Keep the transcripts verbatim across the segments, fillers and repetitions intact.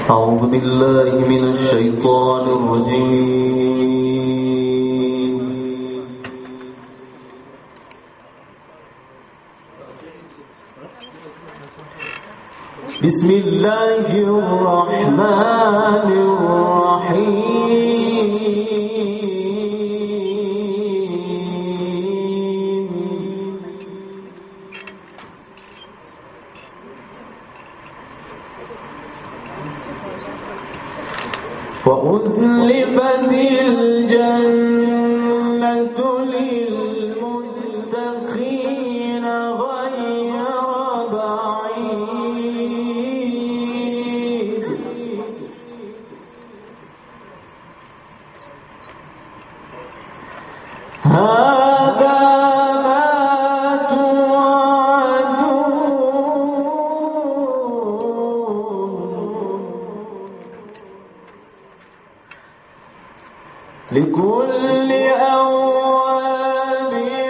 أعوذ بالله من الشيطان الرجيم. بسم الله الرحمن الرحيم. وأزلفت الجنة للمتقين غير بعيد. هذا ما توعدون لكل أواب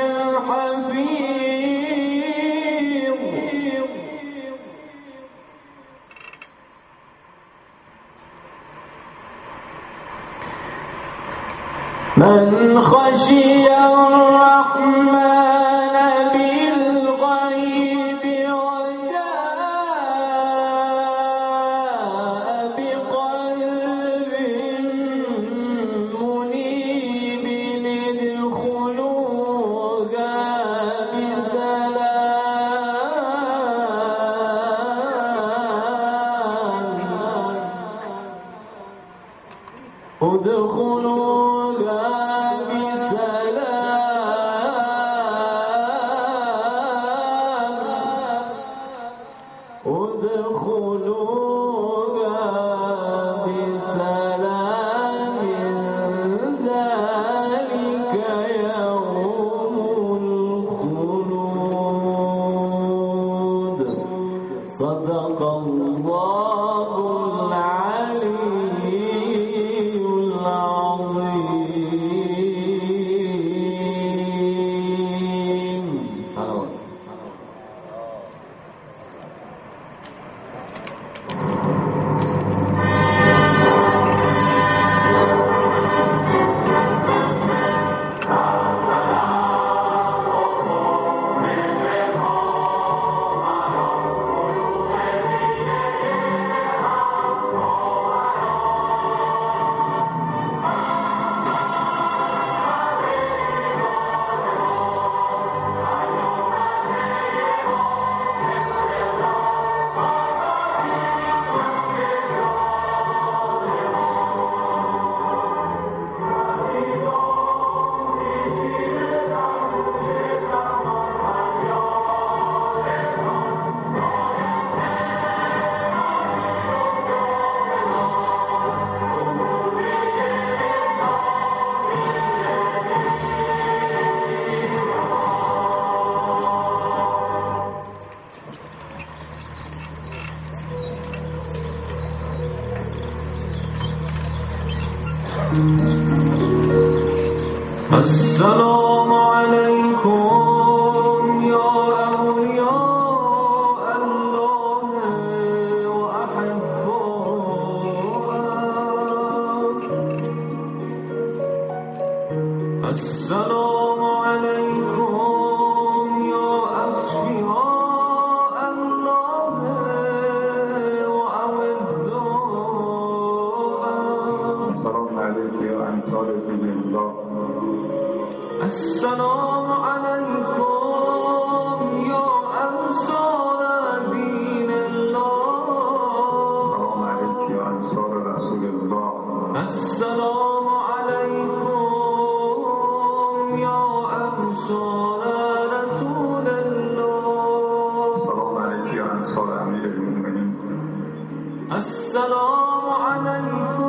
حفيظ. من خشي الرحمن بالغيب وجاء بقلب منيب ادخلوها بسلام ادخلوها بسلام ذلك يوم الخلود. صدق الله العلي العظيم. صلوات. السلام عليكم يا أولياء الله وأحباءه. السلام عليكم يا أصفياء الله وأوداءه. السلام عليكم يا أنصار دين الله. السلام عليكم يا أنصار دين الله. السلام عليكم يا أنصار رسول الله. السلام عليكم يا أنصار رسول الله. السلام عليكم يا أنصار أمير المؤمنين. السلام عليكم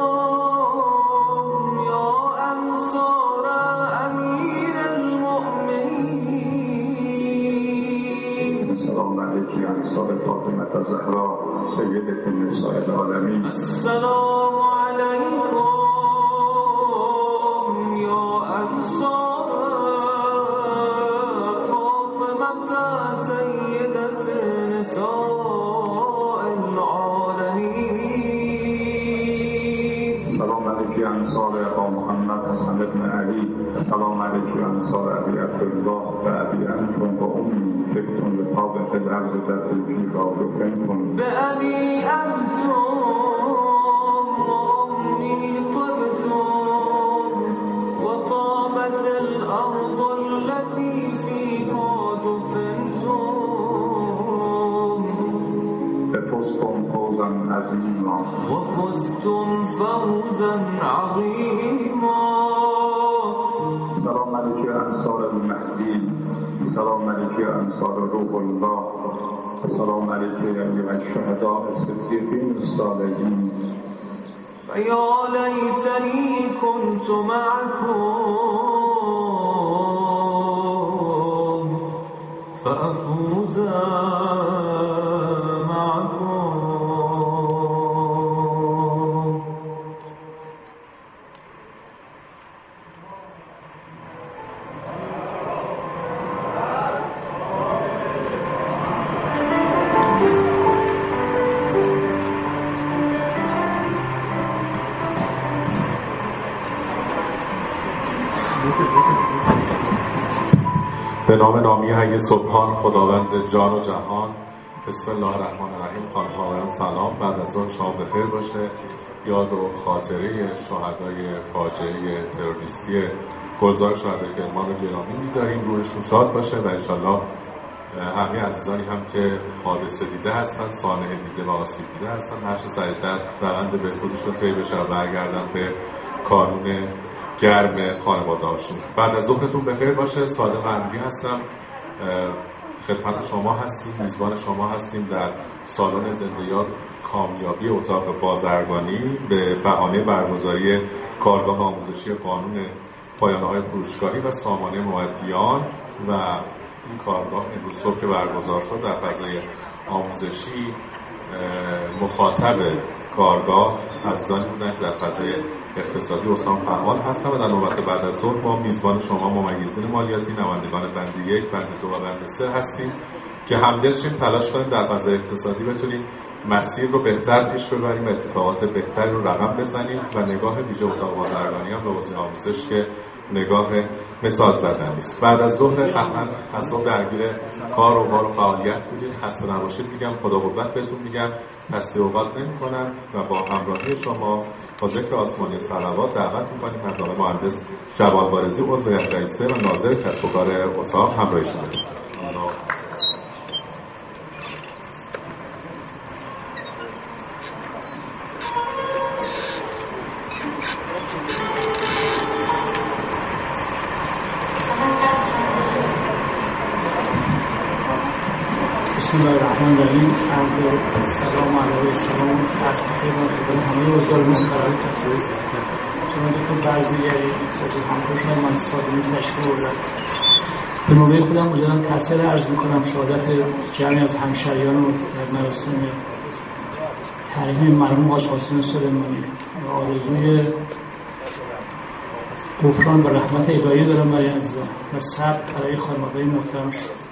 يا أنصار أمير المؤمنين. السلام عليكم يا أنصار فاطمة الزهراء سيدة النساء العالمين. السلام عليكم يا أنصار فاطمة سيدة نساء العالمين. سلام علیک انصار ابی عبدالله و ابی انتم و امی فکتون به طابق الارض در تلفیق آبکنتون به ابی انتم و امی طبتم و طابت الارض التي فيها دفنتم فزتم فوزا عظیما و فزتم فوزا عظیما. سلام علیک انصار المهدی، سلام علیک انصار روح الله، سلام علیک ایها الشهداء الصدیقین الصالحین. فیا لیتنی کنت معکم فافوز معکم. به نام نامی حی سبحان خداوند جان و جهان. بسم الله الرحمن الرحیم. خانم سلام، بعد از ظهر شما بخیر باشه. یاد و خاطره شهدای فاجعه تروریستی گلزار شهدای کرمان رو گرامی می‌داریم، روحشون شاد باشه و انشالله همه عزیزانی هم که حادثه دیده هستن، سانحه دیده و آسیب دیده هستن، هر چه سریعتر روند بهبودشون طی بشه و برگردن به کانون گرم خانواده‌هاشون. بعد از ظهرتون بخیر باشه. صادق انوی هستم، خدمت شما هستیم، میزبان شما هستیم در سالن زنده یاد کامیابی اتاق بازرگانی به بهانه برگزاری کارگاه آموزشی قانون پایانه‌های فروشگاهی و سامانه مودیان و این کارگاه امروز صبح که برگزار شد در فضای آموزشی مخاطب کارگاه عزیزانی بودن که در فضای اقتصادی استان فعال هستن و در نوبت بعد از ظهر ما میزبان شما ممیزین مالیاتی نمایندگان بند یک، بند دو و بند سه هستیم که همدل شیم تلاش کنیم در فضای اقتصادی بتونیم مسیر رو بهتر پیش ببریم، اتفاقات بهتری رو رقم بزنیم و نگاه ویژه اتاق بازرگانی هم به حوزه آموزش که نگاه مثال زدن است. بعد از ظهر قطعا اصلا درگیر کار و کار و فعالیت بودید، خسته نباشید میگم، خدا قوت بهتون میگم، تصدیق اوقات نمی کنم و با همراهی شما با ذکر آسمانی صلوات دعوت میکنیم از آقای مهندس جواد وارزی عضو هیئت رئیسه و ناظر کسب و کار اتاق همراهی شده. بسم الله الرحمن الرحیم. عرض سلام علیه شما دست بخیر و همه وزار محترم تحصیل سکتر شما دکتر برزیگری از همکارشون من صادمی تشکر بردم. به موقع خودم مجددا تحصیل عرض میکنم شهادت جمعی از همشریان و در مراسم ترحیم مرحوم حاج قاسم سلیمانی و آرزوی غفران و رحمت الهی دارم برای عزیزان و صبر برای خانواده محترم شد.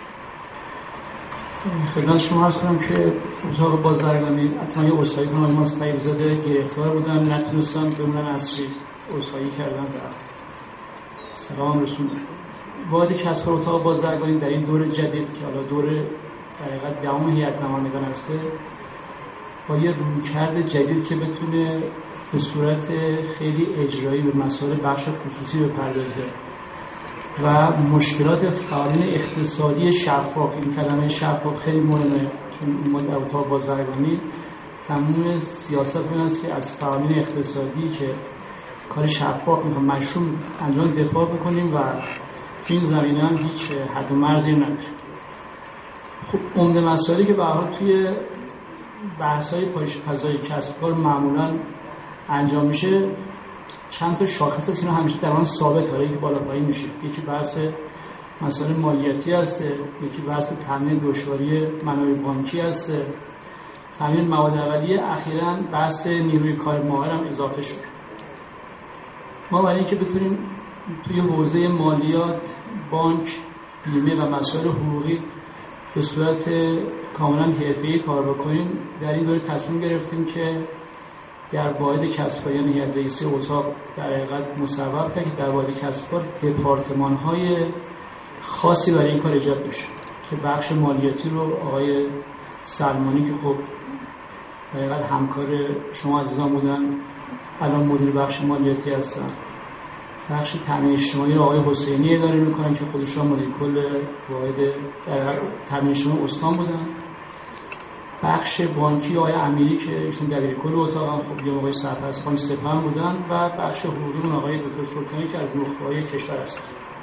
خدمت شما عرض کنم که اتاق بازرگانی حتما یه عذرخواهی کنم از ما طیب‌زاده گرفتار بودن، نتونستن بمونن از چیز عذرخواهی کردن و سلام رسوندن. وارد کسب اتاق بازرگانی در این دور جدید که حالا دور در حقیقت دهم هیئت نمایندگان هسته با یه رویکرد جدید که بتونه به صورت خیلی اجرایی به مسائل بخش خصوصی بپردازه و مشکلات فعالین اقتصادی شفاف، این کلمه شفاف خیلی مهمه چون ما در اتاق بازرگانی تمام سیاست این است که از فعالین اقتصادی که کار شفاف میکنن مشروع انجام دفاع بکنیم و تو این زمینه هم هیچ حد و مرزی نداره. خب عمده مسائلی که به هر حال توی بحث‌های پایش فضای کسب کار معمولاً انجام میشه چند تا شاخص هست، اینا همیشه در آن ثابت هایی که بالا پایین میشه. یکی بحث مسائل مالیاتی هسته، یکی بحث تامین دشواری منابع بانکی هسته، تامین مواد اولیه، اخیراً بحث نیروی کار ماهر هم اضافه شده. ما برای اینکه بتونیم توی حوزه مالیات، بانک، بیمه و مسائل حقوقی به صورت کاملا حرفه‌ای کار بکنیم، در این دوره تصمیم گرفتیم که در واحد کسب کار، یعنی رئیس اتاق در حقیقت مصوب کرد که در واحد کسب کار دپارتمان‌های خاصی برای این کار ایجاد بشه که بخش مالیاتی رو آقای سلمانی که خب در حقیقت همکار شما عزیزان بودن، الان مدیر بخش مالیاتی هستن، بخش تامین اجتماعی رو آقای حسینی اداره میکنن که خودشون مدیر کل واحد تامین اجتماعی استان بودن، بخش بانکی آقای امیری که ایشون دبیر کل اتاقن، خب یه آقای سرپرستخان سپهر بودن، و بخش حقوقی آقای دکتر سلطانی که از نخبه‌های کشور هستن.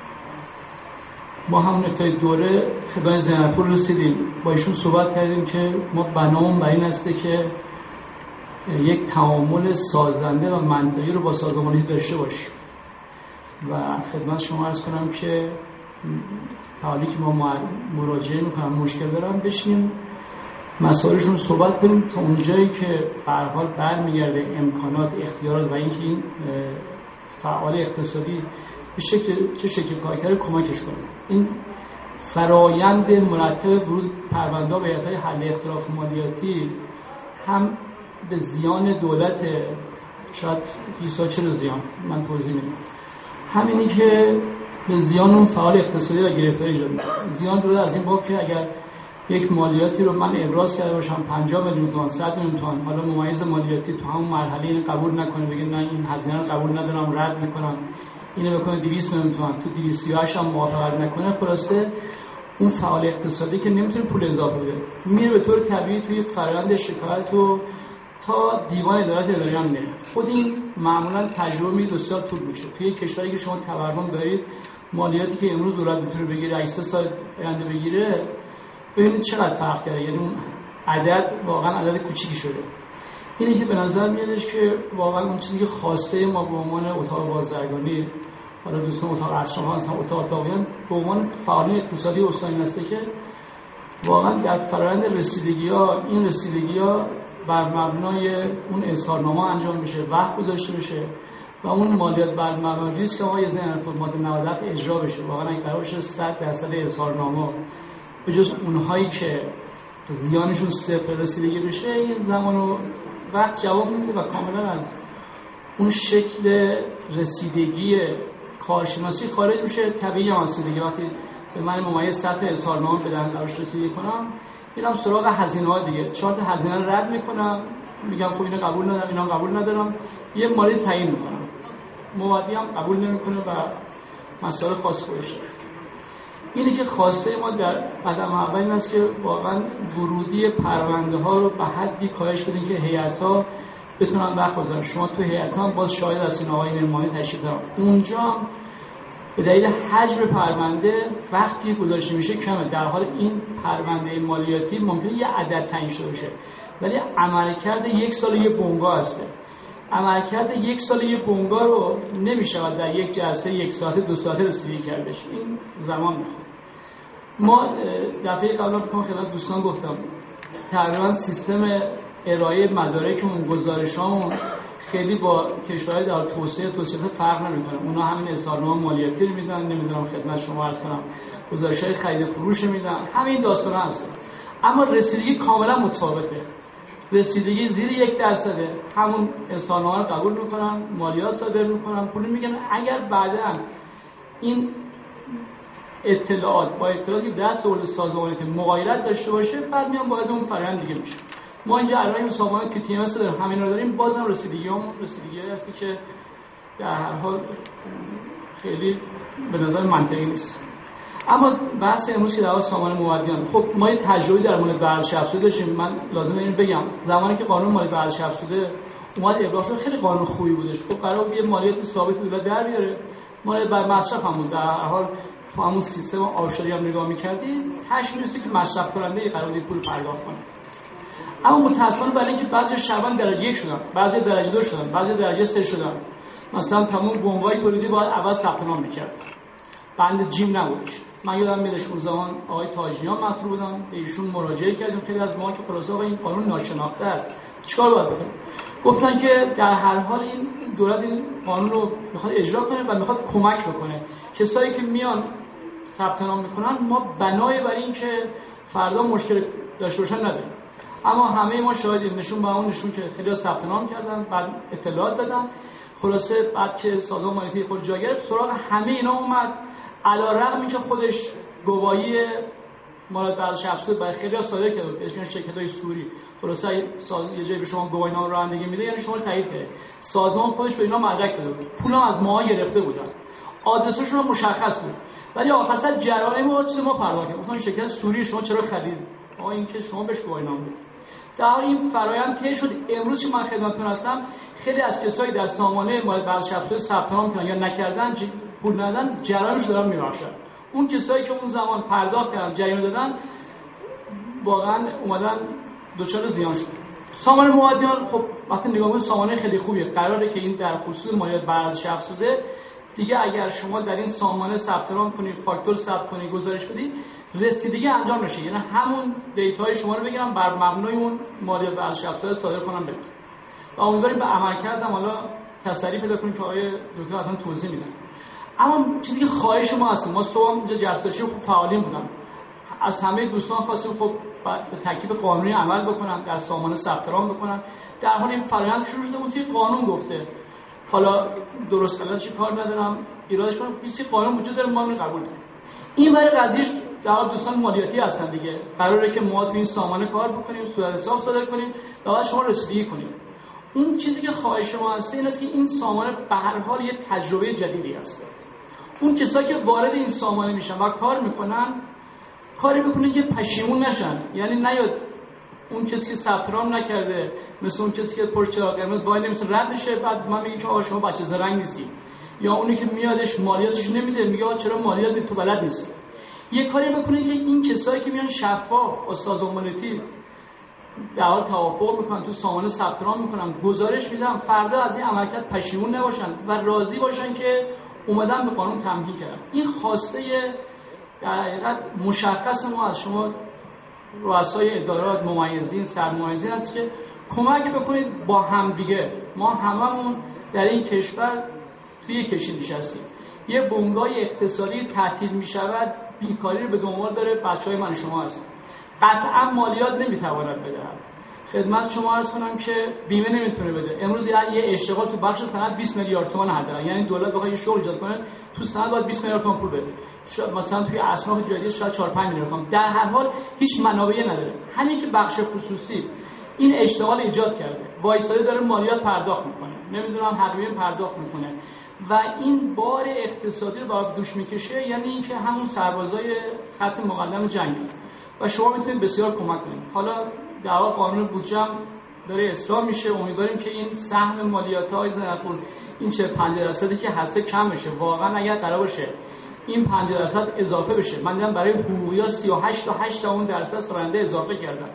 ما همون ابتدای دوره خدمت زینت‌پور رسیدیم، با ایشون صحبت کردیم که ما بنامون بر این هسته که یک تعامل سازنده و منطقی رو با سازمانی داشته باشیم و خدمت شما عرض کنم که حالی که ما مراجعه میکنم مشکل دارم بشیم مسائلشون رو صحبت کنیم تا اونجایی که به هر حال برمیگرده امکانات، اختیارات و اینکه این فعال اقتصادی به شکل چه شکل کار کرده کمکش کنیم. این فرایند مرتب ورود پرونده به هیئت‌های حل اختلاف مالیاتی هم به زیان دولت، شاید بیسا چرا زیان من توضیح میدم، همینی که به زیان اون فعال اقتصادی و گرفتاری ایجاد میشه. زیان دولت از این باب که اگر یک مالیاتی رو من ابراز کرده باشم پنجاه میلیون تومان، صد میلیون تومان، حالا ممیز مالیاتی تو همون مرحله این قبول نکنه، بگه نه این هزینه رو قبول ندارم رد میکنم، اینو بکنه دویست میلیون تومان، تو دویست و سی و هشت هم موافقت نکنه، خلاصه اون فعال اقتصادی که نمیتونه پول اضافه بده میره به طور طبیعی توی فرآیند شکایت و تا دیوان ادارات اداری هم میره. خود این معمولا تجربه می دو سال طول میشه. توی کشوری که شما تورم دارید مالیاتی که امروز دولت میتونه بگیره هشت سال آینده بگیره، ببینید چقدر فرق کرده، یعنی اون عدد واقعا عدد کوچیکی شده. اینه که به نظر میادش که واقعا اون چیزی که خواسته ما به عنوان اتاق بازرگانی، حالا دوستان اتاق اشراف هستن، اتاق داویان، به عنوان فعالین اقتصادی استانی هسته که واقعا در فرآیند رسیدگی‌ها این رسیدگی‌ها بر مبنای اون اظهارنامه انجام بشه، وقت گذاشته بشه و اون مالیات بر مبنای ریسک که آقای زین فرمات نود و هفت اجرا بشه. واقعا اگه قرار باشه صد درصد اظهارنامه به جز اونهایی که زیانشون صفر رسیدگی بشه، این زمان و وقت جواب میده و کاملا از اون شکل رسیدگی کارشناسی خارج میشه. طبیعی هم رسیدگی وقتی به من ممیز سطح اظهارنامه بدن قرارش رسیدگی کنم، میرم سراغ هزینه‌ها دیگه، چهار تا هزینه رو رد میکنم، میگم خب اینو قبول ندارم، اینا قبول ندارم، یه مالی تعیین میکنم، مودی هم قبول نمیکنه و مسائل خاص خودش داره. اینه که خواسته ما در قدم اول این است که واقعا ورودی پرونده ها رو به حدی کاهش بدیم که هیئت‌ها بتونن وقت بذارن. شما تو هیئت هم باز شاهد هستین آقای نعمانی تشریف دارن، اونجا هم به دلیل حجم پرونده وقتی گذاشته میشه کمه، در حال این پرونده مالیاتی ممکنه یه عدد تعیین شده باشه ولی عملکرد یک سال یه بنگاه هسته. عملکرد یک سال یه بنگاه رو نمیشه در یک جلسه یک ساعته دو ساعته رسیدگی کردش، این زمان میخواد. ما دفعه قبلا بکنم خدمت دوستان گفتم تقریبا سیستم ارائه مدارکمون، گزارشامون خیلی با کشورهای در توسعه توسعه فرق نمیکنه. اونا همین اظهارنامه مالیاتی رو میدن، نمیدونم خدمت شما عرض کنم گزارش‌های خرید فروش میدن، همین داستانا هست. اما رسیدگی کاملا متفاوته. رسیدگی زیر یک درصده، همون اظهارنامه رو قبول میکنن، مالیات صادر میکنن، پول میگن. اگر بعداً این اطلاعات با اطلاعاتی دست اورد سازمانی که مغایرت داشته باشه، بعد میان باید اون فرآیند دیگه میشه. ما اینجا الان سازمان تی تی ام اس داریم، همین رو داریم، بازم رسیدگیام رسیدگی هستی که در هر حال خیلی به نظر منطقی نیست. اما بحث امروز که در سازمان مودیان، خب ما یه تجربه در مورد بررسی افزوده داشتیم. من لازمه اینو بگم، زمانی که قانون مالی بررسی افزوده اومد ابراز شد، خیلی قانون خوبی بودش. خب قرار بود یه مالیات ثابت دولت در بیاره، مالیات بر مصرف هم بود. در هر حال تو همون سیستم آبشاری هم نگاه می‌کردید، تشخیص می‌دید که مصرف کننده قرار بود پول پرداخت کنه. اما متأسفانه برای اینکه بعضی شهروند درجه یک شدن، بعضی درجه دو شدن، بعضی درجه سه شدن، مثلا تمام بمبای تولیدی باید اول ثبت نام می‌کرد، بند جیم نبودش. من یادم میاد اون زمان آقای تاجیان مسئول بودن، به ایشون مراجعه کردیم، خیلی از ما که خلاصه آقا این قانون ناشناخته است، چیکار باید بکنیم؟ گفتن که در هر حال این دولت این قانون رو میخواد اجرا کنه و میخواد کمک بکنه. کسایی که میان ثبت نام میکنن ما بنای بر این که فردا مشکل داشته باشن نداریم. اما همه ما شاهدیم، نشون به اون نشون که خیلی ثبت نام کردن، بعد اطلاعات دادن، خلاصه بعد که سازمان مالیاتی خود جا گرفت سراغ همه اینا اومد، علی‌رغم اینکه خودش گواهی مالیات برداشت افزوده برای خیلی‌ها صادر کرده بود، یعنی شرکت‌های سوری. خلاصه یه جایی به شما گواهینامه رانندگی میده، یعنی شما تایید کرد. سازمان خودش به اینا مدرک داده بود، پولم از ماها گرفته بودن، آدرسشون هم مشخص بود، ولی آخر سر جرایم ما چیز ما پرداخت کردیم. گفتن شرکت سوری شما چرا خریدید؟ آقا این که شما بهش گواهینامه بدید. در حال این فرآیند طی شد. امروز که من خدمتتون هستم، خیلی از کسایی در سامانه مالیات برداشت افزوده ثبت نام کردن یا نکردن، پول ندادن، جرایمش دارن میبخشن. اون کسایی که اون زمان پرداخت کردن، جریمه دادن، واقعا اومدن دوچار زیان شد. سامانه معادیان خب وقتی نگاه کنید سامانه خیلی خوبیه، قراره که این در خصوص مالیات برداشت افزوده دیگه اگر شما در این سامانه ثبت نام کنید، فاکتور ثبت کنید، گزارش بدید، رسیدگی انجام میشه، یعنی همون دیتاهای شما رو بگیرن بر مبنای اون مالیات برداشت افزوده صادر کنن بدید. و امیدواریم به عمل کردم حالا تسری پیدا کنیم که آقای دکتر حتما توضیح میدن. اما چیزی که خواهش ما هست، ما صبح اینجا جلسه‌ای خوب فعالین بودن، از همه دوستان خواستیم خب به ترتیب قانونی عمل بکنن، در سامانه ثبت نام بکنن. در حال این فرآیند شروع شده، اون توی قانون گفته، حالا درست غلطش کار ندارم ایرادش کنم، بیستی قانون وجود داره، ما اینو قبول داریم. این برای قضیهش در حال دوستان مالیاتی هستن دیگه، قراره که ما تو این سامانه کار بکنیم، صورت حساب صادر کنیم و بعد شما رسیدگی کنید. اون چیزی که خواهش ما هست این است که این سامانه به هر حال یه تجربه جدیدی هست. اون کسایی که وارد این سامانه میشن و کار میکنن، کاری بکنن که پشیمون نشن، یعنی نیاد اون کسی که ثبت نام نکرده مثل اون کسی که پشت چراغ قرمز وای نمیشه رد شه، بعد من میگم که آقا شما بچه زرنگ نیستی، یا اونی که میادش مالیاتش نمیده میگه چرا مالیات تو بلد نیستی. یه کاری بکنید که این کسایی که میان شفاف استاد مالیاتی در حال توافق میکنن، تو سامانه ثبت نام میکنن، گزارش میدن، فردا از این عملکرد پشیمون نباشن و راضی باشن که اومدن به قانون تمکین کردن. این خواسته در حقیقت مشخص ما از شما رؤسای ادارات، ممیزین، سرمایه‌زین است که کمک بکنید با هم دیگه. ما هممون در این کشور توی کشید نشستیم، یه بنگاه اقتصادی تعطیل میشود، بیکاری رو به دنبال داره، بچهای من شما هست. قطعا مالیات نمیتواند بده. خدمت شما عرض کنم که بیمه نمیتونه بده. امروز یه اشتغال تو بخش صنعت بیست میلیارد تومان حداقل، یعنی دولت بخواد یه شغل ایجاد کنه تو صنعت باید بیست میلیارد تومان پول بده. مثلا توی اصناف جدید شاید چهار پنج میلیارد تومان. در هر حال هیچ منابعی نداره. همین که بخش خصوصی این اشتغال ایجاد کرده، وایساده داره مالیات پرداخت میکنه، نمیدونم حقوقی پرداخت میکنه و این بار اقتصادی رو بر دوش میکشه، یعنی اینکه همون سربازای خط مقدم جنگ و شما میتونید بسیار کمک کنید. حالا در واقع قانون بودجه هم داره اصلاح میشه، امیدواریم که این سهم مالیات‌های زنرپول این چه پنجاه درصدی که هسته کم بشه. واقعا اگر قرار باشه این پنجاه درصد اضافه بشه، من دیدم برای حقوقی‌ها سی و هشت تا هشت اون درصد سرنده اضافه کردن.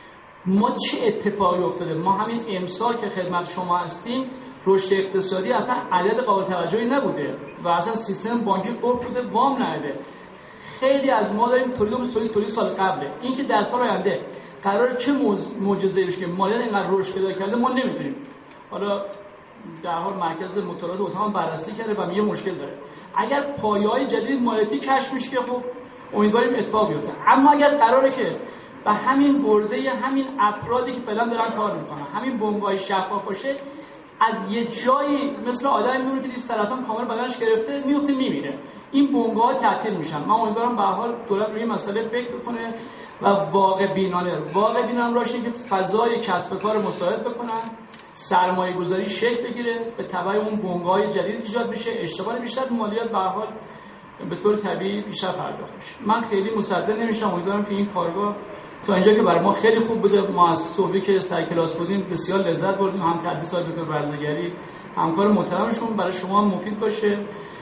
ما چه اتفاقی افتاده؟ ما همین امسال که خدمت شما هستیم رشد اقتصادی اصلا عدد قابل توجهی نبوده و اصلا سیستم بانکی قفل بوده، وام نده. خیلی از ما داریم تولید و تولید سال قبله. این که در سال آینده قراره چه معجزه‌ای بشه که مالیات اینقدر رشد پیدا کرده ما نمی‌دونیم. حالا در حال مرکز مطالعات اتهام بررسی کرده و میگه مشکل داره. اگر پایه‌های جدید مالیاتی کشف میشه که خب امیدواریم اتفاق بیفته. اما اگر قراره که و همین برده همین افرادی که فعلا دارن کار میکنن، همین بنگاه شفاف باشه، از یه جایی مثل آدمی میمونه که سرطان کامل بدنش گرفته میفته میمیره، این بنگاه تعطیل میشن. من امیدوارم به هر حال دولت روی این مسئله فکر بکنه و واقع بینانه واقع بینانه راشه که فضای کسب و کار مساعد بکنن، سرمایه گذاری شکل بگیره، به تبع اون بنگاه جدید ایجاد بشه، اشتغال بیشتر، مالیات به هر حال به طور طبیعی بیشتر پرداخت بشه. من خیلی مصدق نمیشم، امیدوارم که این کارگاه تا اینجا که برای ما خیلی خوب بوده، ما از صبحی که سر کلاس بودیم بسیار لذت بردیم، هم تدریسات دکتر برزگری همکار محترمشون برای شما مفید باشه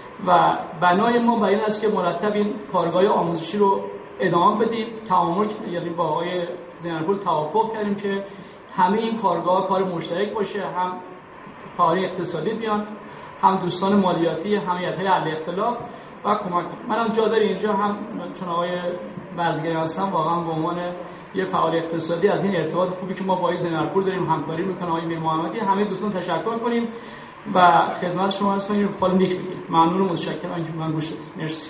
و بنای ما بر این است که مرتب این کارگاه آموزشی رو ادامه بدیم. تعامل یعنی با آقای زینالپور توافق کردیم که همه این کارگاه کار مشترک باشه، هم فعالین اقتصادی بیان، هم دوستان مالیاتی، هم هیئت‌های حل اختلاف و کمک. منم جا داره اینجا هم چون آقای برزگری هستم واقعا به عنوان یه فعال اقتصادی از این ارتباط خوبی که ما با آقای زینالپور داریم همکاری میکنه آقای میر محمدی، همه دوستان تشکر کنیم و خدمت شما هست کنیم فال نیک بگیم. ممنون و متشکرم که من گوش دادید. مرسی.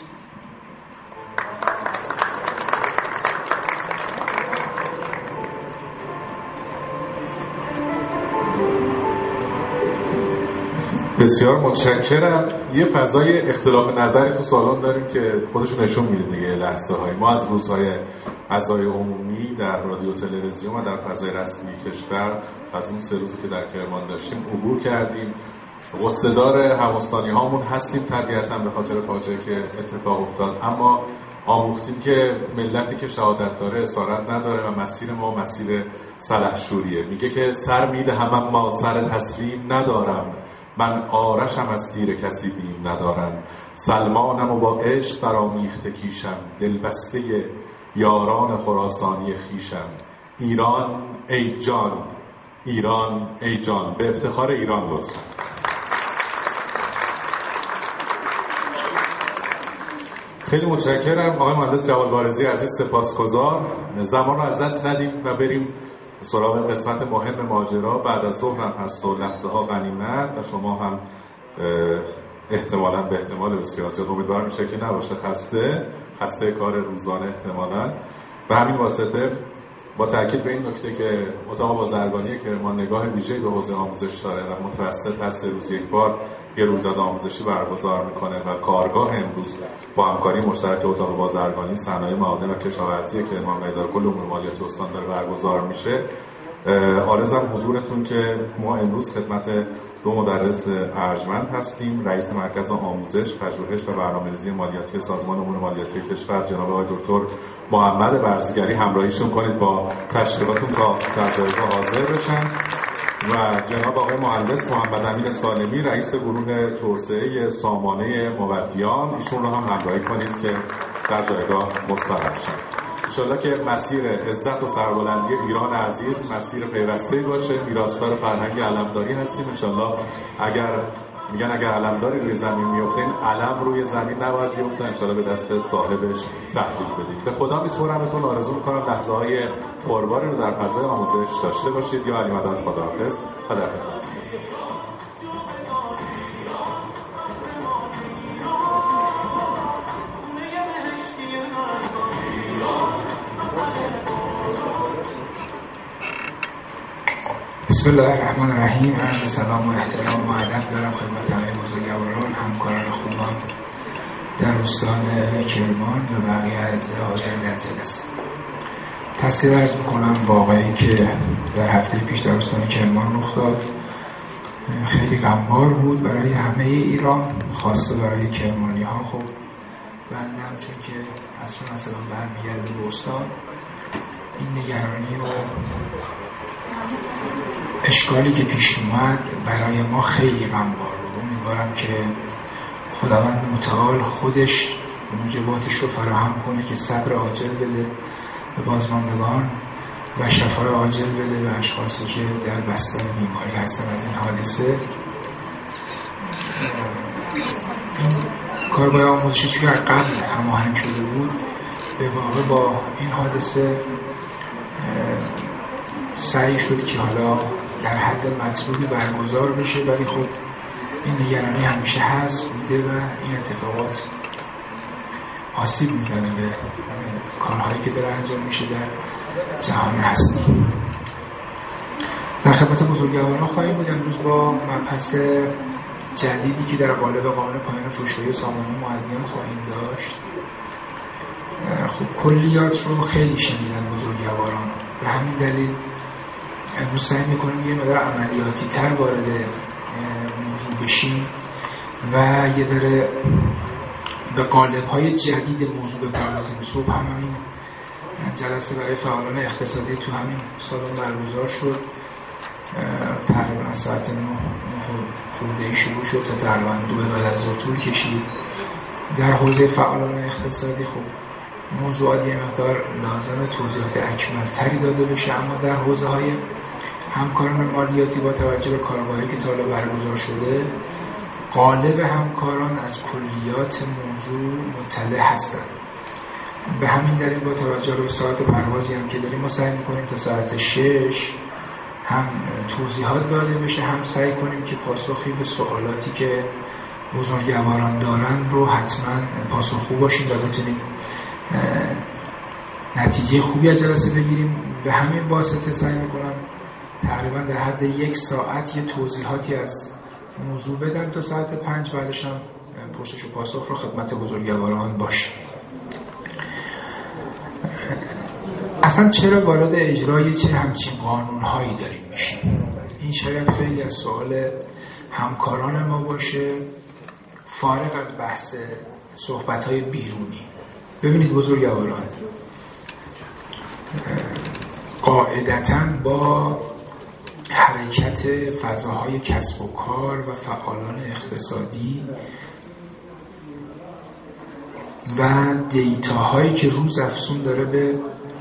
بسیار متشکرم. یه فضای اختلاف نظری تو سالن داریم که خودشون نشون میده دیگه لحظه های ما از روزهای عزای عمومی در رادیو تلویزیون و در فضای رسمی کشور از اون سه روزی که در کرمان داشتیم عبور کردیم. غصه‌دار همستانی هامون هستیم طبیعتاً به خاطر فاجعه که اتفاق افتاد، اما آموختیم که ملتی که شهادت داره اسارت نداره و مسیر ما مسیر سلحشوریه. میگه که سر میدهم اما سر تسلیم ندارم، من آرشم از تیر کسی بیم ندارم، سلمانم و با عشق برآمیخته کیشم، دلبسته یاران خراسانی خیشم. ایران ای جان، ایران ای جان. به افتخار ایران لطفا. خیلی متشکرم آقای مهندس جواد وارزی عزیز، سپاسگزار. زمان رو از دست ندیم و بریم سراغ قسمت مهم ماجرا. بعد از ظهر هم هست و لحظه ها غنیمت و شما هم احتمالاً به احتمال بسیار زیاد، امیدوارم میشه که نباشه، خسته خسته کار روزانه احتمالاً. به همین واسطه با تاکید به این نکته که اتاق بازرگانی کرمان نگاه ویژه‌ای به حوزه آموزش داره و متوسط هر سه روز یک بار یه رویداد آموزشی برگزار میکنه و کارگاه امروز با همکاری مشترک اتاق بازرگانی، صنایع معادن و کشاورزی کرمان و اداره کل امور مالیاتی استان داره برگزار میشه. عارضم حضورتون که ما امروز خدمت دو مدرس ارجمند هستیم، رئیس مرکز آموزش، پژوهش و برنامه‌ریزی مالیاتی سازمان امور مالیاتی کشور جناب آقای دکتر محمد برزگری، همراهیشون کنید با تشریفاتون تا در جایگاه حاضر بشن، و جناب آقای مهندس محمد امین سالمی، رئیس گروه توسعه سامانه مودیان، ایشون رو هم همراهی کنید که در جایگاه مستقر شن. انشالله که مسیر عزت و سربلندی ایران عزیز مسیر پیوسته‌ای باشه. میراثدار فرهنگ علمداری هستیم. انشالله اگر میگن اگر علمداری روی زمین میفته، این علم روی زمین نباید بیفته، انشالله به دست صاحبش تحویل بدید. به خدا میسپرمتون، آرزو میکنم لحظه های پرباری رو در فضای آموزش داشته باشید. یا علی مدد، خداحافظ و در خدمت. بسم الله الرحمن الرحیم. عرض سلام و احترام و ادب دارم خدمت همه بزرگواران، همکاران خوبان در استان کرمان و بقیه از حاضر در جلسه. تسلیت عرض میکنم واقعی که در هفته پیش در استان کرمان رخ داد خیلی غمبار بود برای همه ایران، خاصه برای کرمانی ها. خب بنده هم چون که اصلا مثلا برمیگرده به استان، این نگرانی و اشکالی که پیش اومد برای ما خیلی غمبار بود. امیدوارم که خداوند متعال خودش موجباتش رو فراهم کنه که صبر عاجل بده به بازماندگان و شفای عاجل بده به اشخاصی که در بستر بیماری هستن از این حادثه. این کارگاه آموزشی چون قبل هماهنگ شده بود، به واقع با این حادثه سعی شد که حالا در حد مطلوبی برگزار بشه، ولی خب این نگرانی همیشه هست بوده و این اتفاقات آسیب میزنه به کارهایی که داره انجام میشه در جهان هستی. در خدمت بزرگواران خواهیم بود امروز با مبحث جدیدی که در قالب قانون پایان فحش‌های سامانه مودیان خواهیم داشت. خب کلیات رو خیلی شنیدن بزرگواران، به همین دلیل امروز سعی میکنیم یه مقدار عملیاتی تر وارد موضوع بشیم و یه ذره به قالب های جدید موضوع بپردازیم. صبح هم همین جلسه برای فعالان اقتصادی تو همین سالن برگزار شد، تقریبا ساعت نه خورده شروع شد تا تقریبا دو بعد از ظهر طول کشید. در حوزه فعالان اقتصادی خب موضوعات یه مقدار لازم توضیحات اکمل تری داده بشه، اما در حوزه های همکاران مالیاتی با توجه به کارگاهی که تا حالا برگزار شده، غالب همکاران از کلیات موضوع مطلع هستند. به همین دلیل با توجه به ساعت پروازی هم که داریم، ما سعی میکنیم تا ساعت شش هم توضیحات داده بشه، هم سعی کنیم که پاسخی به سوالاتی که بزرگواران دارن رو حتما پاسخگو باشیم و بتونیم نتیجه خوبی از جلسه بگیریم. به همین واسطه سعی میکنم تقریبا در حد یک ساعت یه توضیحاتی از موضوع بدم تا ساعت پنج، بعدش هم پرسش و پاسخ رو خدمت بزرگواران باشه. اصلا چرا وارد اجرای چه همچین قانونهایی داریم میشیم؟ این شاید خیلی از سوال همکاران ما باشه فارغ از بحث صحبت‌های بیرونی. ببینید بزرگواران، قاعدتاً با حرکت فضاهای کسب و کار و فعالان اقتصادی و دیتاهایی که روز افزون داره به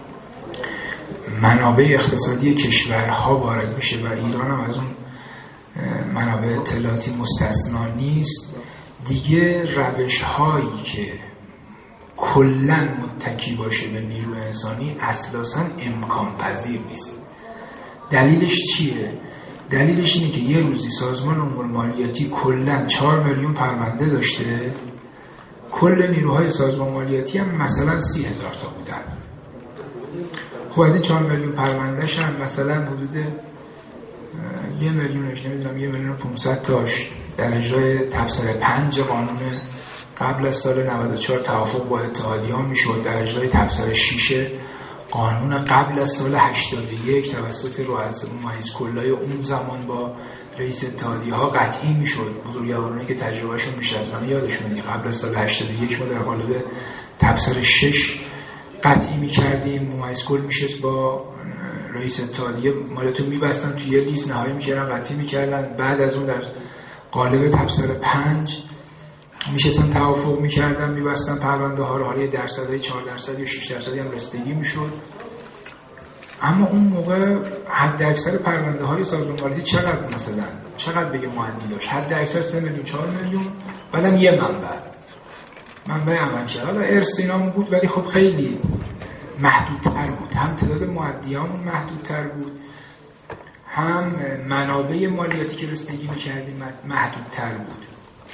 منابع اقتصادی کشورها وارد میشه و ایران هم از اون منابع اطلاعاتی مستثنا نیست، دیگه روش هایی که کلن متکی باشه به نیروی انسانی اساساً امکان پذیر نیست. دلیلش چیه؟ دلیلش اینه که یه روزی سازمان امور مالیاتی کلن چهار میلیون پرونده داشته، کل نیروهای سازمان مالیاتی هم مثلا سی هزار تا بودن. خب از این چهار میلیون پروندهش هم مثلا حدود یه میلیونش نمیدونم یه میلیون و پونصد تاش در اجرای تبصره پنج قانون قبل از سال نود و چهار توافق با اتحادیه ها میشد، در اجرای تبصره شش قانون قبل از سال هشتاد و یک توسط رئیس کلای اون زمان با رئیس اتحادیه ها قطعی میشد. بزرگوارانی که تجربهشون بیشتر از من یادشونه قبل از سال هشتاد و یک ما در قالب تبصره شش قطعی میکردیم، ممیز کل میشست با رئیس اتحادیه مالیاتو میبستن توی یه لیست نهایی میکردن قطعی میکردن. بعد از اون در قالب تبصره پنج میشستن توافق میکردن میبستن پرونده ها رو، حالا یه درصدهای چهار درصد یا شش درصدی هم رسیدگی میشد. اما اون موقع حد اکثر پرونده های سازمان مالیاتی چقدر مثلا چقدر بگه معدی داشت؟ حد اکثر سه میلیون چهار میلیون، بعدم یه منبع منبع عمل کرد. حالا ارث اینامون بود ولی خب خیلی محدودتر بود، هم تعداد معدیامون محدودتر بود، هم منابع مالیاتی که رسیدگی میکردیم محدودتر بود.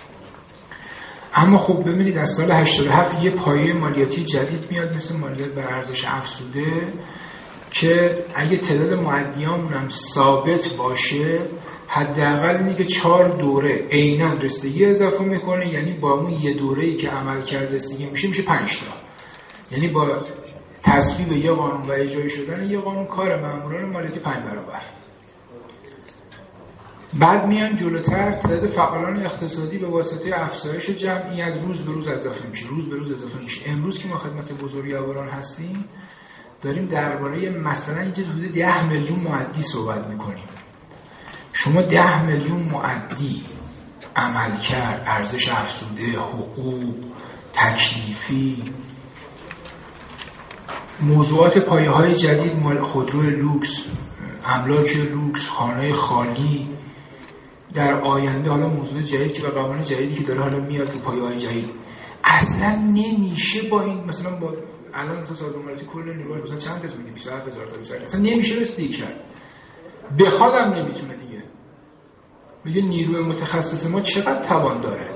اما خب ببینید از سال هشتاد و هفت یه پایه مالیاتی جدید میاد مثل مالیات بر ارزش افزوده که اگه تعداد معدیامون هم ثابت باشه حداقل اینه که چهار دوره عیناً رسیدگی اضافه میکنه، یعنی با اون یه دوره‌ای که عمل کرد رسیدگی میشه میشه پنج تا. یعنی با تصویب یه قانون و اجرایی شدن یه قانون کار ماموران مالیاتی پنج برابر. بعد میان جلوتر تعداد فعالان اقتصادی به واسطه افزایش جمعیت روز به روز اضافه میشه، روز به روز اضافه میشه. امروز که ما خدمت بزرگواران هستیم داریم درباره مثلا اینجا حدود ده میلیون معدی صحبت میکنیم. شما ده میلیون معدی عملکرد، ارزش افزوده، حقوق، تکلیفی، موضوعات پایه‌های جدید، خودرو لوکس، املاک لوکس، خانه خالی، در آینده حالا موضوع جدید که و قوانین جدیدی که داره حالا میاد تو پایه‌های جدید، اصلا نمیشه با این مثلا با الان تو سازمان مالیاتی کل نیروهای مثلا چند تا میگه بیست و هفت هزار تا بیست اصلا نمیشه رسیدگی کرد. بخوادم نمیتونه دیگه. میگه نیروی متخصص ما چقدر توان داره.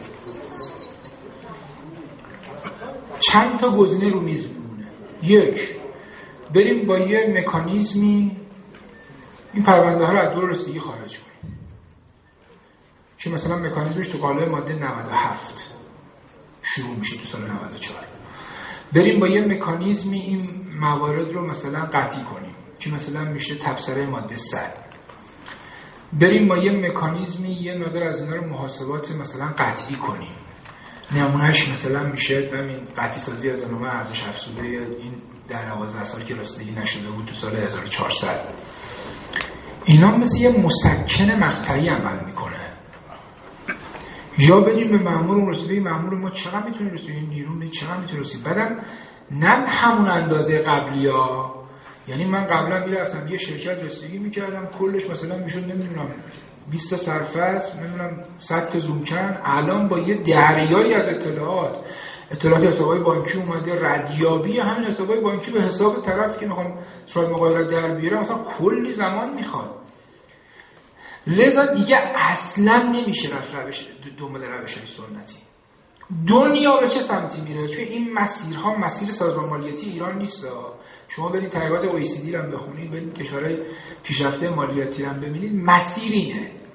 چند تا گزینه رو میز میمونه. یک، بریم با یه مکانیزمی این پرونده ها رو از دور رسیدگی خارج کنیم که مثلا مکانیزمش تو قالب ماده نود و هفت شروع میشه تو سال نود و چهار. بریم با یه مکانیزمی این موارد رو مثلا قطعی کنیم که مثلا میشه تبصره ماده صد. بریم با یه مکانیزمی یه مقدار از اینا رو محاسبات مثلا قطعی کنیم. نمونهش مثلا میشه همین قطعی سازی از نامه ارزش افزوده این در دوازده سال که رسیدگی نشده بود تو سال هزار و چهارصد. اینا مثل یه مسکن مقطعی عمل میکنه. یا بریم به مأمور رسیدگی، مأمور ما چقدر میتونه رسیدگی نیرو چقدر میتونه رسیدگی، بعدم نه همون اندازه قبلی ها. یعنی من قبلا میرفتم یه شرکت رسیدگی میکردم کلش مثلا میشد نمیدونم بیست تا سرفصل، نمیدونم صد تا زومکن. الان با یه دریایی از اطلاعات اطلاعات حسابای بانکی اومده، ردیابی همین حسابای بانکی به حساب طرف که میخوام شاید مقایره در بیاره مثلا کلی زمان میخواد. لذا دیگه اصلا نمیشه رفت روش دنبال روش‌های سنتی. دنیا به چه سمتی میره؟ چون این مسیرها مسیر سازمان مالیاتی ایران نیست. شما برید تحقیقات او ای سی دی رو بخونید، برید کشورهای پیشرفته مالیاتی رو ببینید، مسیر اینه.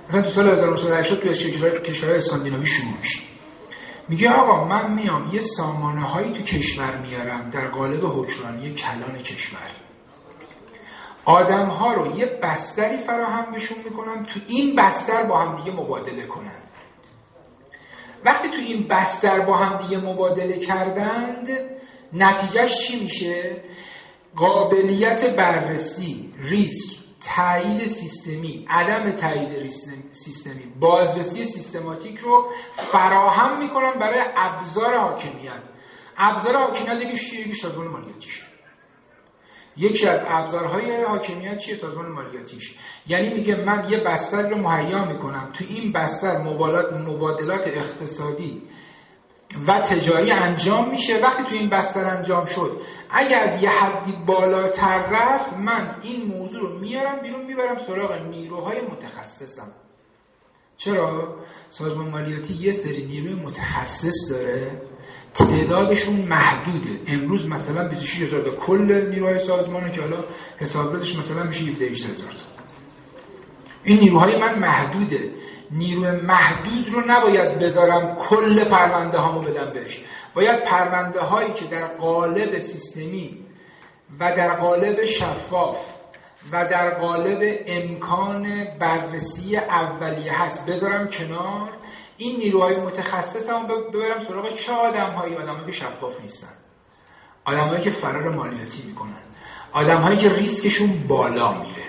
مثلا تو سال هزار و نهصد و هشتاد تو کشورهای اسکاندیناوی شروع میشه. میگه آقا من میام یه سامانه هایی تو کشور میارم در قالب حکمرانی کلان کشور، آدم ها رو یه بستری فراهم بهشون میکنم، تو این بستر با هم دیگه مبادله کنن. وقتی تو این بستر با هم دیگه مبادله کردند، نتیجهش چی میشه؟ قابلیت بررسی، ریسک، تایید سیستمی، عدم تایید سیستمی، بازرسی سیستماتیک رو فراهم میکنن برای ابزار حاکمیت. ابزار حاکمیت یکیش چیه؟ یکیش سازمان مالیاتیش. یکی از ابزارهای حاکمیت چیه؟ سازمان مالیاتیش. یعنی میگه من یه بستر رو مهیا میکنم، تو این بستر مبادلات مبادلات اقتصادی و تجاری انجام میشه. وقتی تو این بستر انجام شد، اگه از یه حدی بالاتر رفت، من این موضوع رو میارم بیرون، میبرم سراغ نیروهای متخصصم. چرا؟ سازمان مالیاتی یه سری نیروی متخصص داره، تعدادشون محدوده. امروز مثلا بیست و شش هزار تا کل نیروهای سازمانه که حالا حسابش مثلا میشه هفده هزار تا. این نیروهای من محدوده. نیروی محدود رو نباید بذارم کل پرونده هامو بدم بهش. باید پرونده هایی که در قالب سیستمی و در قالب شفاف و در قالب امکان بررسی اولیه هست بذارم کنار. این نیروهای متخصص هم ببرم سراغ چه آدم هایی؟ آدم هایی که شفاف نیستن، آدم هایی که فرار مالیاتی میکنن، آدم هایی که ریسکشون بالا میره.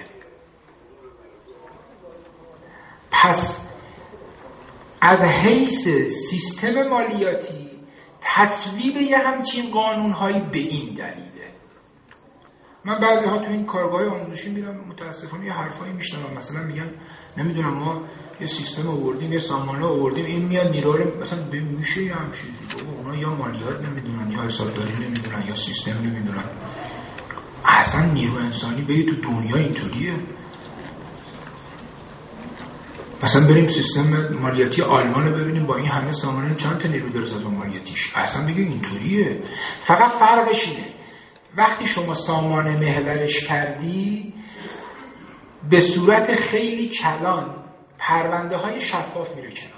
پس از حیث سیستم مالیاتی تصویب یه همچین قانون هایی به این دلیله. من بعضی ها تو این کارگاه آموزشی میرم، متاسفانه یه حرفایی میشنوم، مثلا میگن نمیدونم ما یه سیستم آوردیم، یه سامانه آوردیم، این میاد نیرو رو مثلا میشه یه همچین چیزی. اونا یا مالیات نمیدونن یا حسابداری نمیدونن یا سیستم نمیدونن. اصلا نیرو انسانی به تو دنیا اینطوریه. مثلا بریم سیستم مالیاتی آلمان رو ببینیم، با این همه سامانه چند تا نیرو داره سازمان مالیاتیش. اصلا بگه اینطوریه. فقط فرقش اینه وقتی شما سامانه محورش کردی، به صورت خیلی کلان پرونده های شفاف میره کنار،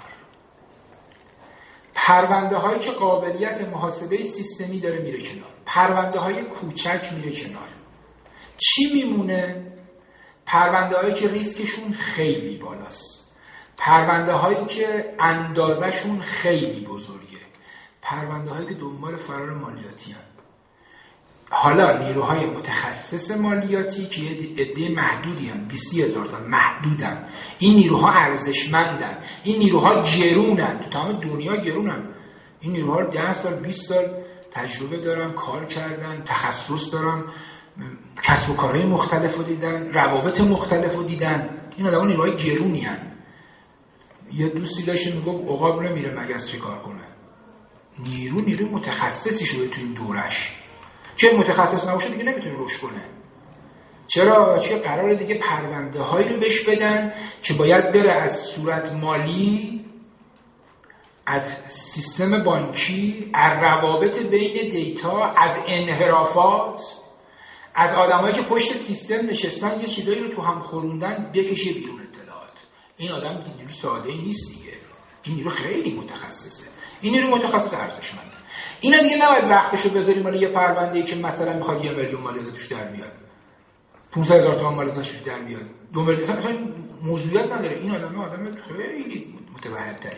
پرونده هایی که قابلیت محاسبه سیستمی داره میره کنار، پرونده های کوچک میره کنار. چی میمونه؟ پرونده هایی که ریسکشون خیلی بالاست، پرونده هایی که اندازشون خیلی بزرگه، پرونده هایی که دنبال فرار مالیاتی هست. حالا نیروهای متخصص مالیاتی که یه عده محدودی هم، بیست هزار تا محدودن. این نیروها ارزشمندن، این نیروها گرونن، تو تمام دنیا گرونن. این نیروها ده سال بیست سال تجربه دارن، کار کردن، تخصص دارن، کسب و کارهای مختلف رو دیدن، روابط مختلف رو دیدن. این آدم‌ها نیروهای گرونی هن. یه دوستی داشت میگفت عقاب نمیره مگس چه کار کنه. نیرو نیروی متخصصی شده تو این دورش. چه متخصص نباشه دیگه نمیتونه رشد کنه. چرا؟ چه قراره دیگه پرونده هایی رو بهش بدن که باید بره از صورت مالی، از سیستم بانکی، از روابط بین دیتا، از انحرافات، از آدمایی که پشت سیستم نشستن یه چیزایی رو تو هم خوروندن بکشه بیرون اطلاعات. این آدم دیگه نیرو ساده ای نیست دیگه. این نیرو خیلی متخصصه. این نیرو متخصص ارزشمنده. اینا دیگه نباید وقتشو بذاریم برای یه پرونده‌ای که مثلا میخواد یه میلیون مالیات توش در بیاد، پانصد هزار تومان مالیات توش در بیاد، دو میلیون، اصلا موضوعیت نداره. این آدم آدم خیلی متوهم‌تری.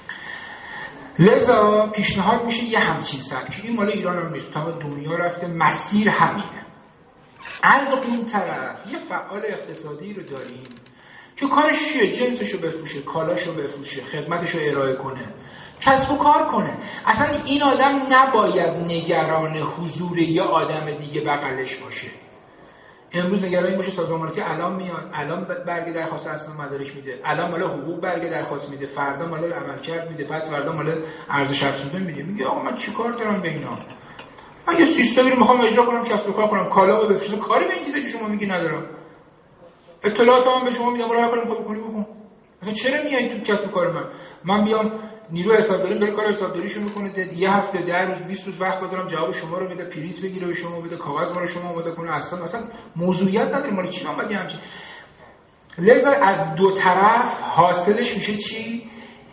لذا پیشنهاد میشه یه همچین سبکی. این مال ایران هم نیست، تمام دنیا رفته، مسیر همینه. از این طرف یه فعال اقتصادی رو داریم که کارش چیه؟ جنسشو بفروشه، کالاشو بفروشه، خدمتشو ارائه کنه، کسب و کار کنه. اصلا این آدم نباید نگران حضور یه آدم دیگه بغلش باشه. امروز نگران باشه سازمان مالیاتی الان میاد، الان برگ درخواست اصلا مدارک میده، الان مال حقوق برگ درخواست میده، فردا مال عملکرد میده، بعد فردا مال ارزش افزوده میده. میگه آقا من چیکار دارم به اینا؟ من یه سیستمی رو میخوام اجرا کنم، کسب و کار کنم، کالا رو بفروشم، کاری به این چیزا که شما میگی ندارم. اطلاعاتم به شما میدم، برای هر کاری میخوای بکنی بکن. اصلا چرا میای تو کسب و کار من؟ من بیام نیرو حسابداری داره کار حسابداریشو میکنه، یه هفته ده روز بیست روز وقت بذارم جواب شما رو بده، پرینت بگیره به شما بده، کاغذ ما رو شما آماده کنه. اصلا اصلا موضوعیت نداره. مال چی اومدی همچین؟ لذا از دو طرف حاصلش میشه چی؟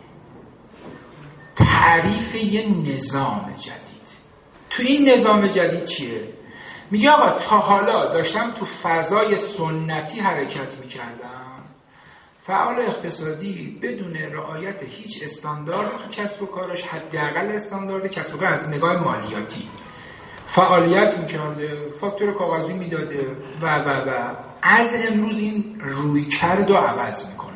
تعریف یه نظام جدید. تو این نظام جدید چیه؟ میگه آقا تا حالا داشتم تو فضای سنتی حرکت میکردم، فعال اقتصادی بدون رعایت هیچ استاندارد تو کسب و کارش، حداقل استاندارد کسب و کار از نگاه مالیاتی فعالیت میکرده، فاکتور کاغذی میداده و و و از امروز این روی کرد و عوض میکنم.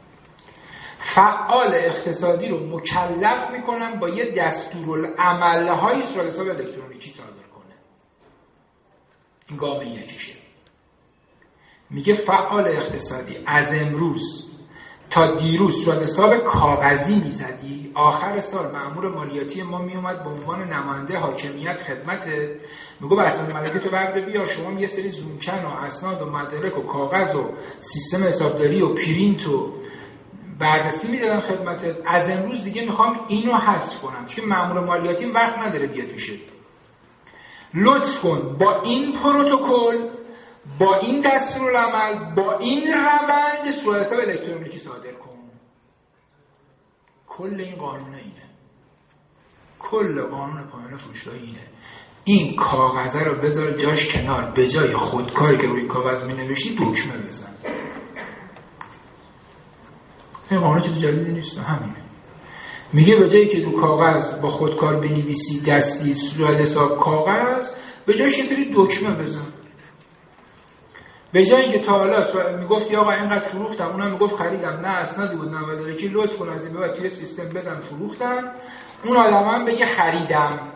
فعال اقتصادی رو مکلف میکنم با یه دستورالعمل‌های صورت حساب الکترونیکی صادر کنه. این گام یکیشه. میگه فعال اقتصادی از امروز تا دیروز صورت حساب کاغذی میزدی، آخر سال مأمور مالیاتی ما میومد به عنوان نماینده حاکمیت خدمتت، میگه اسناد مالیاتی تو برده بیا، شما یه سری زومکن و اسناد و مدارک و کاغذ و سیستم حسابداری و پرینت و بررسی میدادن خدمتت. از امروز دیگه میخوام اینو حذف کنم چون مأمور مالیاتی وقت نداره بیاد توشه. لطف کن با این پروتکل، با این دستورالعمل، با این روند صورت حساب الکترونیکی صادر کن. کل این قانون اینه. کل قانون پایان فروشگاهی اینه. این کاغذه رو بذار جاش کنار، به جای خودکاری که روی کاغذ می‌نوشتی دکمه بزن. این قانون چیز جدیدی نیست، همینه. میگه به جایی که رو کاغذ با خودکار بنویسی دستی صورت حساب کاغذ، به جایش یه سری دکمه بزن. به جای اینکه تا حالا میگفتی آقا اینقدر فروختم، اونم میگفت خریدم، نه اسنادی بود، نه مدارکی، لطف کن از این به بعد توی سیستم بزن فروختم، اون آدمم بگه خریدم.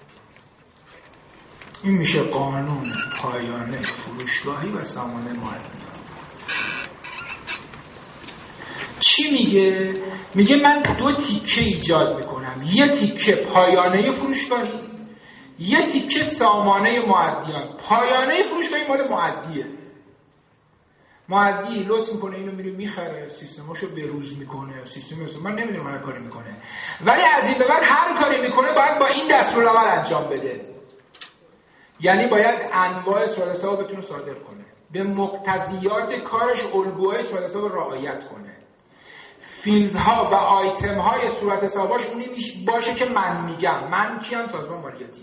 این میشه قانون پایانه فروشگاهی و سامانه معدیان. چی میگه؟ میگه من دو تیکه ایجاد میکنم، یه تیکه پایانه فروشگاهی، یه تیکه سامانه معدیان. پایانه فروشگاهی مال معدیه. معدی لطف میکنه اینو میره میخره، سیستماشو بروز میکنه، سیستم من نمیدونم هر کاری میکنه، ولی از این به بعد هر کاری میکنه باید با این دستورالعمل انجام بده. یعنی باید انواع صورت حساب بتونه صادر کنه، به مقتضیات کارش الگوهای صورت حساب رعایت کنه، فیلدها و آیتمهای صورت حساباش اونی باشه که من میگم. من کیم؟ سازمان مالیاتی.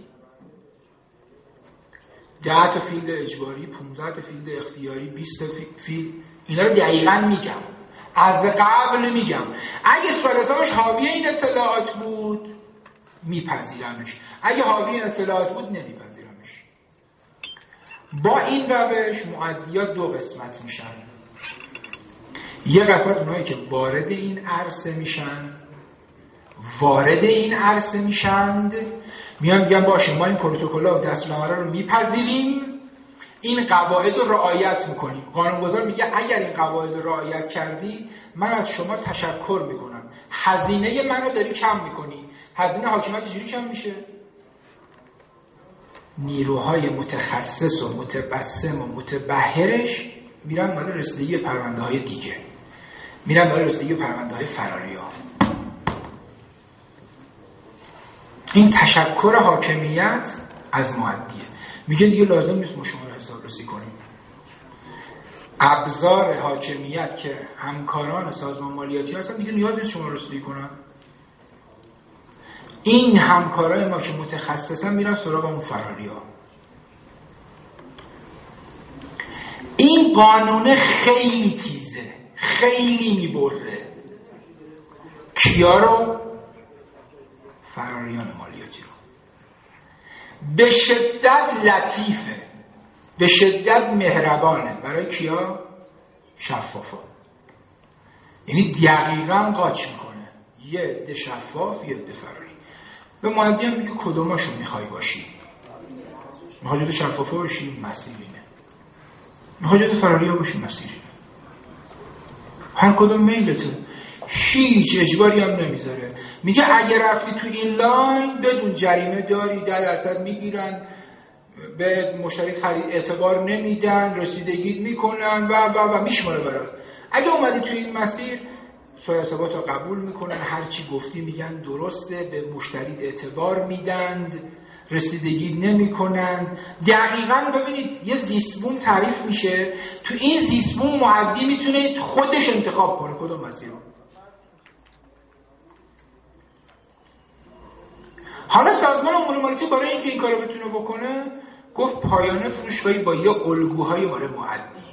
ده تا فیلد اجباری، پانزده تا فیلد اختیاری، بیست تا فیلد، اینا رو دقیقاً میگم، از قبل میگم. اگه صورت حسابش حاوی این اطلاعات بود میپذیرمش، اگه حاوی این اطلاعات بود نمیپذیرمش. با این روش معدیات دو قسمت میشن. یه قسمت اونایی که وارد این عرصه میشن، وارد این عرصه میشند، میان میگن باشه ما این پروتکل‌ها و دستورالعمل رو میپذیریم، این قواعد رو رعایت میکنیم. قانونگذار میگه اگر این قواعد رو رعایت کردی من از شما تشکر میکنم، هزینه منو داری کم میکنی. هزینه حاکمیت چجوری کم میشه؟ نیروهای متخصص و متبسم و متبحرش میرن برای رسیدگی پرونده های دیگه، میرن برای رسیدگی پرونده های فراری ها. این تشکر حاکمیت از معدیه. میگه دیگه لازم نیست ما شما رو حسابرسی کنیم. ابزار حاکمیت که همکاران سازمان مالیاتی هستن دیگه نیاز نیست شما رو رسیدگی کنن. این همکارای ما که متخصصن میرن سراغ اون فراری ها. این قانون خیلی تیزه، خیلی میبره. کیا رو؟ فراریان مالیاتی رو. به شدت لطیفه، به شدت مهربانه. برای کیا؟ شفافا. یعنی دقیقاً قاچ میکنه، یه عده شفاف یه عده فراری. به معدی هم میگه کدوماشو میخوای باشی؟ میخوای جد شفافا باشی؟ مسیر اینه. میخوای جد فراری ها باشی؟ مسیر اینه. هر کدوم میلته، هیچ اجباری هم نمیذاره. میگه اگه رفتی تو این لاین بدون جریمه داری، ده درصد میگیرن، به مشتری خرید اعتبار نمیدن، رسیدگی میکنن و و و میشماره برات. اگه اومدی تو این مسیر صورت حسابات رو قبول میکنن، هر چی گفتی میگن درسته، به مشتری اعتبار میدن، رسیدگی نمی‌کنن. دقیقاً ببینید یه زیست بوم تعریف میشه، تو این زیست بوم مؤدی میتونه خودش انتخاب کنه کدوم مسیر رو. حالا سازمان امور مالیاتی برای اینکه این کارو بتونه بکنه گفت پایانه فروشگاهی با یه الگوهای برای مؤدی.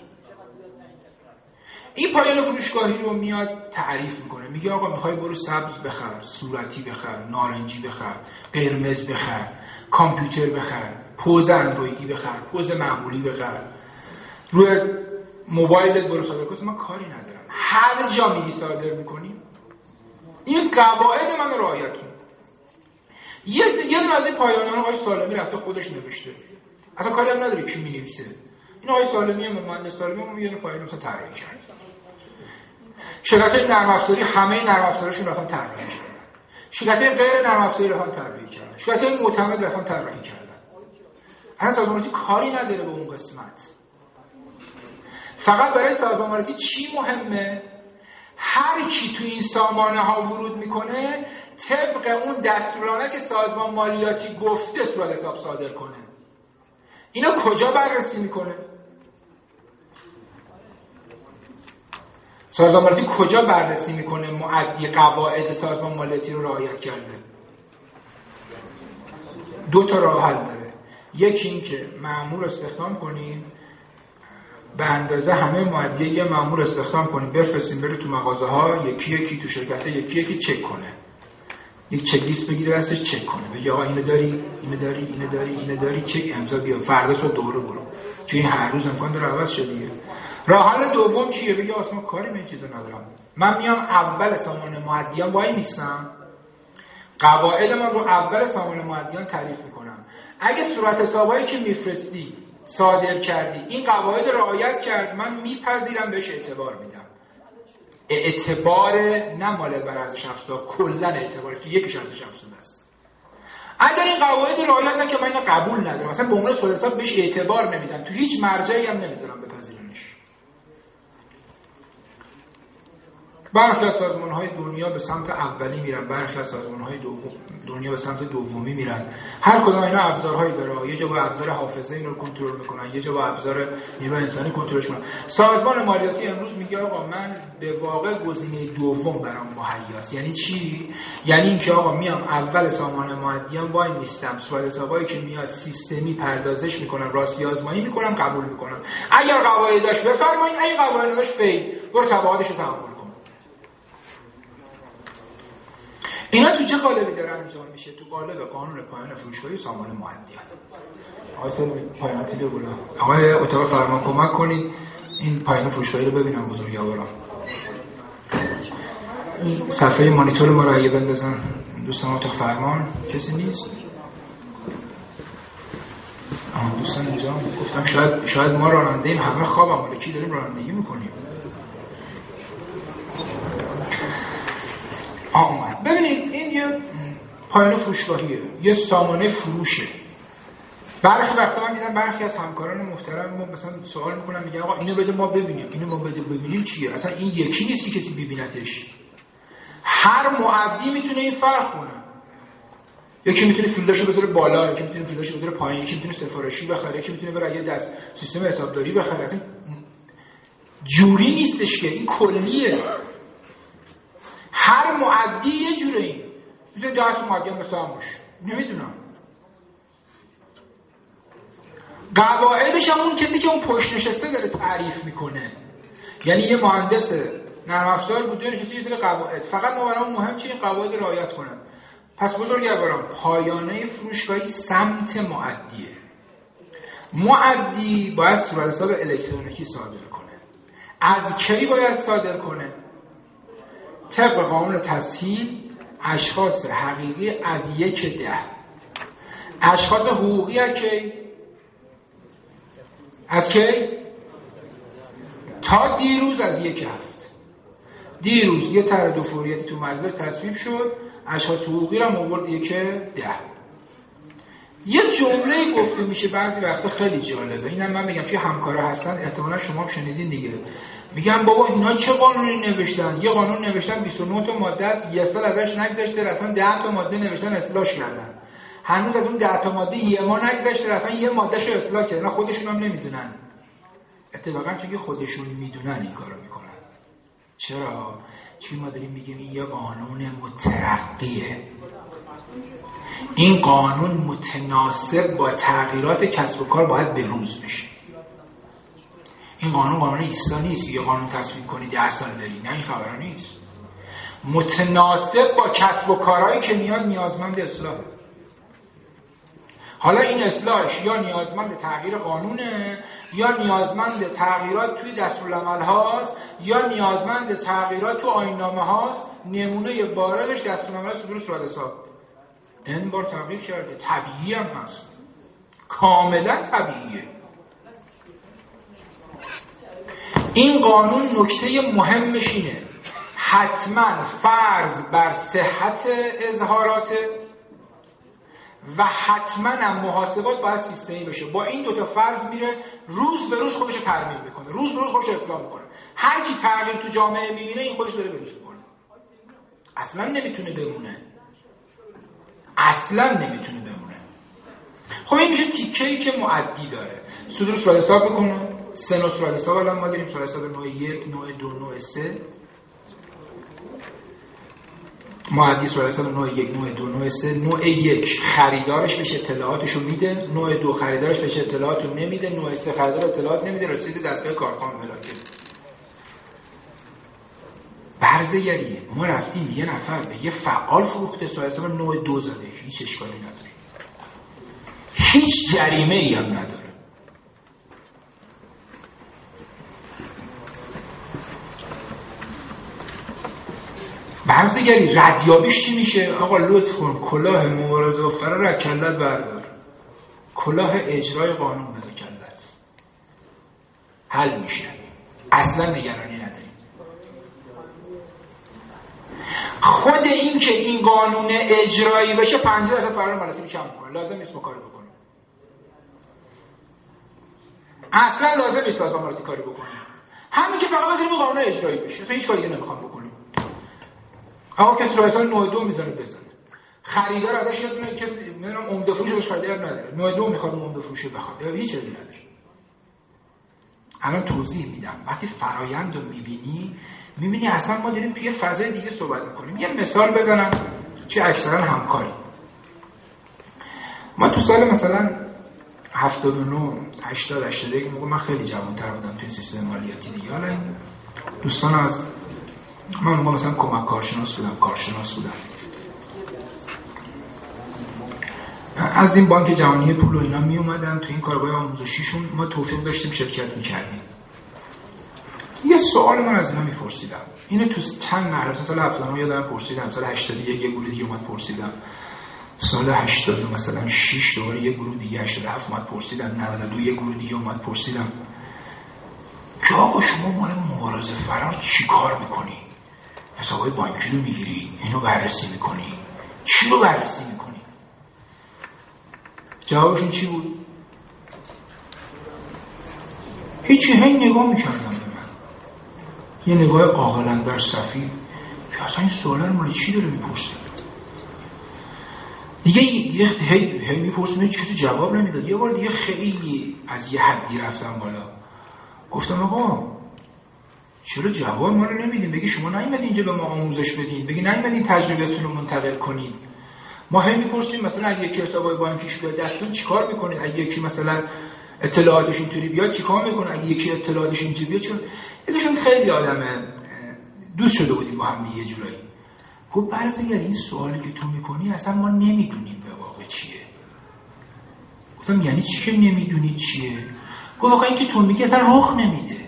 این پایان فروشگاهی رو میاد تعریف میکنه، میگه آقا میخوای برو سبز بخر، صورتی بخر، نارنجی بخر، قرمز بخر، کامپیوتر بخر، پوز اندرویدی بخر، پوز معمولی بخر، روی موبایلت برو صادر کن. من کاری ندارم، هر جا میگی صادر میکنی این قواعد من رعایت کن. یه یه دونه از این پایان‌ها آقای سالمی رفته خودش نوشته، اصلا کاری هم نداره کی می‌نویسه. این آقای سالمی مهندس سالمی اون یه پایان مثلا طراحی کرد. شرکت‌های نرم افزاری همه نرم افزارشون رفتن طراحی کردن. شرکت‌های غیر نرم افزاری رفتن طراحی کردن. شرکت‌های معتمد رفتن طراحی کردن. اصلا سازمان مالیاتی کاری نداره به اون قسمت. فقط برای سازمان مالیاتی چی مهمه؟ هر کی تو این سامانه‌ها ورود میکنه طبق اون دستورالعمل که سازمان مالیاتی گفته صورت حساب صادر کنه. اینا کجا بررسی میکنه؟ سازمان مالیاتی کجا بررسی میکنه مؤدی قواعد سازمان مالیاتی رو رعایت کرده؟ دو تا راه حل داره. یکی این که مأمور استخدام کنیم، به اندازه همه مؤدیه یه مأمور استخدام کنیم بفرستیم بره تو مغازه ها یکی یکی، تو شرکت ها یکی یکی چک کنه، یک چک لیست بگیره دستش چک کنه، بگه آقا اینو داری اینو داری اینو داری اینو داری چک امضا بیا، فردا صبح دوره برو، چون این هر روز امکان داره عوض شه دیگه. راه حل دوم چیه؟ بگه آسما کاری به این چیزا ندارم، من میام اول سامان مؤدیان وای میستم، قواعد من رو اول سامان مؤدیان تعریف میکنم. اگه صورت حسابایی که میفرستی صادر کردی این قواعد رعایت کرد، من میپذیرم بهش اعتبار میدم. اعتبار نه مال بر ارزش افزوده، کلا اعتبار که یکیش ارزش افزوده است. اگر این قواعد رعایت نکنه من اینو قبول ندارم، مثلا به عنوان صورت حساب بهش اعتبار نمیدم، تو هیچ مرجعی هم نمیذارم بپذیرنش. برخی از سازمان‌های دنیا به سمت اولی میرن، برخی از سازمان‌های دوم دنیا به سمت دومی میرن. هر کدوم اینا ابزارهایی داره، یه جا با ابزار حافظه اینو رو کنترل میکنن، یه جا با ابزار نیروی انسانی کنترلش میکنن. سازمان مالیاتی امروز میگه آقا من به واقع گزینه دوم برام مهیاست. یعنی چی؟ یعنی اینکه آقا میام اول سامان مؤدیان وای میستم، صورت حسابایی که میاد سیستمی پردازش میکنم، راستی آزمایی میکنم، قبول میکنم. اگر قواعدش بفرمایید، اگه قواعدش فیل، برو تبعاتش رو تحمل. اینا تو چه قالبی داره انجام میشه؟ تو قالب قانون پایان فروشگاهی سامان مؤدیان. آقای سالمی پایاناتی بگو. آقای اتاق فرمان کمک کنید این پایان فروشگاهی رو ببینم بزرگوارا. صفحه مانیتور ما رو اگه بندازن دوستان اتاق فرمان. کسی نیست؟ آها دوستان اینجا گفتم شاید شاید ما راننده ایم، همه خوابم ولی کی داریم رانندگی میکنیم. آمد. ببینید این یه پایان فروشگاهیه، یه سامانه فروشه. برخی وقتا من دیدم برخی از همکاران محترم ما مثلا سوال میکنن، میگن آقا اینو بده ما ببینیم، اینو ما بده ببینیم چیه؟ اصلا این یکی نیست که کسی ببینتش. هر مؤدی میتونه این فرق کنه. یکی میتونه فیلداشو بذاره بالا، یکی میتونه فیلداشو بذاره پایین، یکی میتونه سفارشی بخره، یکی میتونه بره یه دست سیستم حسابداری بخره. اصلا جوری نیستش که این کلیه. هر مؤدی یه جوره این میتونه ده تا مؤدی هم مثل هم باشه، نمیدونم. قواعدش هم اون کسی که اون پشت نشسته داره تعریف میکنه. یعنی یه مهندس نرم افزار بوده نشسته یه سری قواعد، فقط ما برام مهم چیه این قواعد رعایت کنن. پس بزرگواران پایانه فروشگاهی سمت مؤدیه. مؤدی باید صورت حساب الکترونیکی صادر کنه. از کی باید صادر کنه؟ طبق قانون تسهیل اشخاص حقیقی از یک ده، اشخاص حقوقی از کی؟ از کی؟ تا دیروز از یک هفت. دیروز یه طرح دو فوریتی تو مجلس تصویب شد، اشخاص حقوقی را آورد یک ده. یه جمله گفته میشه بعضی وقتا خیلی جالبه، اینم من میگم که همکارا هستن احتمالا شما هم شنیدین دیگه. میگم بابا اینا چه قانونی نوشتن؟ یه قانون نوشتن بیست و نه تا ماده است، یه سال ازش نگذشته رفتن ده تا ماده نوشتن اصلاحش کردن. هنوز از اون ده تا ماده یه ما نگذشته رفتن یه مادهشو اصلاح کردن، خودشون هم نمیدونن. اتفاقا چون که خودشون میدونن این کارو میکنن. چرا؟ چون ما داریم میگیم این یه قانون مترقیه، این قانون متناسب با تغییرات کسب و کار باید بروز بشه. این قانون قانون ایستا نیست که یه قانون تصویب کنی ده سال بری، نه این خبرها نیست. متناسب با کسب و کارهایی که میاد نیازمند اصلاحه. حالا این اصلاحش یا نیازمند تغییر قانونه، یا نیازمند تغییرات توی دستورالعمل هاست، یا نیازمند تغییرات تو آیین‌نامه هاست. نمونه بارش دستورالعمل صدور صورت حساب این بار تغییر کرده، طبیعی هم هست، کاملا طبیعیه. این قانون نکته مهمش اینه حتما فرض بر صحت اظهاراته و حتما هم محاسبات باید سیستمی بشه. با این دوتا فرض میره روز به روز خودش رو ترمیم میکنه، روز به روز خودش رو اصلاح میکنه. هر کی تغییر تو جامعه میبینه این خودش داره بروز میکنه. اصلا نمیتونه بمونه، اصلا نمیتونه بمونه. خب این میشه تیکه‌ای که معدی داره. صدور صورت حساب بکنه، سه نوع صورت حساب الان ما داریم، صورت حساب نوع یک، نوع دو، نوع سه. معدی صورت حساب نوع یک، نوع دو، نوع سه. نوع یک خریدارش بهش اطلاعاتشو میده، نوع دو خریدارش بهش اطلاعاتو نمیده، نوع سه خریدار اطلاعات نمیده، رسید دستگاه کارخانه ملاکه. برزگریه ما رفتیم یه نفر به یه فعال فروخته صورت حساب نوع دو زده، هیچ اشکالی نداره، هیچ جریمه ای هم نداره. برزگری ردیابیش چی میشه؟ آقا لطف کن کلاه مبارزه و فرار از کلت بردار، کلاه اجرای قانون بده کلت، حل میشه، اصلا نگرانی نداریم. خود این که این قانون اجرایی بشه پنجاه درصد فرار مالیاتی کم کنه، لازم نیست ما کاری بکنیم، اصلا لازم نیست فرار مالیاتی کاری بکنیم. همین که فقط بذاریم این قانون اجرایی بشه، اصلا هیچ کاری دیگه نمیخوام بکنیم. آقا کسی رو حساب نوع دو میزنه بزنه، خریدار ازش یاد میاد کسی میدونم عمده فروش ازش خریدار نداره، نوع دو میخواد عمده فروش بخواد، یا هیچ چیزی نداره. الان توضیح میدم. وقتی فرایند رو میبینی میبینی اصلا ما داریم توی فضای دیگه صحبت میکنیم. یه مثال بزنم چه اکثرا همکاری. ما تو سال مثلا هفتاد و نه هشتاد هشتاد و یک موقع من خیلی جوان‌تر بودم توی سیستم مالیاتی دیگه. حالا دوستان از من موقع مثلا کمک کارشناس بودم، کارشناس بودم از این بانک جهانی پول و اینا می اومدن تو این کارگاه آموزشیشون، ما توفیق داشتیم شرکت میکردیم. یه سوال من از اینا میپرسیدم، اینو تو چند مرحله سال هفتاد و نه یادم پرسیدم، سال هشتاد و یک یه گروه دیگه اومد پرسیدم، سال هشتاد مثلا شش دوباره یه گروه دیگه، هشتاد و هفت اومد پرسیدم، نود و دو یه گروه دیگه اومد پرسیدم که آقا شما مال مبارزه فرار چی کار میکنی؟ حسابای بانکی رو میگیری، اینو بررسی میکنی، چی رو بررسی میکنی؟ جوابشون چی بود؟ هیچی. هی نگاه میکردم به من، یه نگاه قاقلندر صفی که اصلا این سوالا رو مال چی داره میپرسه. دیگه دیگه هی هی میپرسم هیچ کسی جواب نمیداد. یه بار دیگه خیلی از یه حدی رفتم بالا، گفتم آقا چرا جواب ما رو نمیدین؟ بگی شما نیومدین اینجا به ما آموزش بدین، بگی نیومدین تجربیاتتون رو منتقل کنید. ما هم میپرسیم مثلا اگه یکی حسابای بانکیش بیاد دستون چیکار میکنید؟ اگه یکی مثلا اطلاعاتش اینطوری بیاد چیکار میکنه؟ اگه یکی اطلاعاتش اینطوری بیاد چون یکیشون خیلی آدم دوست شده بودیم با هم یه جورایی. گفت برزگر این سوالی که تو میکنی اصلا ما نمیدونیم به واقع چیه. گفتم یعنی چی که نمیدونید چیه؟ گفت آخه این که تو میگی اصلا رخ نمیده.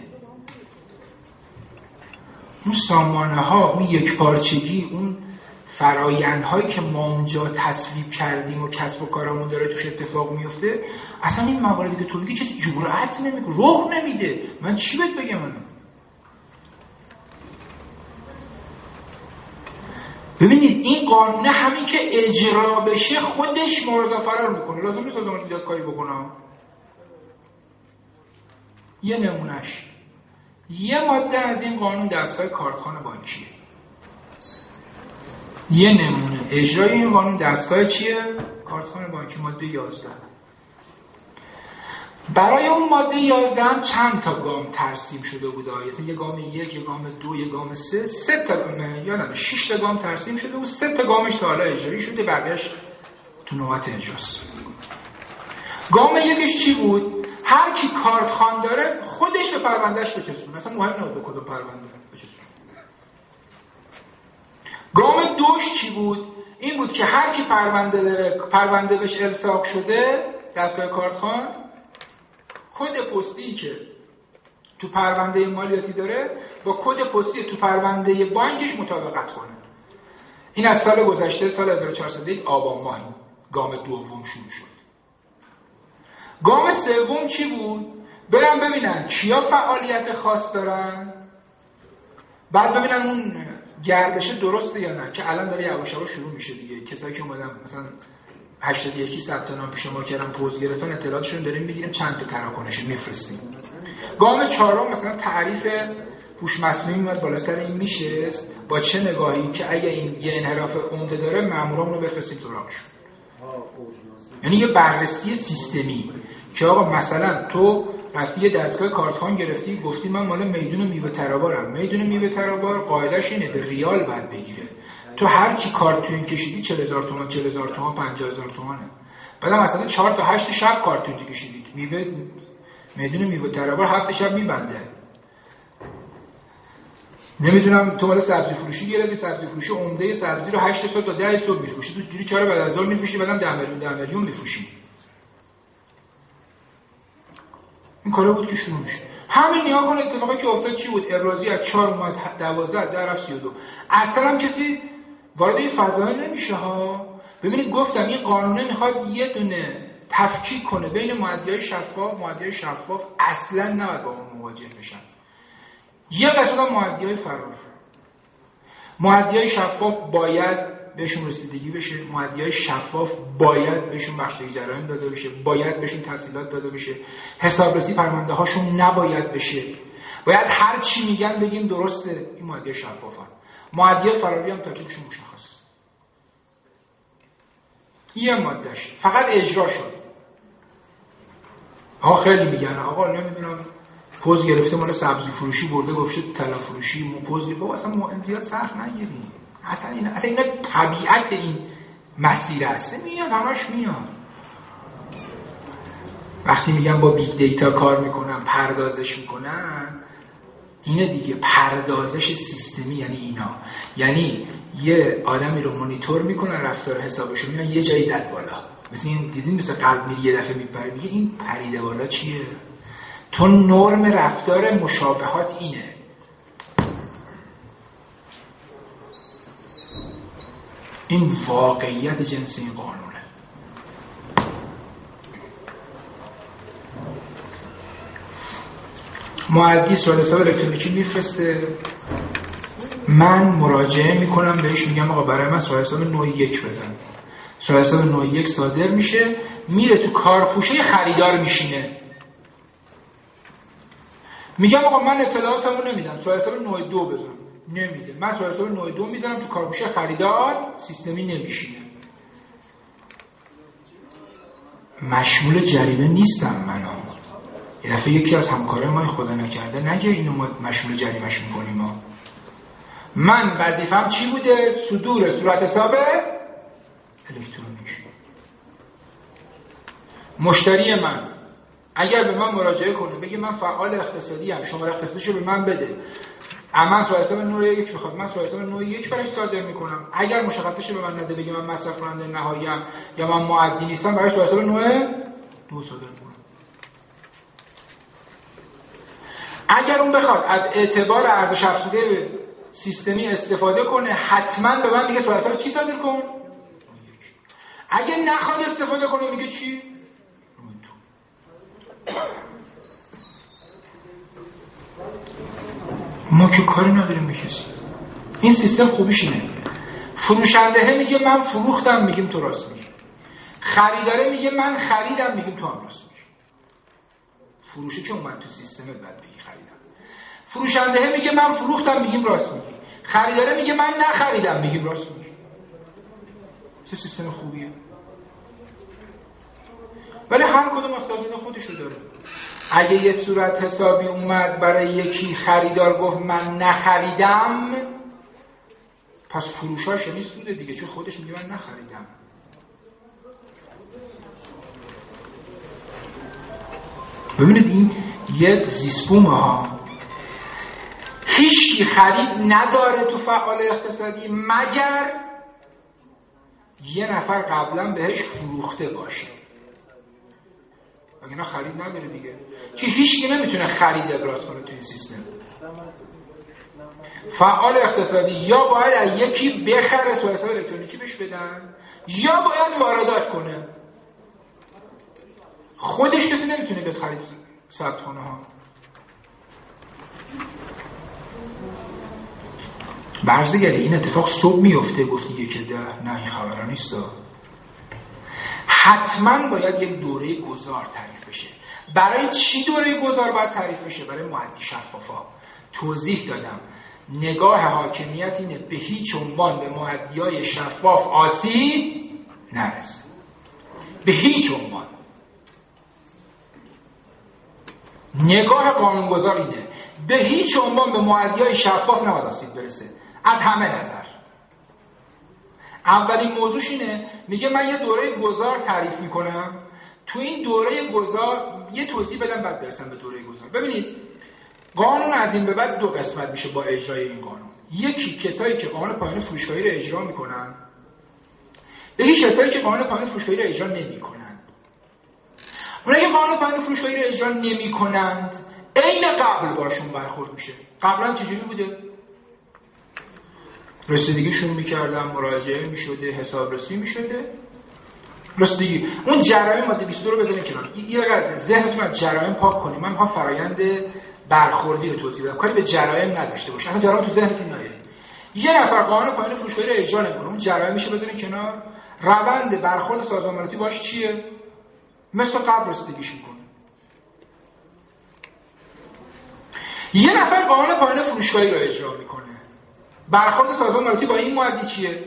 اون سامانه ها، اون یک پارچگی، اون فرایندهایی که ما اونجا تصویب کردیم و کسب و کارمون داره توش اتفاق میفته، اصلا این مواردی که تو میگی چه جرأت نمیکنه، رخ نمیده. من چی بهت بگم؟ من ببینید این قانون همین که اجرا بشه خودش مورد فرار میکنه، لازم نیست آدم زیاد کاری بکنه. یه نمونهش یه ماده از این قانون دستگاه کارخانه بانکیه. یه نمونه اجرای این قانون دستگاه چیه؟ کارتخوان بانکی ماده یازده. برای اون ماده یازده هم چند تا گام ترسیم شده بود. یعنی یه گام یک، یه گام دو، یه گام سه، سه تا یادم شش تا گام ترسیم شده بود. سه تا گامش تا حالا اجرایی شده، بقیه‌اش تو نوبت اجراست. گام یکش چی بود؟ هر کی کارتخوان داره خودش به پروندهش بچسبونه، مثلا مهم نبود به کدوم پرونده بچسبونه. گام دوش چی بود؟ این بود که هر کی پرونده داره، پرونده بهش الساق شده دستگاه کارتخوان، کد پستی که تو پرونده مالیاتی داره با کد پستی تو پرونده بانکش مطابقت کنه. این از سال گذشته، سال هزار و چهارصد و یک آبان ماه گام دوم شروع شد. گام سوم چی بود؟ برن ببینن کیا فعالیت خاص دارن، بعد ببینن اون گردش درسته یا نه، که الان داره یواش یواش شروع میشه دیگه. کسایی که اومدن مثلا هشتاد و یک ثبت نام پیش ما کردن، پوز گرفتن، اطلاعاتشون داریم میگیریم، چند تا تراکنش میفرستیم. گام چهارم مثلا تعریف هوش مصنوعی میاد بالا سر این میشه با چه نگاهی که اگه این یه انحراف عمده داره مامورامون رو بفرستیم سراغشون. یعنی یه بررسی سیستمی که آقا مثلا تو رفتی یه دستگاه کارتخوان گرفتی، گفتی من مال میدون میوه ترابارم. میدون میوه ترابار قاعدش اینه به ریال باید بگیره. تو هر کی کارت تو این کشیدی چهل هزار تومان، چهل هزار تومان، پنجاه هزار تومانه. بعدم مثلا چهار تا هشت شب کارت تو کشیدی، میوه میدون میوه ترابار هفت شب میبنده. نمیدونم تو مال سبزی فروشی گرفتی، سبزی فروشی عمده سبزی رو هشت صبح تا ده صبح میفروشی، تو جوری چهار بعد از ظهر میفروشی، بعدم ده میلیون ده میلیون میفروشی. این کارا بود که شروع میشه. همین نیا کن اتفاقی که افتاد چی بود؟ ابرازی از چهار اومد دوازده، در رفت سی و دو. اصلا هم کسی وارد این فضا نمیشه ها. ببینید گفتم این قانونه میخواد یه دونه تفکیک کنه بین مؤدیای شفاف، مؤدیای شفاف اصلا نباید با اون مواجه بشن. یه قسمت مؤدیای فرار. مؤدیای شفاف باید بهشون رسیدگی بشه، مؤدیای شفاف باید بهشون بخش‌دهی جرایم داده بشه، باید بهشون تسهیلات داده بشه، حسابرسی پرونده هاشون نباید بشه، باید هر چی میگن بگیم درسته. این مؤدیای شفافن. مؤدیای فراری هم تکلیفشون مشخص. یه مادهش فقط اجرا شد. ها خیلی میگن آقا نمیدونم پوز گرفته مال سبزی فروشی برده گفته طلا فروشی، مو پوز بابا اصلا مهم زیاد سخت نگیریم. اصلا این اصلا اینا طبیعت این مسیر هست. میان همش میان. وقتی میگن با بیگ دیتا کار میکنن، پردازش میکنن، اینه دیگه پردازش سیستمی. یعنی اینا یعنی یه آدمی رو مانیتور میکنن رفتار حسابش رو، میان یه جایی زد بالا. مثل این دیدین مثل قلب میری یه دفعه میپره میگه این پریده بالا چیه؟ تو نرم رفتار مشابهات اینه. این واقعیت جنس این قانونه. مؤدی سوال حساب الکترونیکی میفرسته، من مراجعه میکنم بهش، میگم آقا برای من سوال حساب نوع یک بزن. سوال حساب نوع یک صادر میشه، میره تو کارپوشه خریدار میشینه. میگم آقا من اطلاعاتمو نمیدم، سوال حساب نوع دو بزن. نمیده. من سوال حساب نوع دو میذارم تو کارپوشه خریدار، سیستمی نمیشینه. مشمول جریمه نیستم من ها. یه دفعه یکی از همکارای ما خدا نکرده نگه اینو ما مشمول جریمهش میکنیم ما. من وظیفم چی بوده؟ صدور صورت حساب الکترونیک. مشتری من اگر به من مراجعه کنه بگه من فعال اقتصادی ام، شماره اقتصادیشو به من بده، من سوال حساب نوع یک بخواد، من سوال حساب نوع یک براش صادر میکنم. اگر مشخصش به من نده بگه من مصرف کننده نهایی ام یا من مؤدی نیستم، براش سوال حساب نوع دو صادر میکنم. اگر اون بخواد از اعتبار ارزش افزوده سیستمی استفاده کنه، حتما به من میگه سوال حساب چی صادر کن. اگر نخواد استفاده کنه میگه چی؟ ما که کاری نداریم به کسی. این سیستم خوبیش اینه، فروشنده میگه من فروختم، میگیم تو راست میگی. خریداره میگه من خریدم، میگیم تو هم راست میگی. فروشه که اومد تو سیستم بعد بگی خریدم. فروشنده میگه من فروختم، میگیم راست میگی. خریداره میگه من نخریدم، میگیم راست میگی. چه سیستم خوبیه. ولی هر کدوم استازین خودشو داره. اگه یه صورت حسابی اومد برای یکی خریدار گفت من نخریدم، پس فروشاش یعنی سوده دیگه، چون خودش میگه من نخریدم. ببینید این یه زیسبومه ها. هیچکی خرید نداره تو فعال اقتصادی مگر یه نفر قبلا بهش فروخته باشه، اگه نه خرید نداره دیگه. چی هیچکی نمیتونه خرید ابراز کنه توی سیستم. فعال اقتصادی یا باید از یکی بخره صورت الکترونیکی بهش بدن، یا باید واردات کنه. خودش کسی نمیتونه بیاد خرید ثبت کنه ها. برزگره این اتفاق صبح میفته گفتی یک ده، نه این خبرها نیست. حتما باید یک دوره گذار تعریف بشه. برای چی دوره گذار باید تعریف بشه؟ برای مؤدی شفافا. توضیح دادم نگاه حاکمیت اینه به هیچ عنوان به مؤدیای شفاف آسیب نرسه، به هیچ عنوان. نگاه قانونگذار اینه به هیچ عنوان به مؤدیای شفاف نباید آسیب برسه از همه نظر. اولین موضوعش اینه، میگه من یه دوره گذار تعریف میکنم، تو این دوره گذار یه توضیح بدم بعد برسم به دوره گذار. ببینید قانون از این به بعد دو قسمت میشه با اجرای این قانون. یکی کسایی که قانون پایان فروشگاهی رو اجرا میکنن، یکی کسایی که قانون پایان فروشگاهی رو اجرا نمیکنن. اونایی که قانون پایان فروشگاهی رو اجرا نمیکنند عین قبل باشون برخورد میشه. قبلا چجوری بوده؟ رسیدگیشون میکردن، مراجعه میشده، حسابرسی میشده، رسیدگی. اون جرایم ماده بیست و دو رو بزنید کنار. یه اگر ذهنتون از جرایم پاک کنید، من میخوام فرآیند برخوردی رو توضیح بدم، کاری به جرایم نداشته باشه. اصلا جرایم تو ذهنتون نیاد. یه نفر قانون پایان فروشگاهی رو اجرا نمیکنه، اون جرایم میشه بزنید کنار. روند برخورد سازمانمدارتی باش چیه؟ مثل قبل رسیدگیش میکنه. یه نفر قانون پایان فروشگاهی رو اجرا میکنه، برخورد سازمان مدیریتی با این مؤدی چیه؟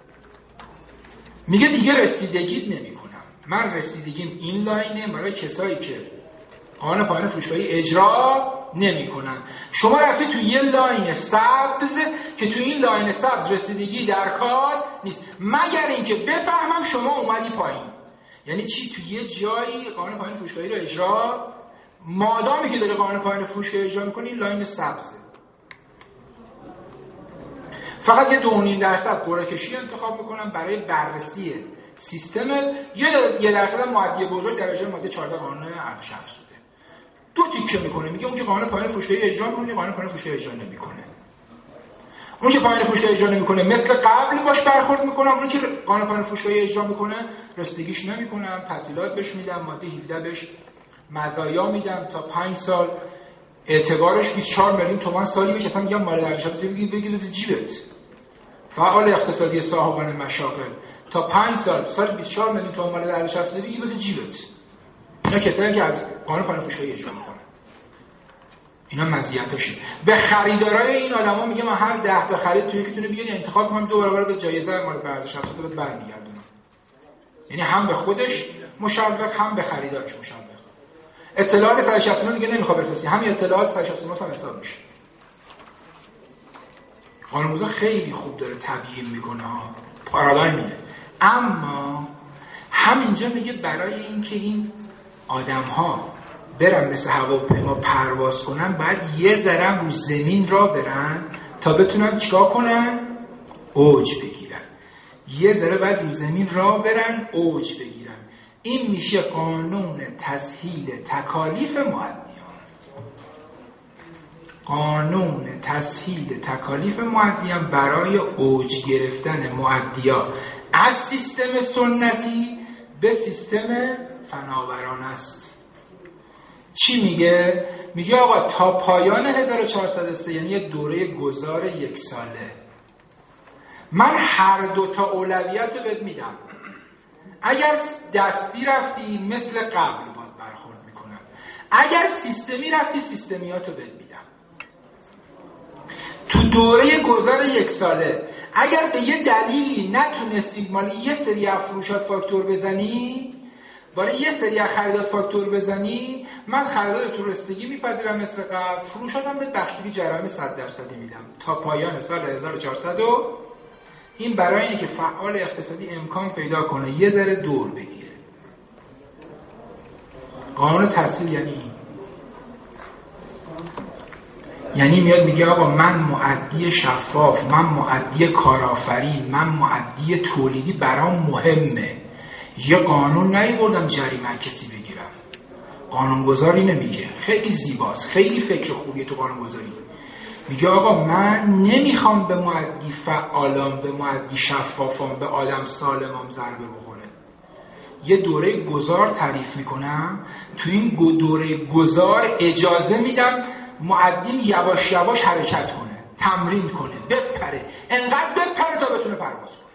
میگه دیگه رسیدگی نمی کنم، من رسیدگیم این لاینه برای کسایی که قانون پایان فروشگاهی اجرا نمی کنن. شما رفتی تو یه لاین سبز که تو این لاین سبز رسیدگی در کار نیست، مگر اینکه بفهمم شما اومدی پایین. یعنی چی؟ تو یه جایی قانون پایان فروشگاهی رو اجرا، مادامی که داره قانون پایان فروشگاهی اجرا میکنه این لاین سبزه، فقط یه دو و نیم درصد قرعه کشی انتخاب میکنن برای بررسی سیستم، یه درصد هم مؤدی بزرگ در اجرای ماده چهارده قانون ارزش افزوده. دو تیکه میکنه، میگه اون که قانون پایان فروشگاهی اجرا میکنه، قانون پایان فروشگاهی اجرا نمیکنه. اون که پایان فروشگاهی اجرا نمیکنه مثل قبل باش برخورد میکنم، اون که قانون پایان فروشگاهی اجرا میکنه رسیدگیش نمیکنم، تسهیلات بهش میدم، ماده هفده بهش مزایا میدم تا پنج سال، اعتبارش بیست و چهار میلیون تومان سالی بشه، اصلا میگم مال ارزش افزوده بگی بگی بز جیبت. فعال اقتصادی صاحبان مشاغل تا پنج سال سال بیست و چهار میلیون تومان مال ارزش افزوده بگی بز جیبت. اینا کسایی که از قانون پایان فروشگاهی اجرا میکنن، اینا مزیتاشه. به خریدارای این آدما میگه من هر ده تا خرید توی یکیتونه بیاری انتخاب کنم، دو برابر به جایزه مال ارزش افزوده بهت برمیگردونم. یعنی هم به خودش مشوق هم به خریدارش مشوق. اطلاعات صد و شصت و نه دیگه نمیخواد بفرستی، همین اطلاعات صد و شصت و نه تا حساب میشه. قانونگذار خیلی خوب داره تبیین میکنه ها، پارادایمیه. اما همینجا میگه برای اینکه این آدم ها برن مثل هواپیما پرواز کنن باید یه ذره رو زمین را برن تا بتونن چیکار کنن؟ اوج بگیرن. یه ذره باید رو زمین را برن اوج بگیرن. این میشه قانون تسهیل تکالیف مؤدیان. قانون تسهیل تکالیف مؤدیان برای اوج گرفتن مؤدیان از سیستم سنتی به سیستم فناورانه است. چی میگه؟ میگه آقا تا پایان هزار و چهارصد و سه، یعنی یک دوره گذار یک ساله، من هر دو تا اولویت رو بهت میدم. اگر دستی رفتی مثل قبل باید برخورد میکنم، اگر سیستمی رفتی سیستمیاتو بهت میدم. تو دوره گذار یک ساله اگر به یه دلیلی نتونستی مالی یه سری افروشات فاکتور بزنی، برای یه سری از خریدات فاکتور بزنی، من خریدات تو رسیدگی میپذیرم مثل قبل، فروشاتم به بخشیدگی جرامی صد درصدی میدم تا پایان سال هزار و چهارصد. این برای اینه که فعال اقتصادی امکان پیدا کنه یه ذره دور بگیره. قانون تسهیل یعنی این، یعنی میاد میگه آقا من مؤدی شفاف، من مؤدی کارآفرین، من مؤدی تولیدی برام مهمه. یه قانون نیاوردم جریمه کسی بگیرم. قانونگذاری نمیگه، خیلی زیباست، خیلی فکر خوبیه تو قانونگذاری. میگه آقا من نمیخوام به مؤدی فعالام، به مؤدی شفافام، به آدم سالمام ضربه بخوره. یه دوره گذار تعریف میکنم، تو این دوره گذار اجازه میدم مؤدی یواش یواش حرکت کنه، تمرین کنه، بپره، انقدر بپره تا بتونه پرواز کنه.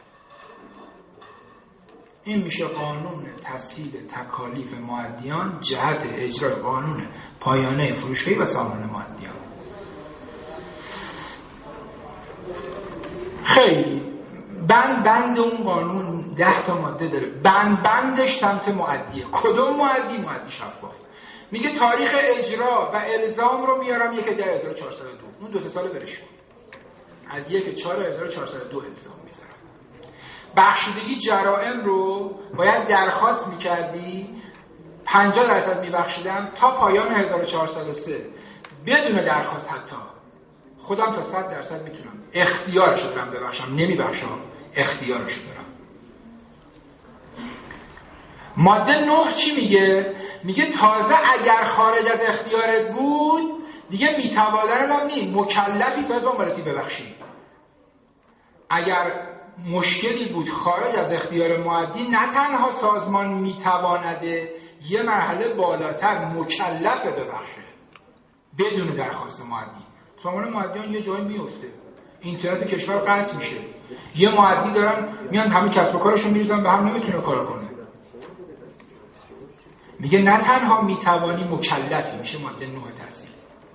این میشه قانون تسهیل تکالیف مؤدیان جهت اجرای قانون پایانه فروشگاهی و سامان مؤدیان. خیلی بند بند اون قانون ده تا ماده داره، بند بندش سمت مؤدیه. کدوم مؤدی؟ مؤدی شفاف. میگه تاریخ اجرا و الزام رو میارم یک ده هزار و چهارصد و دو، اون دو سه سال برش کن، از یک چهار هزار و چهارصد و دو الزام میذارم. بخشیدگی جرائم رو باید درخواست میکردی، پنجاه درصد میبخشیدم تا پایان هزار و چهارصد و سه بدون درخواست، حتی خودم تا صد درصد میتونم اختیارشو دارم ببخشم، نمیبخشم، اختیارشو دارم. ماده نه چی میگه؟ میگه تازه اگر خارج از اختیارت بود دیگه میتوانن هم نیم مکلفی سازمان مالیاتی ببخشید. اگر مشکلی بود خارج از اختیار مؤدی، نه تنها سازمان میتوانده، یه مرحله بالاتر مکلفه ببخشه بدون درخواست مؤدی. سامان مؤدیان یه جایی میفته، اینترنت کشور قطع میشه، یه مؤدی دارن میان همه کسب و کارشون میریزن به هم، نمیتونه کار کنه. میگه نه تنها میتوانی، مکلفی، میشه ماده نه تسهیل.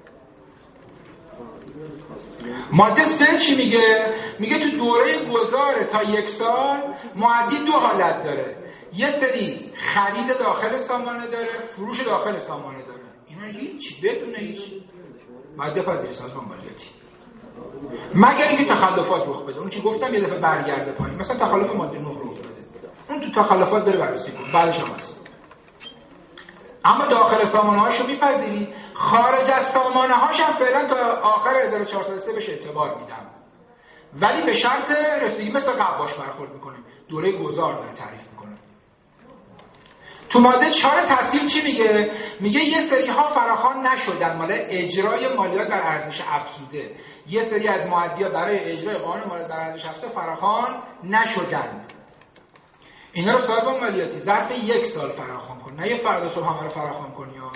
ماده سه چی میگه؟ میگه تو دوره گذار تا یک سال مؤدی دو حالت داره، یه سری خرید داخل سامانه داره، فروش داخل سامانه داره. اینا هیچ بدون هیچ باید بپذیری سازمان مالیاتی، مگر اینکه تخلفات رخ بده. اون که گفتم یه دفعه برگرده پایین، مثلا تخلف ماده نه رخ بده، اون تو تخلفات بره بررسی کن، بعدش هم هست. اما داخل سامانه هاشو میپذیری، خارج از سامانه هاش هم فعلا تا آخر هزار و چهارصد و سه بهش اعتبار میدم، ولی به شرط رسیدگی مثل قبل باش برخورد میکنیم. دوره گذار داره تعریف میکنه. تو ماده چهار تسهیل چی میگه؟ میگه یه سری ها فراخوان نشدن مال اجرای مالیات بر ارزش افزوده، یه سری از مؤدی‌ها برای اجرای قانون مالیات بر ارزش افزوده فراخوان نشدند. اینا رو سازمان مالیاتی ظرف یک سال فراخوان کن، نه یه فردا صبح همه رو فراخوان کنی ها.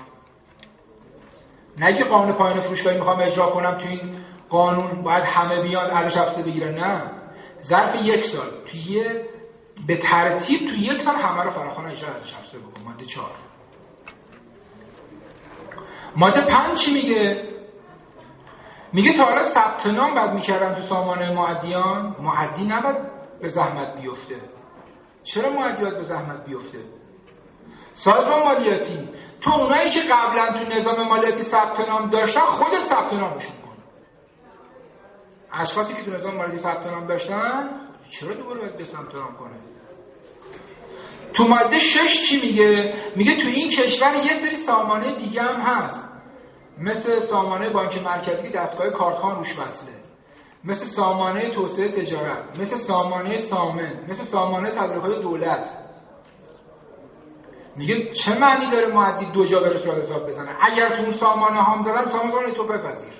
نه که قانون پایان فروشگاهی میخوام اجرا کنم تو این قانون باید همه بیان ارزش افزوده بگیرن، نه، ظرف یک سال توی به ترتیب تو یک سال همه رو فراخوان اجرا ارزش افزوده بکن. ماده چهار. ماده پنج چی میگه؟ میگه تا حالا ثبت نام باید میکردن تو سامانه مؤدیان، مؤدی نباید به زحمت بیفته. چرا مؤدیات به زحمت بیفته؟ سازمان مالیاتی تو اونایی که قبلا تو نظام مالیاتی ثبت نام داشتن خودت ثبت نامشون کن. اشخاصی که تو نظام مالیاتی ثبت نام داشتن چرا دوباره باید به ثبت نام کنه؟ تو ماده شش چی میگه؟ میگه تو این کشور یه سری سامانه دیگه هم هست، مثل سامانه بانک مرکزی که دستگاه کارتخوان روش وصله، مثل سامانه توسعه تجارت، مثل سامانه سامن، مثل سامانه تدارکات دولت. میگه چه معنی داره مؤدی دو جا بره صورت حساب بزنه؟ اگر تو اون سامانه هم زدن، سامانه تو بپذیر.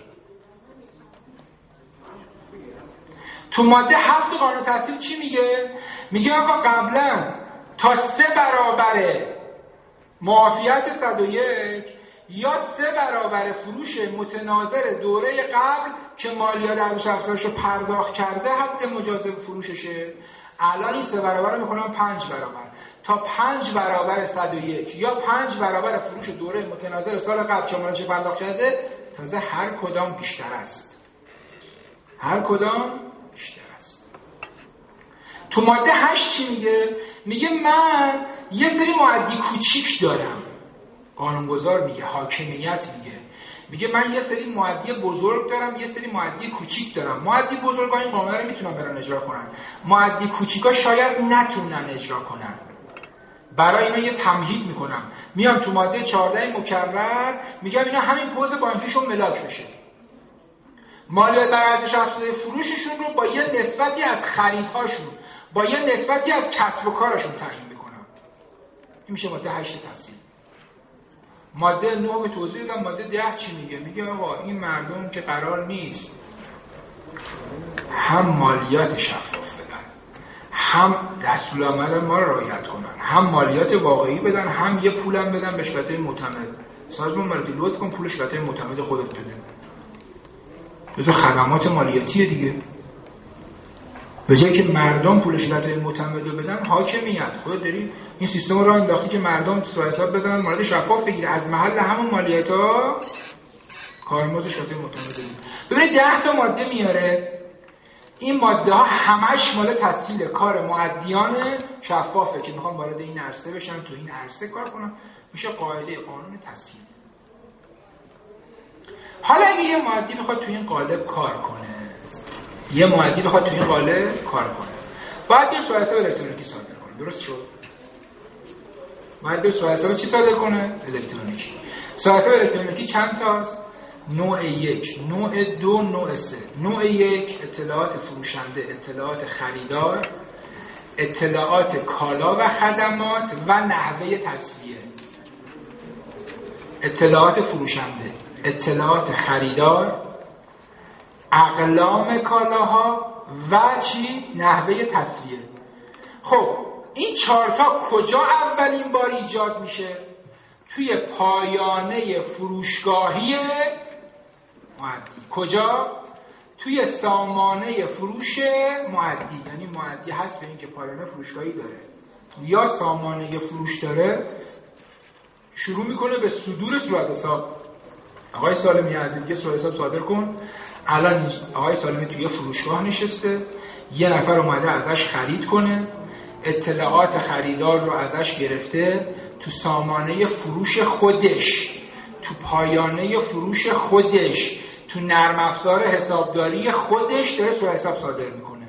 تو ماده هفت قانون تسهیل چی میگه؟ میگه آقا قبلا تا سه برابر معافیت صد و یک یا سه برابر فروش متناظر دوره قبل که مالیات ارزش افزوده‌شو پرداخت کرده حد مجاز فروششه، الان این سه برابر رو میکنم پنج برابر، تا پنج برابر صد و یک یا پنج برابر فروش دوره متناظر سال قبل که مالیاتش پرداخت کرده، تازه هر کدام بیشتر است، هر کدام بیشتر است. تو ماده هشت چی میگه؟ میگه من یه سری معدی کوچیک دارم. قانونگذار میگه، حاکمیت میگه، میگه من یه سری معدی بزرگ دارم، یه سری معدی کوچیک دارم. معدی بزرگا این قانون رو میتونن برن اجرا کنن، معدی کوچیکا شاید نتونن اجرا کنن. برای اینا یه تمهید میکنم، میام تو ماده چهارده مکرر میگم اینا همین پوز بانکیشون ملاک بشه، مالیات بر ارزش افزوده فروششون رو با یه نسبتی از خریدهاشون با یه نسبتی از کسب و کارشون تعیین میکنم. این میشه ماده هشت تصمیم. ماده نه توضیح دادم. ماده ده چی میگه؟ میگه آقا این مردم که قرار نیست هم مالیات شفاف بدن، هم دستورالعمل ما رو رعایت کنن، هم مالیات واقعی بدن، هم یه پولم بدن به شرکت‌های معتمد. سازمان مالیاتی لطف کن پول شرکت‌های معتمد خودت بده. بذار خدمات مالیاتی دیگه. به جایی که مردم پول شرکت‌های معتمد رو بدن، حاکمیت خودت داری این سیستم رو راه انداختی که مردم تو حساب بزنن، مالیات شفاف بگیره از محل همون مالیات‌ها کارمزد شرکت‌های معتمد بده. ببینید ده تا ماده میاره. این ماده ها همش مال تسهیل کار مؤدیان شفافه که میخوان وارد این عرصه بشن، تو این عرصه کار کنن. میشه قاعده قانون تسهیل. حالا اگه یه مؤدی بخواد تو این قالب کار کنه، یه مؤدی بخواد تو این قالب کار کنه، باید یه صورت حساب الکترونیکی صادر کنه. درست شد؟ باید یه صورت حساب چی صادر کنه؟ الکترونیکی. صورت حساب الکترونیکی چند تاست؟ نوع یک، نوع دو، نوع سه. نوع یک اطلاعات فروشنده، اطلاعات خریدار، اطلاعات کالا و خدمات و نحوه تسویه. اطلاعات فروشنده، اطلاعات خریدار، اقلام کالاها و چی؟ نحوه تسویه. خب این چهارتا کجا اولین بار ایجاد میشه؟ توی پایانه فروشگاهی مؤدی. کجا؟ توی سامانه فروش مؤدی. یعنی مؤدی هست به این که پایانه فروشگاهی داره یا سامانه فروش داره، شروع میکنه به صدور صورت حساب. آقای سالمی عزیز یه صورت حساب صادر کن. الان آقای سالمی توی فروشگاه نشسته، یه نفر اومده ازش خرید کنه، اطلاعات خریدار رو ازش گرفته، تو سامانه فروش خودش، تو پایانه فروش خودش، تو نرم افزار حسابداری خودش داره صورت حساب صادر میکنه.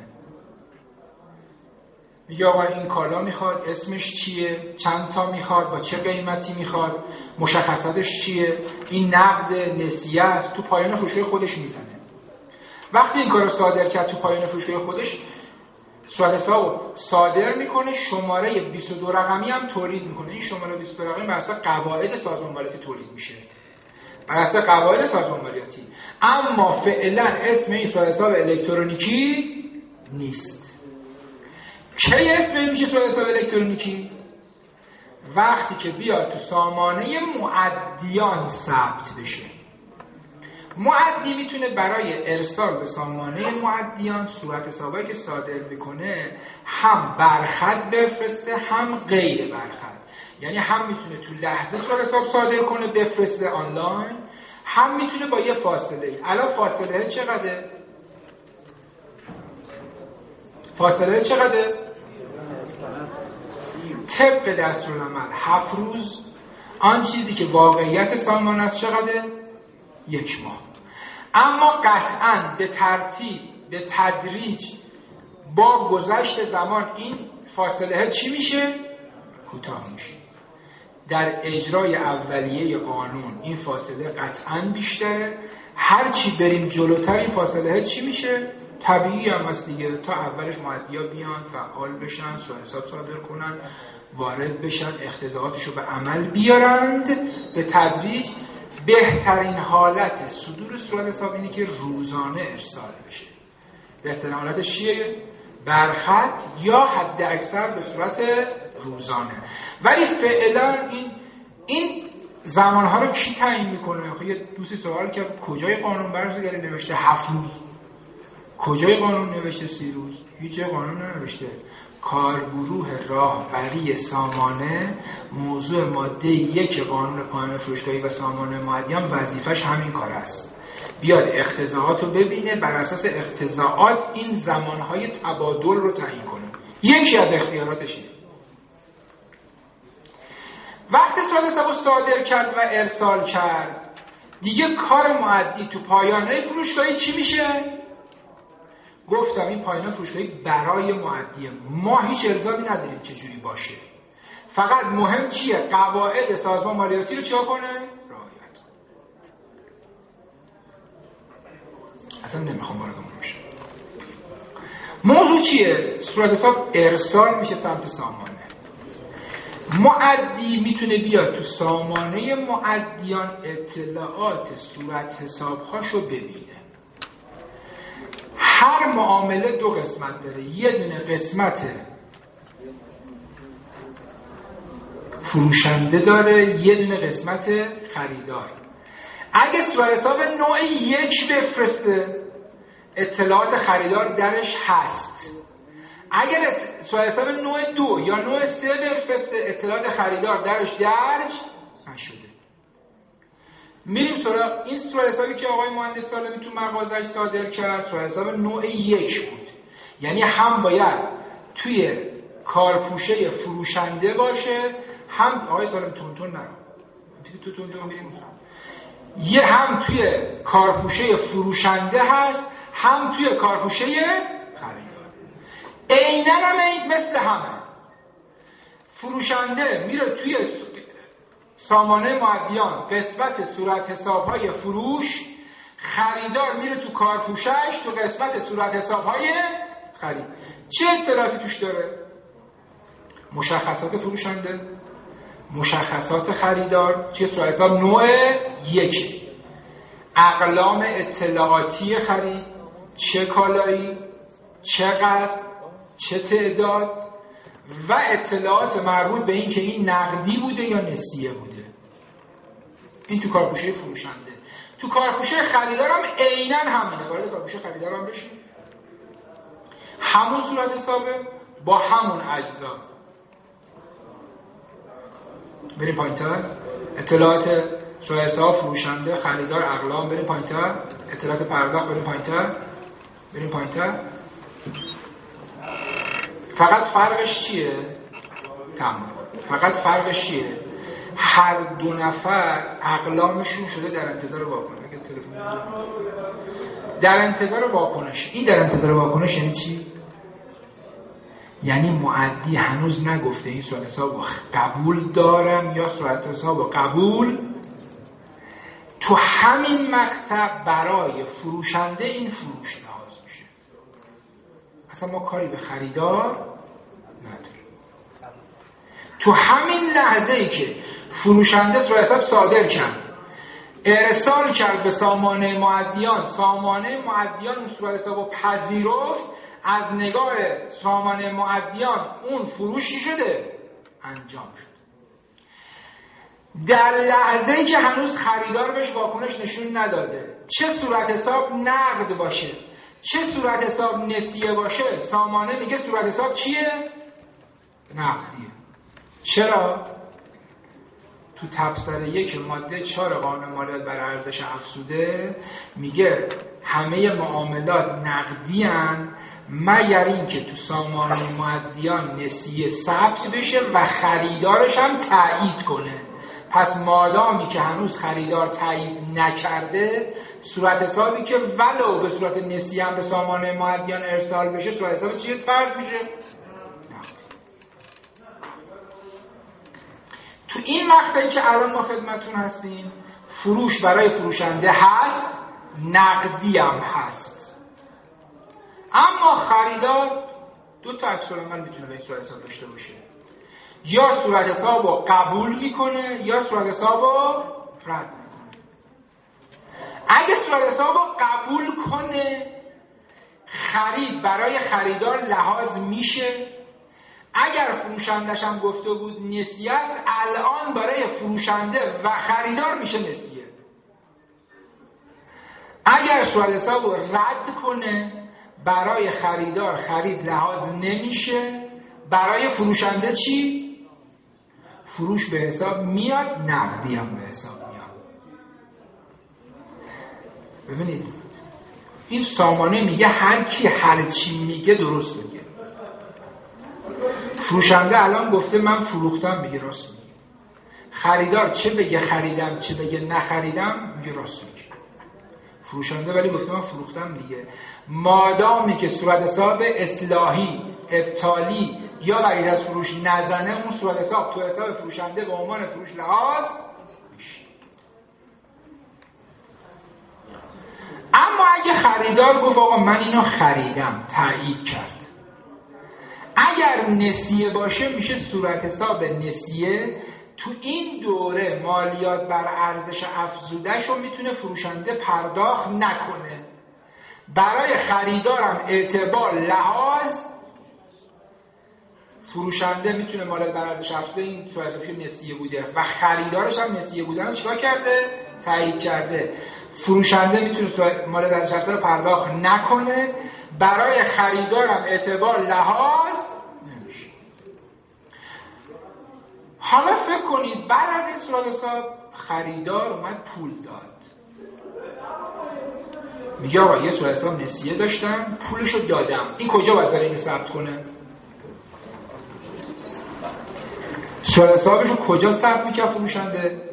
میگه آقا این کالا میخواد، اسمش چیه، چند تا میخواد، با چه قیمتی میخواد، مشخصاتش چیه، این نقد نسیه است، تو پایانه فروشگاه خودش میزنه. وقتی این کارو صادر کرد تو پایانه فروشگاه خودش، صورت حساب صادر میکنه، شماره بیست و دو رقمی هم تولید میکنه. این شماره بیست و دو رقمی بر اساس قواعد سازمان مالیاتی تولید میشه، بر اساس قواعد سازمان مالیاتی. اما فعلا اسم این صورت حساب الکترونیکی نیست. کی اسم این میشه صورت حساب الکترونیکی؟ وقتی که بیاد تو سامانه مؤدیان ثبت بشه. مؤدی میتونه برای ارسال به سامانه مؤدیان صورت حسابایی که صادر میکنه هم برخط بفرسته هم غیر برخط. یعنی هم میتونه تو لحظه صورت حساب صادر کنه بفرسته آنلاین، هم میتونه با یه فاصله. الان فاصله چقدره؟ فاصله چقدره؟ طبق دستورالعمل هفت روز. آن چیزی که واقعیت سامانه است چقدره؟ یک ماه. اما قطعاً به ترتیب به تدریج با گذشت زمان این فاصله چی میشه؟ کوتاه میشه. در اجرای اولیه قانون این فاصله قطعاً بیشتره. هر چی بریم جلوتر این فاصله چی میشه؟ طبیعی هم هست دیگه. تا اولش مؤدیا بیان فعال بشن، صورت حساب صادر کنن، وارد بشن، اقتضاعاتشو به عمل بیارند، به تدریج بهترین حالت صدور صورت حساب اینه که روزانه ارسال بشه. بهترین حالتش چیه؟ برخط یا حد اکثر به صورت روزانه. ولی فعلا این این زمانها رو کی تعیین میکنه؟ خب یه دوستی سوال کرد کجای قانون بررسیگری نوشته هفت روز؟ کجای قانون نوشته سی روز؟ هیچ جای قانون ننوشته. کارگروه راهبری سامانه موضوع ماده یک قانون پایان فروشگاهی و سامانه مؤدیان وظیفش همین کار است. بیاد اقتضاعات رو ببینه، بر اساس اقتضاعات این زمانهای تبادل رو تعیین کنه. یکی از اختیاراتشه. وقتی صورت حساب رو صادر کرد و ارسال کرد، دیگه کار مؤدی تو پایانه فروشگاهی چی میشه؟ گفتم این پایانه فروشگاهی برای مؤدیه، ما هیچ الزامی نداریم چجوری باشه، فقط مهم چیه؟ قواعد سازمان مالیاتی رو چیکار کنه؟ رعایت کنه. اصلا نمیخوام وارد اون بشم. موضوع چیه؟ صورت حساب ارسال میشه سمت سامانه. مؤدی میتونه بیاد تو سامانه مؤدیان اطلاعات صورت حسابهاشو ببینه. هر معامله دو قسمت داره، یه دونه قسمت فروشنده داره، یه دونه قسمت خریدار. اگه صورت حساب نوع یک بفرسته، اطلاعات خریدار درش هست. اگر صورت حساب نوع دو یا نوع سه بفرسته، اطلاعات خریدار درش درج نشده. میریم سراغ این صورت حسابی که آقای مهندس سالمی تو مغازش صادر کرد. صورت حساب نوع یک بود، یعنی هم باید توی کارپوشه فروشنده باشه، هم آقای سالمی تونتون نرو تو تونتون میریم یه هم توی کارپوشه فروشنده هست، هم توی کارپوشه خریدار. عیناً هم مثل همه. فروشنده میره توی سامانه مؤدیان قسمت صورت حساب‌های فروش، خریدار میره تو کارپوشش تو قسمت صورت حساب‌های خرید. چه اطلاعاتی توش داره؟ مشخصات فروشنده، مشخصات خریدار، چه صورت حساب نوع یک، اقلام اطلاعاتی خرید، چه کالایی، چقدر، چه تعداد، و اطلاعات مربوط به این که این نقدی بوده یا نسیه بوده. این تو کارپوشه فروشنده. تو کارپوشه خریدار هم عیناً همینه. وارد کارپوشه خریدار هم بشین، همون صورت حسابه با همون اجزا. بریم پایین‌تر. اطلاعات صورت حساب فروشنده، خریدار، اقلام. بریم پایین‌تر. اطلاعات پرداخت. بریم پایین‌تر. بریم پایین‌تر. فقط فرقش چیه؟ تمام. فقط فرقش چیه؟ هر دو نفر اقلامشون شده در انتظار واکنش. اگه تلفن در انتظار واکنش. این در انتظار واکنش یعنی چی؟ یعنی مؤدی هنوز نگفته این صورت حساب قبول دارم یا صورت حساب قبول. تو همین مقطع برای فروشنده این فروش لحاظ میشه. اصلا ما کاری به خریدار نداریم. تو همین لحظه ای که فروشنده صورت حساب صادر کرد، ارسال کرد به سامانه مؤدیان، سامانه مؤدیان اون صورت حساب رو پذیرفت، از نگاه سامانه مؤدیان اون فروشی شده انجام شد. در لحظه‌ای که هنوز خریدار بهش واکنش نشون نداده، چه صورت حساب نقد باشه چه صورت حساب نسیه باشه، سامانه میگه صورت حساب چیه؟ نقدیه. چرا؟ تو تبصره یک ماده چهار قانون مالیات بر ارزش افزوده میگه همه معاملات نقدی ان مگر اینکه تو سامانه مؤدیان نسیه ثبت بشه و خریدارش هم تایید کنه. پس مادامی که هنوز خریدار تایید نکرده، صورت حسابی که ولو به صورت نسیه هم به سامانه مؤدیان ارسال بشه، صورت حساب چیه فرض میشه؟ تو این مقطعی که الان ما خدمتون هستیم، فروش برای فروشنده هست، نقدی هم هست. اما خریدار دو تا عکس العمل میتونه به این صورت حساب داشته باشه. یا صورت حساب رو قبول میکنه یا صورت حساب رو رد میکنه. اگه صورت حساب رو قبول کنه، خرید برای خریدار لحاظ میشه. اگر فروشندش هم گفته بود نسیه است، الان برای فروشنده و خریدار میشه نسیه. اگر صورت حساب رو رد کنه، برای خریدار خرید لحاظ نمیشه، برای فروشنده چی؟ فروش به حساب میاد، نقدی هم به حساب میاد. ببینید این سامانه میگه هر کی هر چی میگه درست میگه. فروشنده الان گفته من فروختم، میگه راست میگه. خریدار چه بگه خریدم چه بگه نخریدم میگه راست میگه. فروشنده ولی گفته من فروختم دیگه. مادامی که صورت حساب اصلاحی، ابطالی یا غیر از فروش نزنه، اون صورت حساب تو حساب فروشنده به عنوان فروش لحاظ میشه. اما اگه خریدار گفت آقا من اینو خریدم، تایید کرد، اگر نسیه باشه میشه صورت حساب نسیه تو این دوره مالیات بر ارزش افزوده‌ش رو میتونه فروشنده پرداخت نکنه. برای خریدارم اعتبار لحاظ فروشنده میتونه مالیات بر ارزش افزوده این صورت حساب نسیه بوده و خریدارش هم نسیه بودن رو چیکار کرده؟ تایید کرده. فروشنده میتونه مالیات بر ارزش افزوده رو پرداخت نکنه، برای خریدارم اعتبار لحاظ نمیشه. حالا فکر کنید بعد از این صورت حساب خریدار اومد پول داد، میگه آقا یه صورت حساب نسیه داشتم پولشو دادم، این کجا باید برای این ثبت کنه؟ صورت حسابشو کجا ثبت میکنه فروشنده؟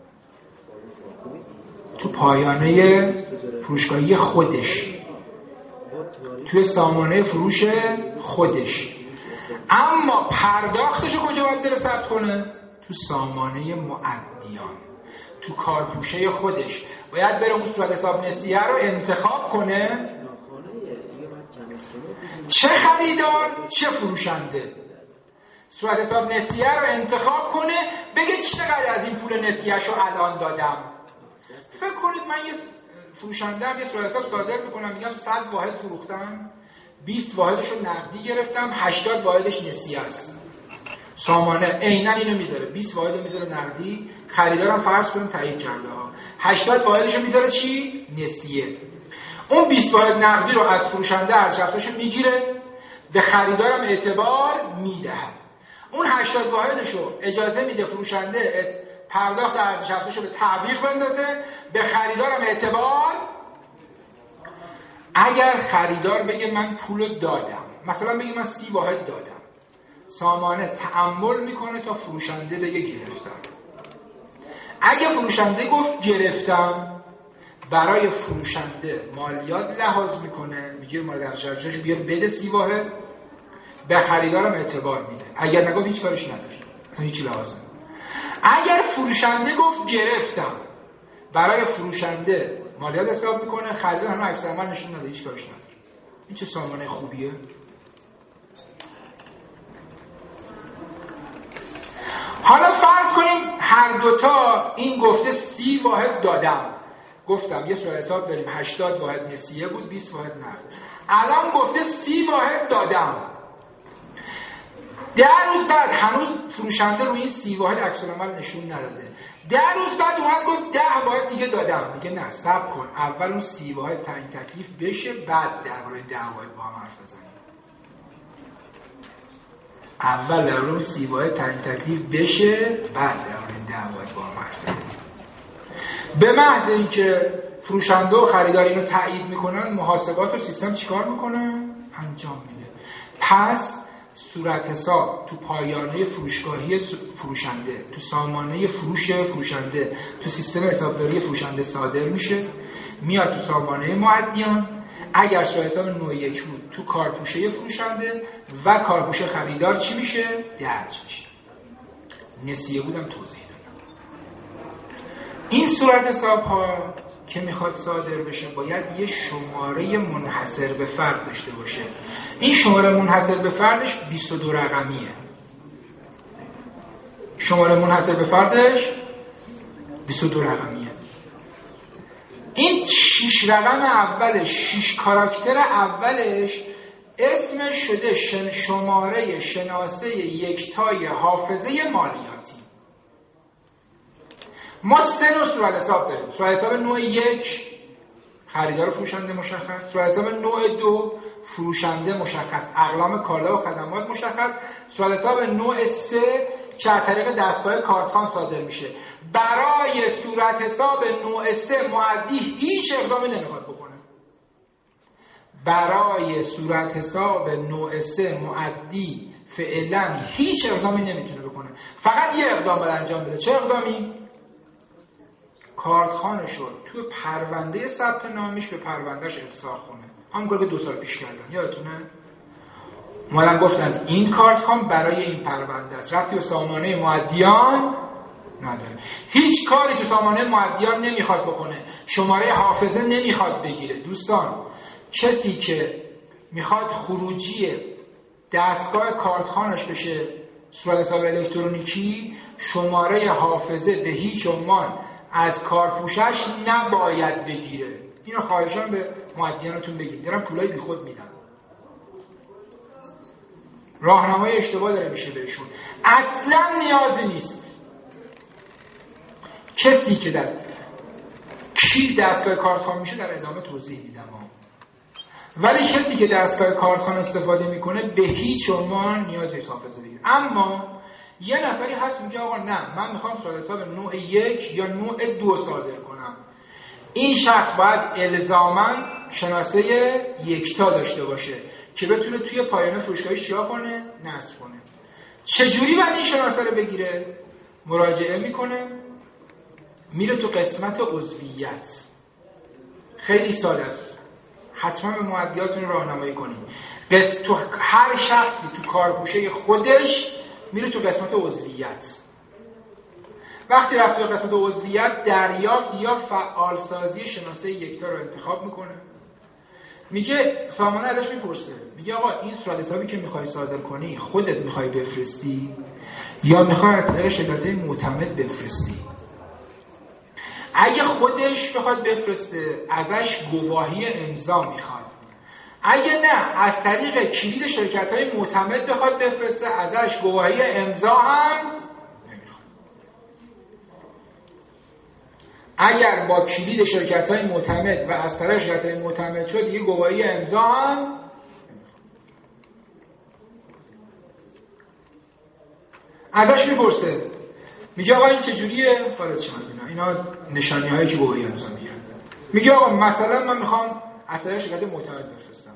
تو پایانه فروشگاهی خودش، توی سامانه فروش خودش. اما پرداختشو کجا باید بره ثبت کنه؟ تو سامانه مؤدیان، تو کارپوشه خودش باید بره اون صورت حساب نسیه رو انتخاب کنه. چه خریدار چه فروشنده صورت حساب نسیه رو انتخاب کنه، بگه چقدر از این پول نسیه‌ش رو الان دادم. فکر کنید من یه فروشنده هم یه صورت حساب صادر میکنم، میگم صد واحد فروختم، بیست واحدش رو نقدی گرفتم، هشتاد واحدش نسیه است. سامانه عیناً اینو میذاره، بیست واحد رو میذاره نقدی، خریدارم فرض کنیم تایید کرده ها، هشتاد واحدش رو میذاره چی؟ نسیه. اون بیست واحد نقدی رو از فروشنده ارزش رو میگیره، به خریدارم اعتبار میدهد. اون هشتاد واحدش رو اجازه میده فروشنده پرداخت ارزش افزوده‌اش رو به تعویق بندازه، به خریدارم اعتبار. اگر خریدار بگه من پولو دادم، مثلا بگه من سی واحد دادم، سامانه تأمل میکنه تا فروشنده بگه گرفتم. اگه فروشنده گفت گرفتم، برای فروشنده مالیات لحاظ میکنه، میگه مالیات ارزش افزوده‌اش بیار بده سی واحد، به خریدارم اعتبار میده. اگر نگفت هیچ کارش نداره، هیچی لازم. اگر فروشنده گفت گرفتم، برای فروشنده مالیات حساب میکنه، خریدار هم عکس عمل نشون نده، هیچ کارش نداره. این چه سامانه خوبیه. حالا فرض کنیم هر دوتا این گفته سی واحد دادم، گفتم یه صورت حساب داریم هشتاد واحد نسیه بود، بیست واحد نقد، الان گفته سی واحد دادم. ده روز بعد هنوز فروشنده روی این سی واحد عکس العمل نشون نداده. ده روز بعد اومد گفت ده واحد دیگه دادم. میگه نه، صبر کن، اول اون سی واحد تعیین تکلیف بشه، بعد درباره ده واحد با هم حرف بزنیم. اول درباره اون سی واحد تعیین تکلیف بشه، بعد درباره ده واحد با هم حرف بزنیم. به محض اینکه فروشنده و خریدار اینو تایید میکنن، محاسبات و سیستم چیکار میکنه؟ انجام میده. پس صورت حساب تو پایانه فروشگاهی فروشنده، تو سامانه فروش فروشنده، تو سیستم حسابداری فروشنده صادر میشه، میاد تو سامانه مؤدیان. اگر صورت حساب نوع یک بود، تو کارپوشه فروشنده و کارپوشه خریدار چی میشه؟ درج میشه. نسیه بودم توضیح دادم. این صورت حساب ها که میخواد صادر بشه باید یه شماره منحصر به فرد داشته باشه. این شماره منحصر به فردش بیست و دو رقمیه. شماره منحصر به فردش بیست و دو رقمیه. این شش رقم اولش، شش کاراکتر اولش اسمش شده شن شماره شناسه یکتای حافظه مالیاتی. ما سه نوع صورت حساب داریم. صورت حساب نوع یک خریدار و فروشنده مشخص، صورت حساب نوع دو فروشنده مشخص، اقلام کالا و خدمات مشخص، صورت حساب نوع سه که از طریق دستگاه کارتخوان صادر میشه. برای صورت حساب نوع سه مؤدی هیچ اقدامی نمیخواد بکنه. برای صورت حساب نوع سه مؤدی فعلا هیچ اقدامی نمیتونه بکنه، فقط یه اقدام باید انجام بده. چه اقدامی؟ کارتخوانش رو تو پرونده ثبت نامیش به پروندهش الصاق کنه. همون کاری که دو سال پیش کردن، یادتونه؟ اومدن گفتن این کارتخوان برای این پرونده است، ربطی به سامانه مؤدیان نداره. هیچ کاری تو سامانه مؤدیان نمیخواد بکنه، شماره حافظه نمیخواد بگیره. دوستان، کسی که میخواد خروجی دستگاه کارتخوانش بشه صورت حساب الکترونیکی، شماره حافظه به هیچ عنوان از کارپوشش نباید بگیره. اینو خواهشان به مؤدیانتون بگید، دارم پولای بی خود میدن، راهنمای اشتباه داره میشه بهشون. اصلا نیازی نیست. کسی که دست کی دستگاه کارتخوان میشه در ادامه توضیح میدم، ولی کسی که دستگاه کارتخوان استفاده میکنه به هیچ عنوان نیازی نیست حافظه بگیره. اما یه نفری هست میگه آقا نه، من میخوام صورت حساب نوع یک یا نوع دو صادر کنم. این شخص باید الزاماً شناسه یکتا داشته باشه که بتونه توی پایانه فروشگاهی چیا کنه؟ نصب کنه. چجوری باید این شناسه رو بگیره؟ مراجعه میکنه، میره تو قسمت عضویت. خیلی ساده است، حتما به مؤدیاتون راهنمایی کنید. قسم تو هر شخصی تو کارپوشه خودش میره تو قسمت عضویت. وقتی رفت تو قسمت عضویت، دریافت یا فعالسازی شناسه یکتا رو انتخاب میکنه. میگه سامانه ازش میپرسه، میگه آقا این صورت حسابی که میخوای صادر کنی خودت میخوای بفرستی یا میخوای از طریق شرکت‌های معتمد بفرستی؟ اگه خودش بخواد بفرسته ازش گواهی امضا میخواد. اگه نه از طریق کلید شرکت‌های معتمد بخواد بفرسته ازش گواهی امضا هم نمیخواد. اگر با کلید شرکت‌های معتمد و از طریق شرکت‌های معتمد شد دیگه گواهی امضا هم نمیخواد. ازش میپرسه، میگه آقا این چجوریه؟ خارج شما از اینا اینا نشانی هایی که گواهی امضا میگیرن. میگه آقا مثلا من میخوام از طریق شرکت معتمد بفرستم.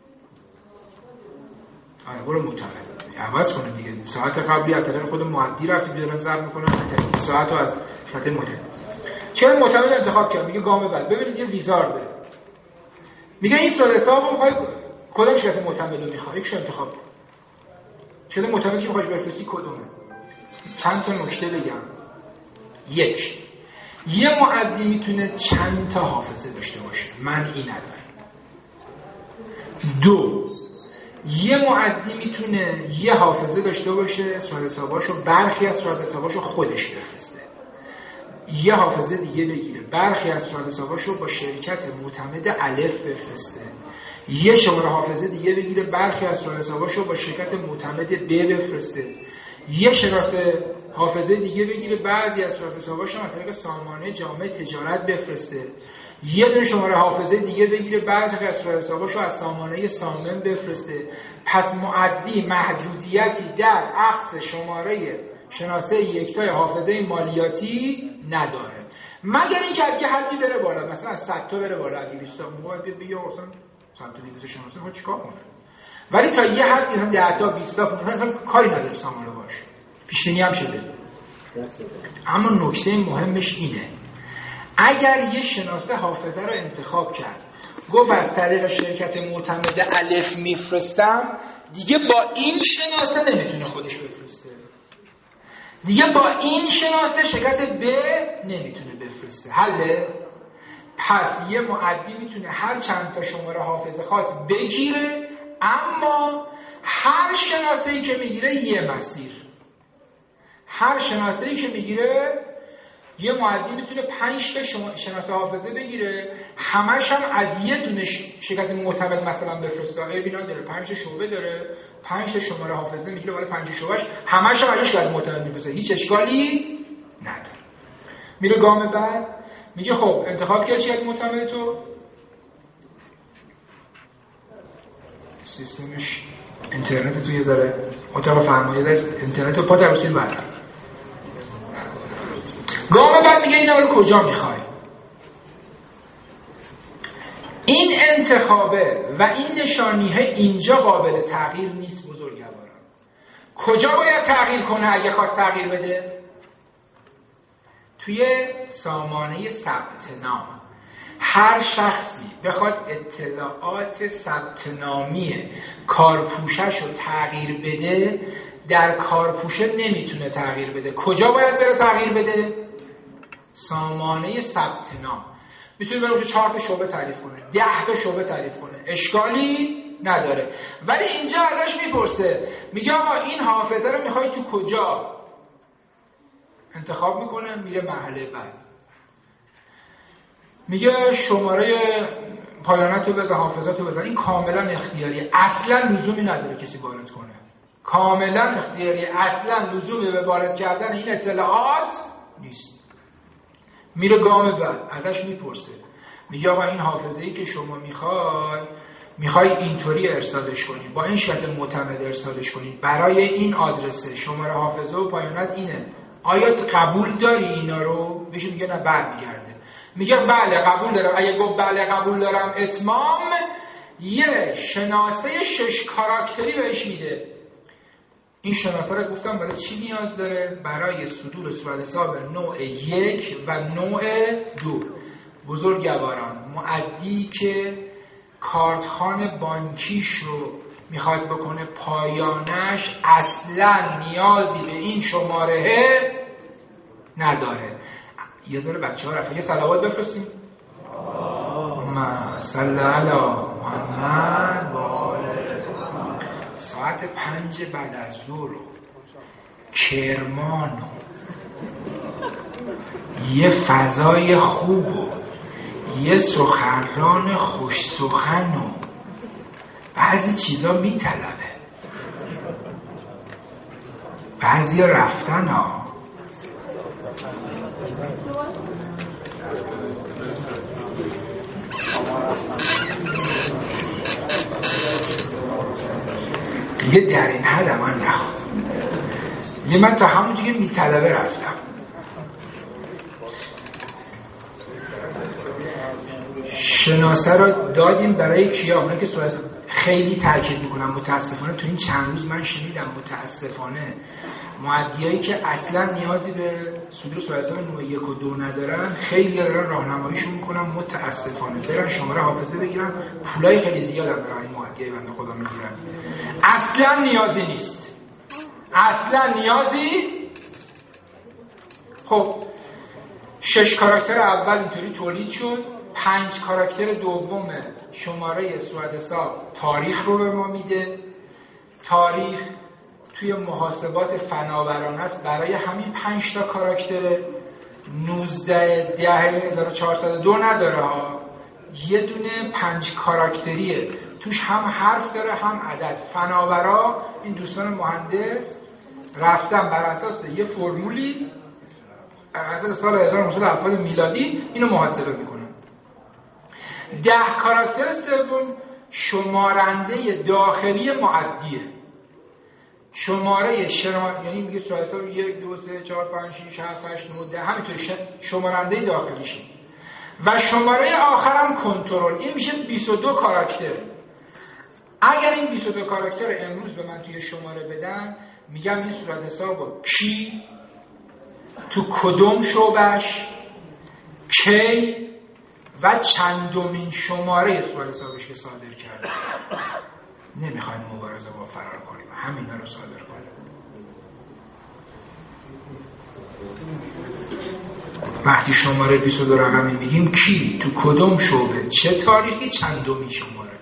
آره برو معتمد عوض کنه دیگه. ساعت قبلی از طریق خود مؤدی رفتی بیارن ضبط میکنن، ساعتو از شرکت معتمد. چرا معتمد انتخاب کرد؟ میگه گام بعد ببینید یه ویزارده. میگه این صورت حسابو میخوای کدوم شرکت معتمد رو میخوای؟ یکشو انتخاب کن. شرکت معتمدی که میخوای بفرستی کدومه؟ چند تا نکته بگم. یک، یه مؤدی میتونه چند تا حافظه داشته باشه، منعی نداره. دو، یه مؤدی میتونه یه حافظه داشته باشه، صورت حساباشو برخی از صورت حساباشو خودش بفرسته، یه حافظه دیگه بگیره برخی از صورت حساباشو با شرکت معتمد الف بفرسته، یه شماره حافظه دیگه بگیره برخی از صورت حساباشو با شرکت معتمد ب بفرسته، یه شناسه حافظه دیگه بگیره بعضی از صورت حساباشو از طریق سامانه جامع تجارت بفرسته، یه دونه شماره حافظه دیگه بگیره بعضی از صورت حساباشو از سامانه سامن بفرسته. پس مؤدی محدودیتی در اخذ شماره شناسه یکتای حافظه مالیاتی نداره، مگر اینکه از یه حدی بره بالا، مثلا از صد تا بره بالا، از دویست تا باید بیاد بگه مثلا صد تا دویست شناسه ها چیکار کنه. ولی تا یه حدی هم ده تا بیست تا مثلا کاری نداره سامانه باشه. پیش‌بینی هم شده. اما نکته مهمش اینه، اگر یه شناسه حافظه رو انتخاب کرد گفت از طریق شرکت معتمد الف میفرستم، دیگه با این شناسه نمیتونه خودش بفرسته، دیگه با این شناسه شرکت ب نمیتونه بفرسته. حله؟ پس یه مؤدی میتونه هر چند تا شماره حافظه خاص بگیره، اما هر شناسه‌ای که میگیره یه مسیر، هر شناسه‌ای که میگیره یه مؤدی میتونه پنج تا شناسه حافظه بگیره، همش هم از یه دونه شرکت معتمد مثلا بفرسته. ای بینا داره پنج تا شعبه داره، پنج تا شماره حافظه میگیره، ولی پنج شعبهش همش هم ازش شرکت معتمد میفرسته، هیچ اشکالی نداره. میره گام بعد میگه خب انتخاب کرد شرکت معتمد تو، سیستمش اینترنت توی داره، اتاق فرمایش داره، اینترنت رو پا ترسید برد. گام بعد میگه اینا رو کجا میخوای؟ این انتخابه و این نشانیه اینجا قابل تغییر نیست بزرگواران. کجا باید تغییر کنه اگه خواست تغییر بده؟ توی سامانه ثبت نام. هر شخصی بخواد اطلاعات ثبت نامی کارپوشش رو تغییر بده، در کارپوشه نمیتونه تغییر بده. کجا باید بره تغییر بده؟ سامانه ثبت نام. میتونه بره اونجا چهار تا شعبه تعریف کنه، ده تا شعبه تعریف کنه، اشکالی نداره. ولی اینجا ازش میپرسه، میگه آقا این حافظه رو میخوای تو کجا؟ انتخاب میکنه، میره مرحله بعد. میگه شماره پایانت رو بزن، حافظت رو بزن. این کاملا اختیاری، اصلا لزومی نداره کسی وارد کنه. کاملا اختیاری، اصلا لزومی به وارد کردن این اطلاعات نیست. میره گام بعد، ازش میپرسه، میگه آقا این حافظه‌ای که شما میخوای میخوای اینطوری ارسالش کنی، با این شکل معتمد ارسالش کنی، برای این آدرسه، شماره حافظه و پایانت اینه، آیا قبول داری اینا رو؟ بهش میگه نه، برمیگرده. میگه بله قبول دارم. اگه گفت بله قبول دارم، اتمام، یه شناسه شش کاراکتری بهش میده. این شناسه رو گفتم برای چی نیاز داره؟ برای صدور صورت حساب نوع یک و نوع دو. بزرگواران، مؤدی که کارتخوان بانکیش رو میخواد بکنه پایانش، اصلا نیازی به این شماره نداره. یه ذره بچه ها رفت یه صلوات بفرستیم. ما صلی علی محمد و آله. ساعت پنج بعد از ظهر کرمان یه فضای خوب و یه سخنران خوش سخن و بعضی چیزا میطلبه. بعضی رفتن ها. دیگه در این حد من نخوام. یه من تا همونجا که میطلبه رفتم. شناسه رو دادیم برای کیا؟ اونه که خیلی تاکید میکنم متاسفانه تو این چند روز من شنیدم متاسفانه مؤدیایی که اصلا نیازی به صدور صورت حساب نوع یک و دو ندارن، خیلی دارن راهنماییشون میکنن متاسفانه برن شماره حافظه بگیرن، پولای خیلی زیاد هم برای این مؤدیای بنده خدا میگیرن. اصلا نیازی نیست، اصلا نیازی. خب شش کاراکتر اول اینطوری تولید شد، پنج کاراکتر دوم شماره صورت حساب تاریخ رو به ما میده. تاریخ توی محاسبات فناورانه است، برای همین پنج تا کاراکتر نوزده ده هزار و چهارصد و دو نداره ها، یه دونه پنج کاراکتریه، توش هم حرف داره هم عدد. فناورا این دوستان مهندس رفتن بر اساس یه فرمولی بر اساس سال هزار و نهصد و هفتاد میلادی اینو محاسبه میکنن. ده کاراکتر سوم شمارنده داخلی مؤدیه. شماره شما یعنی میگه صورت حساب یک دو سه چهار پنج شش هفت هشت نه ده همینطوری شمارنده داخلیشه. و شماره آخرم کنترل. این میشه بیست و دو کاراکتر. اگر این بیست و دو کاراکتر امروز به من توی شماره بدن، میگم این صورت حساب کی، تو کدوم شعبش، کی و چندمین شماره صورت حسابش که صادر کرده. نمیخوایم مبارزه با فرار کنیم، همینا رو صادر کنیم. وقتی شماره بیست و دو رقمی میگیم کی، تو کدوم شعبه، چه تاریخی، چندمین شماره.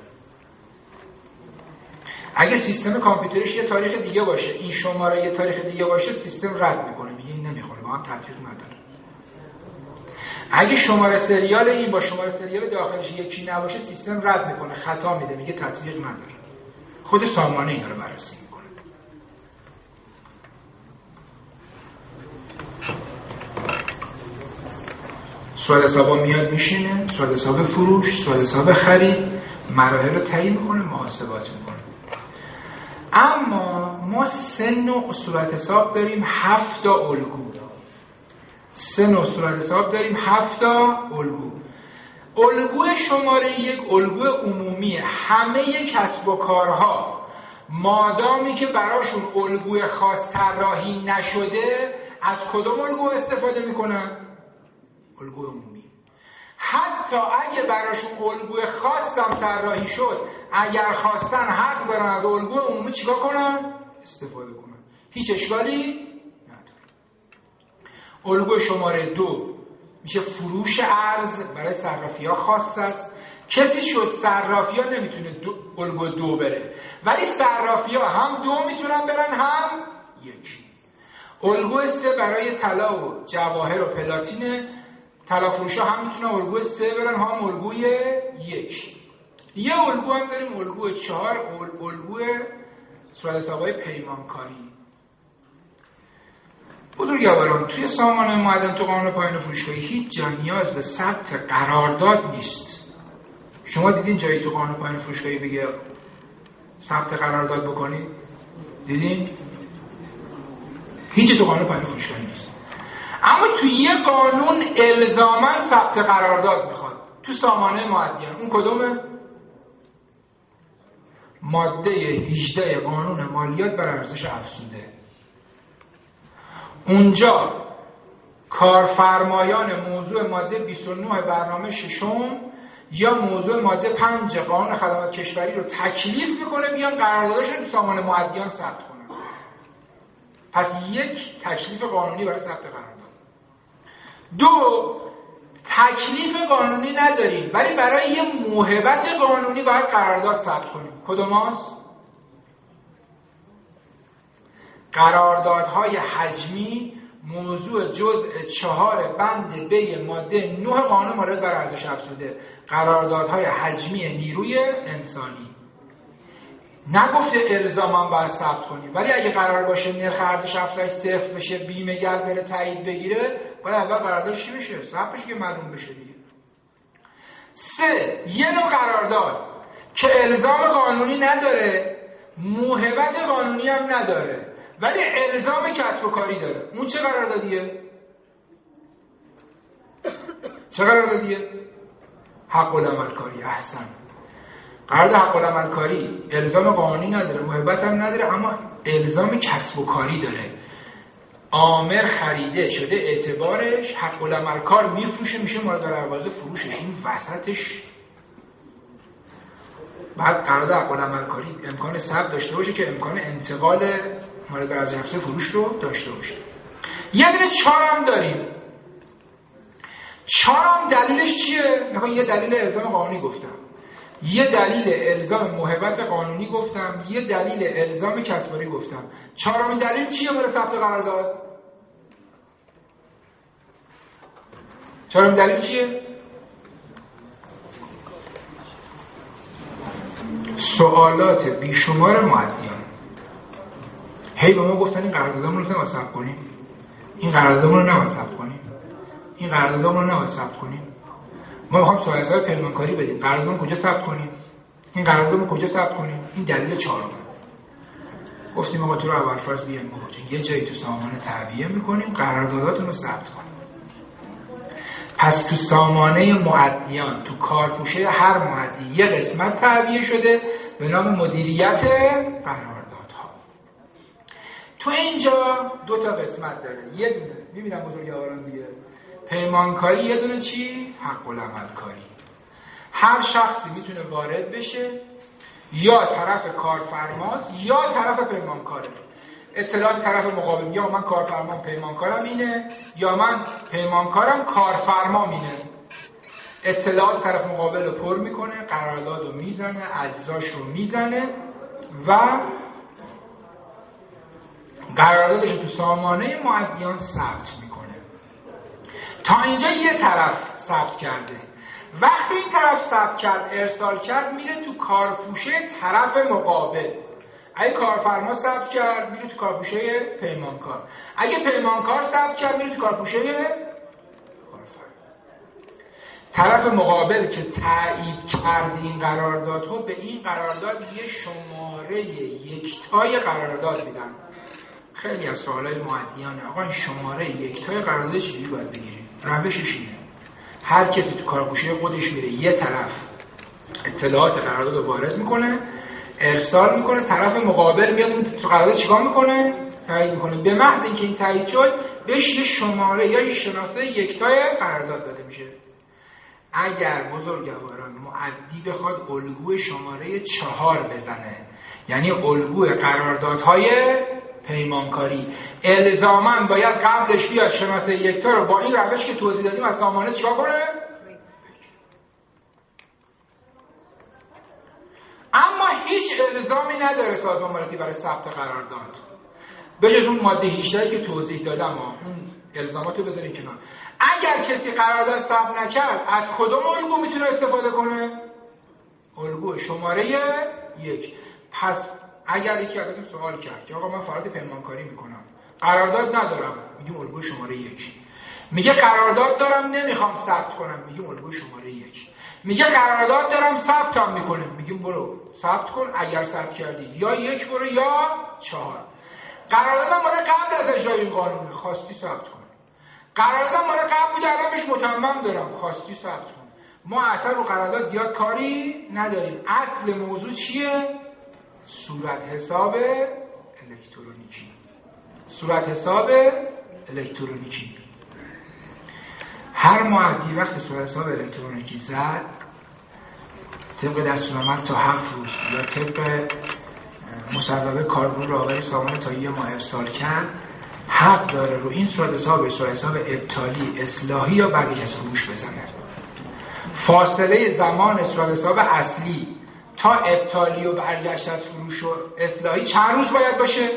اگه سیستم کامپیوترش یه تاریخ دیگه باشه، این شماره یه تاریخ دیگه باشه، سیستم رد میکنه، میگه این نمیخوره، با هم تطبیق نداره. اگه شماره سریال این با شماره سریال داخلش یکی نباشه، سیستم رد میکنه، خطا میده، میگه تطبیق نداره. خود سامانه اینا رو بررسی میکنه. صورت حسابا میاد میشینه، صورت حساب فروش، صورت حساب خرید، مراحل رو تعیین میکنه، محاسبات میکنه. اما ما سه نوع صورت حساب داریم، هفت تا الگو. سه نوع صورت حساب داریم، هفت تا الگو. الگو شماره یک الگو عمومیه. همه کسب و کارها مادامی که براشون الگوی خاص طراحی نشده از کدوم الگو استفاده میکنن؟ الگوی عمومی. حتی اگه براشون الگوی خاص هم طراحی شد، اگر خواستن حق دارن از الگوی عمومی چیکار کنن؟ استفاده کنن. هیچ اشکالی نداره. الگوی شماره دو میشه فروش ارز، برای صرافی ها خاص است. کسی شد صرافی ها نمیتونه دو، الگو دو بره، ولی صرافی ها هم دو میتونن برن هم یک. الگو سه برای طلا و جواهر و پلاتین، طلا فروش ها هم میتونن الگو سه برن هم الگوی یک. یه الگو هم داریم الگو چهار، الگو صورت حساب‌های پیمانکاری. بزرگواران توی سامانه معدن تو قانون پایان فروشگاهی هیچ جا نیاز به ثبت قرارداد نیست. شما دیدین جایی تو قانون پایان فروشگاهی بگه ثبت قرارداد بکنید؟ دیدین؟ هیچ تو قانون پایان فروشگاهی نیست. اما تو یه قانون الزاماً ثبت قرارداد میخواد. تو سامانه معدن. اون کدومه؟ ماده هجده قانون مالیات بر ارزش افزوده. اونجا کارفرمایان موضوع ماده بیست و نه برنامه ششم یا موضوع ماده پنج قانون خدمات کشوری رو تکلیف میکنه بیان قراردادش رو تو سامانه معدن ثبت کنن. پس یک تکلیف قانونی برای ثبت قرارداد. دو، تکلیف قانونی نداریم ولی برای یه موهبت قانونی باید قرارداد ثبت کنیم. کدوم هاست؟ قراردادهای حجمی، موضوع جزء چهار بند ب ماده نه قانون مالیات بر ارزش افزوده. قراردادهای حجمی نیروی انسانی. نگفته الزاما باید ثبت کنیم، ولی اگه قرار باشه نرخ ارزش افزوده صفر بشه، بیمه گر بره تایید بگیره، باید اول قراردادش چی بشه؟ ثبت بشه که معلوم بشه دیگه. سه، یه نوع قرارداد که الزام قانونی نداره، موهبت قانونی هم نداره، ولی الزام کسب و کاری داره. اون چه قراردادیه؟ چه قراردادیه؟ حق العمل کاری. احسن. قرارداد حق العمل کاری الزام قانونی نداره، موهبت هم نداره، اما الزام کسب و کاری داره. عامر خریده شده اعتبارش، حق العمل کار میفروشه، میشه مورد دروازه فروشش. این وسطش بعد قرارداد حق العمل کاری امکان ثبت داشته باشه که امکان انتقال مورد دروازه فروش رو داشته باشه. یه دونه چهارم داریم. چهارم دلیلش چیه؟ میخوام یه دلیل الزام قانونی گفتم، یه دلیل الزام موهبت قانونی گفتم، یه دلیل الزام کسباری گفتم. چهارمین دلیل چیه برای ثبت قرارداد؟ چهارمین دلیل چیه؟ سوالات بیشمار معدیان. هی به ما گفتن این قراردادمون رو نباید ثبت کنیم، این قراردادمون رو نباید ثبت کنیم، این قراردادمون رو نباید ثبت کنیم. ما میخوایم سوال حساب پیمانکاری بدیم، قراردادمون کجا ثبت کنیم؟ این قراردادمون کجا ثبت کنیم؟ این دلیل چهارم. گفتیم آقا تو رو اول فرض بیایم ما یه جایی تو سامانه تعبیه میکنیم، قرارداداتون رو ثبت کنیم. پس تو سامانه معدیان، تو کارپوشه هر معدی یه قسمت تعبیه شده به نام مدیریت قراردادها. تو اینجا دو تا قسمت داره. یه دونه میبینم بزرگواران دیگه، پیمانکاری، یه دونه چی؟ حق العمل کاری. هر شخصی میتونه وارد بشه، یا طرف کارفرماست یا طرف پیمانکاره. اطلاعات طرف مقابل، یا من کارفرمام پیمانکارم اینه، یا من پیمانکارم کارفرمام اینه. اطلاعات طرف مقابل رو پر میکنه، قرارداد رو میزنه، اجزاش رو میزنه و قراردادش رو تو سامانه معدیان ثبت میکنه. تا اینجا یه طرف ثبت کرده. وقتی این طرف ثبت کرد، ارسال کرد، میره تو کارپوشه طرف مقابل. اگه کارفرما ثبت کرد میره تو کارپوشه پیمانکار، اگه پیمانکار ثبت کرد میره تو کارپوشه کارفرما. طرف مقابل که تایید کرد این قراردادها، به این قرارداد یه شماره یکتای قرارداد میدن. خیلی از سوالای معدیانه، آقا این شماره یکتای قرارداد چجوری باید بگیریم؟ روشش اینه، هر کسی تو کارپوشه خودش میره، یه طرف اطلاعات قرارداد رو وارد میکنه، ارسال میکنه، طرف مقابل میاد اون قرارداد چیکار میکنه؟ تایید میکنه. به محض اینکه این تایید شد بهش یه شماره یا یه شناسه یکتای قرارداد داده میشه. اگر بزرگواران مؤدی بخواد الگوی شماره چهار بزنه، یعنی الگوی قراردادهای پیمانکاری، الزاماً باید قبلش بیاد شناسه یکتا رو با این روش که توضیح دادیم از سامانه چیکار کنه؟ اما هیچ الزامی نداره سازمان مالیاتی برای ثبت قرارداد بجز اون ماده هجده که توضیح دادم. اون الزاماتو بذاریم کنار. اگر کسی قرارداد ثبت نکرد از کدوم الگو میتونه استفاده کنه؟ الگو شماره یک. پس اگر یکی ازتون سوال کرد که آقا من فعالیت پیمانکاری میکنم، قرارداد ندارم، میگیم الگو شماره یک. میگه قرارداد دارم نمیخوام ثبت کنم، میگیم الگو شماره یک. میگه قرارداد دارم ثبتم میکنم، میگیم برو ثبت کن. اگر ثبت کردی یا یک برو یا چهار. قراردادم مال قبل از اجرای این قانونه، خواستی ثبت کن. قراردادم مال قبل بوده الان بهش متمم دارم، خواستی ثبت کن. ما اصلا رو قرارداد زیاد کاری نداریم. اصل موضوع چیه؟ صورت حساب الکترونیکی. صورت حساب الکترونیکی. هر مؤدی وقتی صورت حساب الکترونیکی زد، طبق دستورالعمل تا هفت روز یا طبق مصوبه کارگروه رو آقای سامان تا یه ماه ارسال کرد، حق داره رو این صورت حساب صورت حساب ابطالی، اصلاحی یا برگشت از فروش بزنه. فاصله زمان صورت حساب اصلی تا ابطالی و برگشت از فروش و اصلاحی چند روز باید باشه؟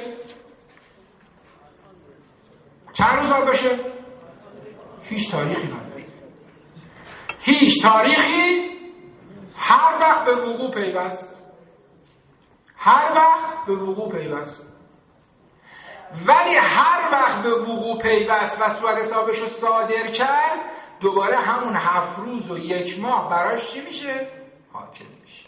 چند روز باید باشه؟ هیچ تاریخی نداره. هیچ تاریخی. هر وقت به وقوع پیوست. هر وقت به وقوع پیوست. ولی هر وقت به وقوع پیوست و صورت حسابش رو صادر کرد، دوباره همون هفت روز و یک ماه براش چی میشه؟ حاکم میشه.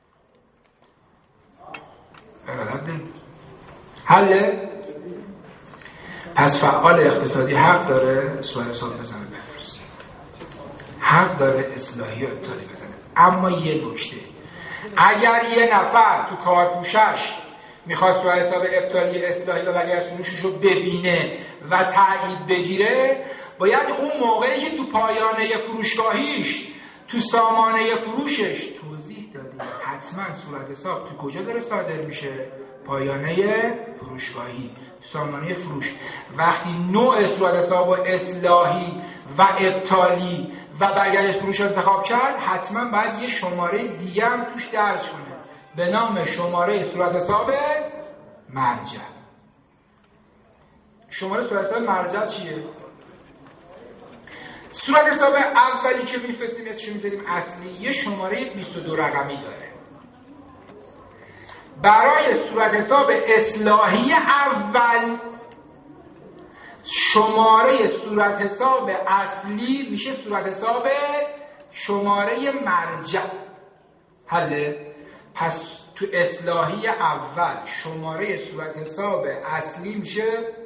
حله؟ پس فعال اقتصادی حق داره صورت حساب بزنه بفرست، حق داره اصلاحی و ابطالی بزنه. اما یه نکته، اگر یه نفر تو کارپوشش میخواد صورت حساب ابطالی، اصلاحی و برگشت فروشش رو ببینه و تایید بگیره، باید اون موقعی که تو پایانه فروشگاهیش تو سامانه فروشش توضیح دادیم حتما صورت حساب تو کجا داره صادر میشه؟ پایانه فروشگاهی، سامانه فروش. وقتی نوع صورت حساب و اصلاحی و ابطالی و برگشت فروش رو انتخاب کرد، حتما باید یه شماره دیگه هم توش درج کنه به نام شماره صورت حساب مرجع. شماره صورت حساب مرجع چیه؟ صورت حساب اولی که میفرستیم اسمش میذاریم اصلی، یه شماره بیست و دو رقمی داره. برای صورت حساب اصلاحی اول شماره صورت حساب اصلی میشه صورت حساب شماره مرجع. حله؟ پس تو اصلاحی اول شماره صورت حساب اصلی میشه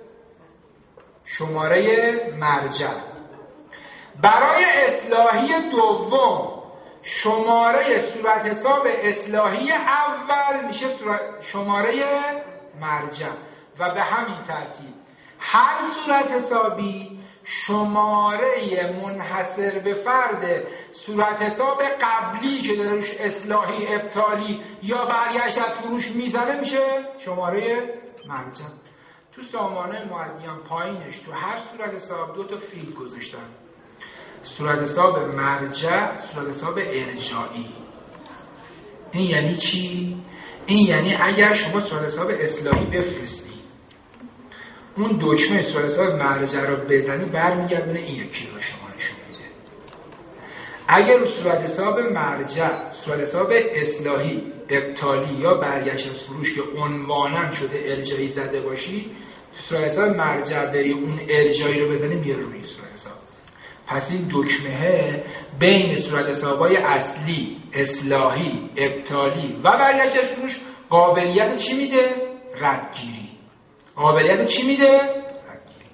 شماره مرجع. برای اصلاحی دوم شماره صورت حساب اصلاحی اول میشه شماره مرجع. و به همین ترتیب هر صورت حسابی شماره منحصر به فرد صورت حساب قبلی که داره روش اصلاحی، ابطالی یا برگشت از فروش میزنه میشه شماره مرجع. تو سامانه مؤدیان پایینش تو هر صورت حساب دو تا فیلد گذاشتن: صورت حساب مرجع، صورت حساب ارجاعی. این یعنی چی؟ این یعنی اگر شما صورت حساب اصلاحی بفرستی، اون دکمه صورت حساب مرجع رو بزنی، برمیگردونه این یکی رو شما نشون میده. اگر رو صورت حساب مرجع، صورت حساب اصلاحی، ابطالی یا برگشت از فروش که عنواناً شده ارجاعی زده باشی، صورت حساب مرجع بری اون ارجاعی رو بزنی، میاره روی صورت حساب. پس این دکمه بین صورت حسابای اصلی، اصلاحی، ابطالی و برگشت از فروش قابلیت چی میده؟ ردگیری. قابلیت چی میده؟ ردگیری.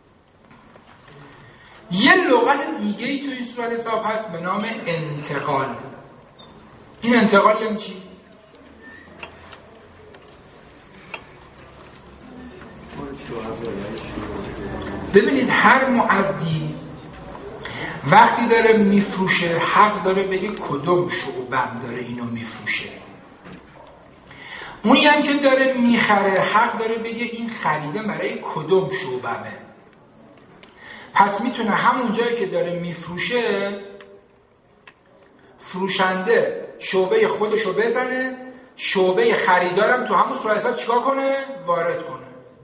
یه لغت دیگه ای تو این صورت حساب هست به نام انتقال. این انتقال یعنی چی؟ ببینید هر مؤدی وقتی داره میفروشه حق داره بگه کدوم شعبم داره اینو میفروشه. اونی هم که داره میخره حق داره بگه این خریده برای کدوم شعبمه. پس میتونه همون جایی که داره میفروشه فروشنده شعبه خودشو بزنه، شعبه خریدارم تو همون صورت حساب چیکار کنه؟ وارد کنه.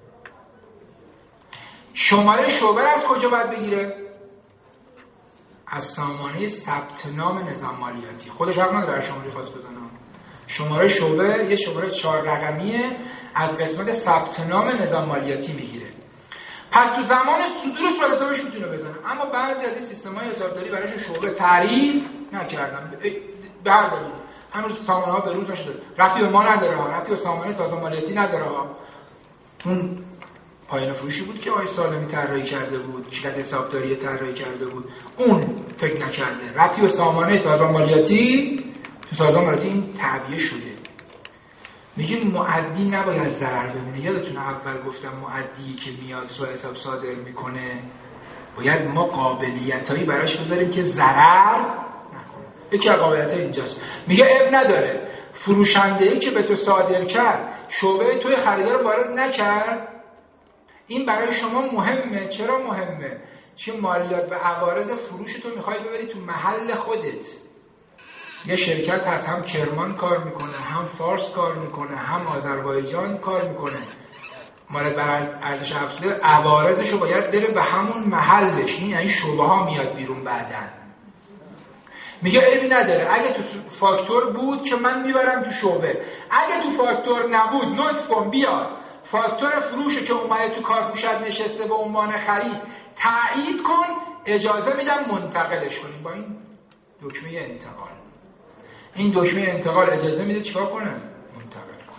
شماره شعبه رو از کجا باید بگیره؟ از سامانه ثبت نام نظام مالیاتی. خودش حق نداره شماره خاص بزنه. شماره شعبه یه شماره چهار رقمیه از قسمت ثبت نام نظام مالیاتی میگیره. پس تو زمان صدور صورت حسابش میتونه بزنه. اما بعضی از این سیستم‌های حسابداری برایش شعبه تعریف نکردن. به هر دلیل هنوز سامانه‌ها به روز نشده. رفتی به ما نداره ها، رفتی به سامانه سازمان مالیاتی نداره ها. اون پایان فروشی بود که آقای سالمی طراحی کرده بود، شرکت حسابداری طراحی کرده بود، اون فکر نکرده. رفتی به سامانه سازمان مالیاتی، تو سازمان مالیاتی این تعبیه شده. میگیم مؤدی نباید ضرر ببینه. یادتونه اول گفتم مؤدی که میاد سوء حساب صادر میکنه باید ما قابلیتایی براش بذاریم که ضرر نکنه. یکی از قابلیت‌ها اینجاست. میگه اب نداره فروشنده‌ای که به تو صادر کرد شعبه توی خریدار وارد نکرد، این برای شما مهمه. چرا مهمه؟ چون مالیات و عوارض فروش تو میخوای ببری تو محل خودت. یه شرکت هست هم کرمان کار میکنه، هم فارس کار میکنه، هم آذربایجان کار میکنه. مالیات بر ارزش افزوده عوارضشو باید بره به همون محلش. این یعنی شعبه ها میاد بیرون بعدن. میگه عیبی نداره اگه تو فاکتور بود که من میبرم تو شعبه، اگه تو فاکتور نبود لطف کن بیار فاکتور فروشه که اومده تو کارگوشت نشسته به عنوان خرید تایید کن، اجازه میدم منتقلش کنیم با این دکمه انتقال. این دکمه انتقال اجازه میده چیکار کنه؟ منتقل کن.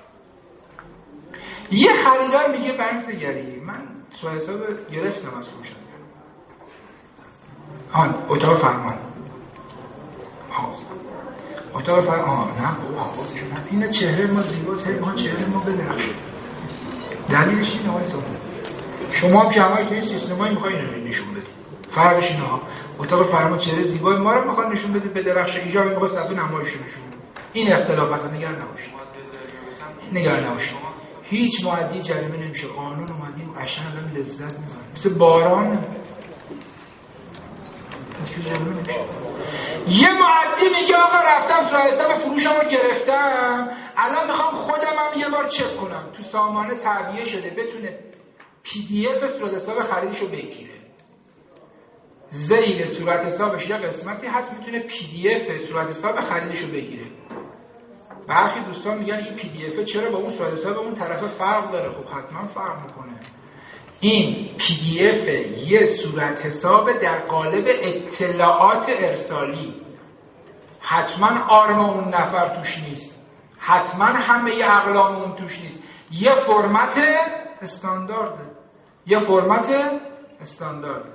یه خریدار میگه بنزگری من سوء حساب گرفتم از فروشنده. آن اتاق فرمان اتاق فرمان نه این چهره ما زیباست، ما چهره ما بدرخشه. دلیلش اینه آقای سامان شما هم که همه توی سیستمایی میخوایی اینو نشون بدید. فرقش اینه ها اتاق فرمان چهره زیبای ما رو میخواد نشون بدید به درخشه، اینجا میخواد صفحه نمایش نشون بدید. این اختلاف اصلا نگران نباشید. نگران نباشید. هیچ مؤدی جریمه نمیشه. قانون اومدیم قشنگ آدم لذت میبره. مثل باران. یه مؤدی میگه آقا رفتم تو حساب فروشم رو گرفتم، الان میخوام خودم هم یه بار چک کنم تو سامانه تعبیه شده بتونه پی دی اف صورت حساب خریدشو بگیره. زیر صورت حسابش یه قسمتی هست میتونه پی دی اف صورت حساب خریدشو بگیره. برخی دوستان میگن این پی دی اف چرا با اون صورت حساب اون طرف فرق داره؟ خب حتما فرق میکنه. این پی دی اف یه صورت حساب در قالب اطلاعات ارسالی. حتما آرم اون نفر توش نیست، حتما همه ی اقلام اون توش نیست. یه فرمت استاندارده یه فرمت استاندارده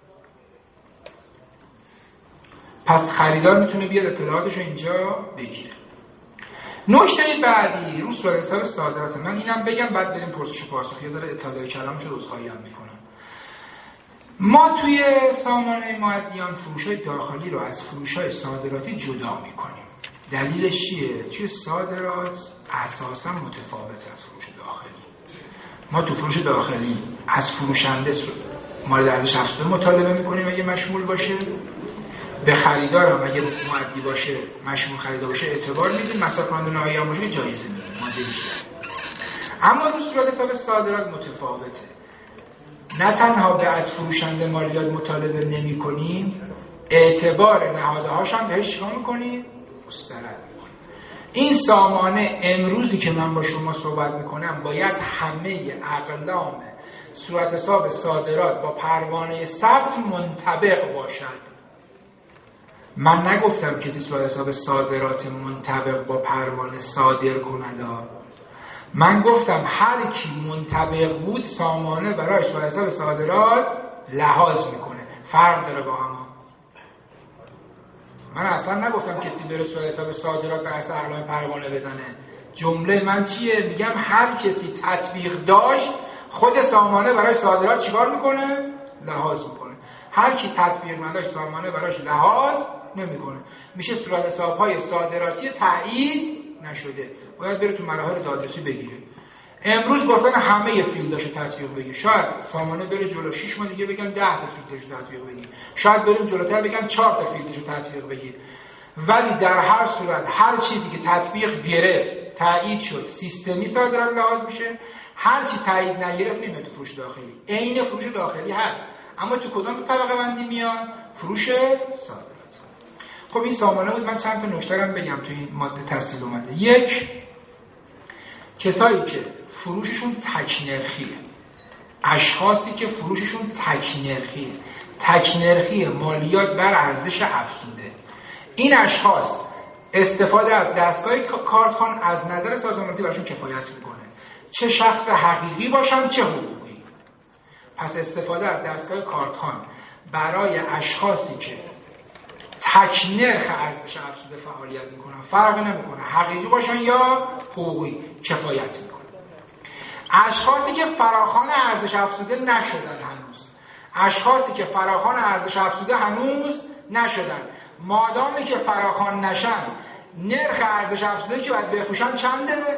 پس خریدار میتونه بیاد اطلاعاتش رو اینجا بگیره. نکته بعدی رو صورت حساب صادرات. من اینم بگم بعد بریم پرسش و پاسخ. یه ذره اطلاع کلامش رو عذرخواهی هم میکنم. ما توی سامانه مؤدیان فروش‌های داخلی رو از فروش‌های صادراتی جدا میکنیم. دلیلش چیه؟ چون صادرات اساسا متفاوت از فروش داخلی. ما تو فروش داخلی از فروشنده مال ارزش افزوده مطالبه میکنیم اگه مشمول باشه، به خریدارم اگه مؤدی باشه مشمول خریدار باشه اعتبار میدیم، مصرف کننده نهایی هم باشه جایزه میدیم. اما رو صورت حساب صادرات متفاوته. نه تنها به از فروشنده مالیات مطالبه نمی کنیم، اعتبار نهادهاش هم بهش چیکار میکنیم؟ مسترد میکنیم. این سامانه امروزی که من با شما صحبت میکنم باید همه اقلام صورت حساب صادرات با پروانه ثبت منطبق باشد. من نگفتم کسی صورت حساب صادرات منطبق با پروانه صادر کننده. من گفتم هر کی منطبق بود سامانه برای صورت حساب صادرات لحاظ میکنه. فرق داره با هم. من اصلا نگفتم کسی بره صورت حساب صادرات بر اساس اقلام پروانه بزنه. جمله من چیه؟ میگم هر کسی تطبیق داشت خود سامانه برای صادرات چیکار میکنه؟ لحاظ میکنه. هر کی تطبیق نداشت سامانه براش لحاظ نمیکنه. میشه صورت حساب‌های صادراتی تایید نشده. باید بره تو مراحل دادرسی بگیره. امروز گفتن همه فیلداشو تطبیق بگیر. شاید سامانه بره جلو شش ماه دیگه بگن ده تا فیلداشو تطبیق بگیر. شاید بریم جلوتر بگن چهار تا فیلداشو تطبیق بگیر. ولی در هر صورت هر چیزی که تطبیق گرفت، تایید شد، سیستمی صادرات لحاظ میشه. هر چی تایید نگرفت نمیاد تو فروش داخلی. عین فروش داخلی هست. اما تو کدام طبقه بندی میاد؟ فروش صادرات. خب این سامانه بود. من چند تا نکته رو بگم تو این ماده تفصیل اومده. یک، کسایی که فروششون تک نرخیه، اشخاصی که فروششون تک نرخیه، تک نرخی مالیات بر ارزش افزوده، این اشخاص استفاده از دستگاه کارتخوان از نظر سازمانمالی براشون کفایت میکنه، چه شخص حقیقی باشن چه حقوقی. پس استفاده از دستگاه کارتخوان برای اشخاصی که تک نرخ ارزش افزوده فعالیت میکنن، فرق نمیکنه حقیقی باشن یا حقوقی، کفایت میکنه. اشخاصی که فراخوان ارزش افزوده نشدن هنوز، اشخاصی که فراخوان ارزش افزوده هنوز نشدن، مادامی که فراخوان نشن، نرخ ارزش افزوده که باید بفروشن چنده؟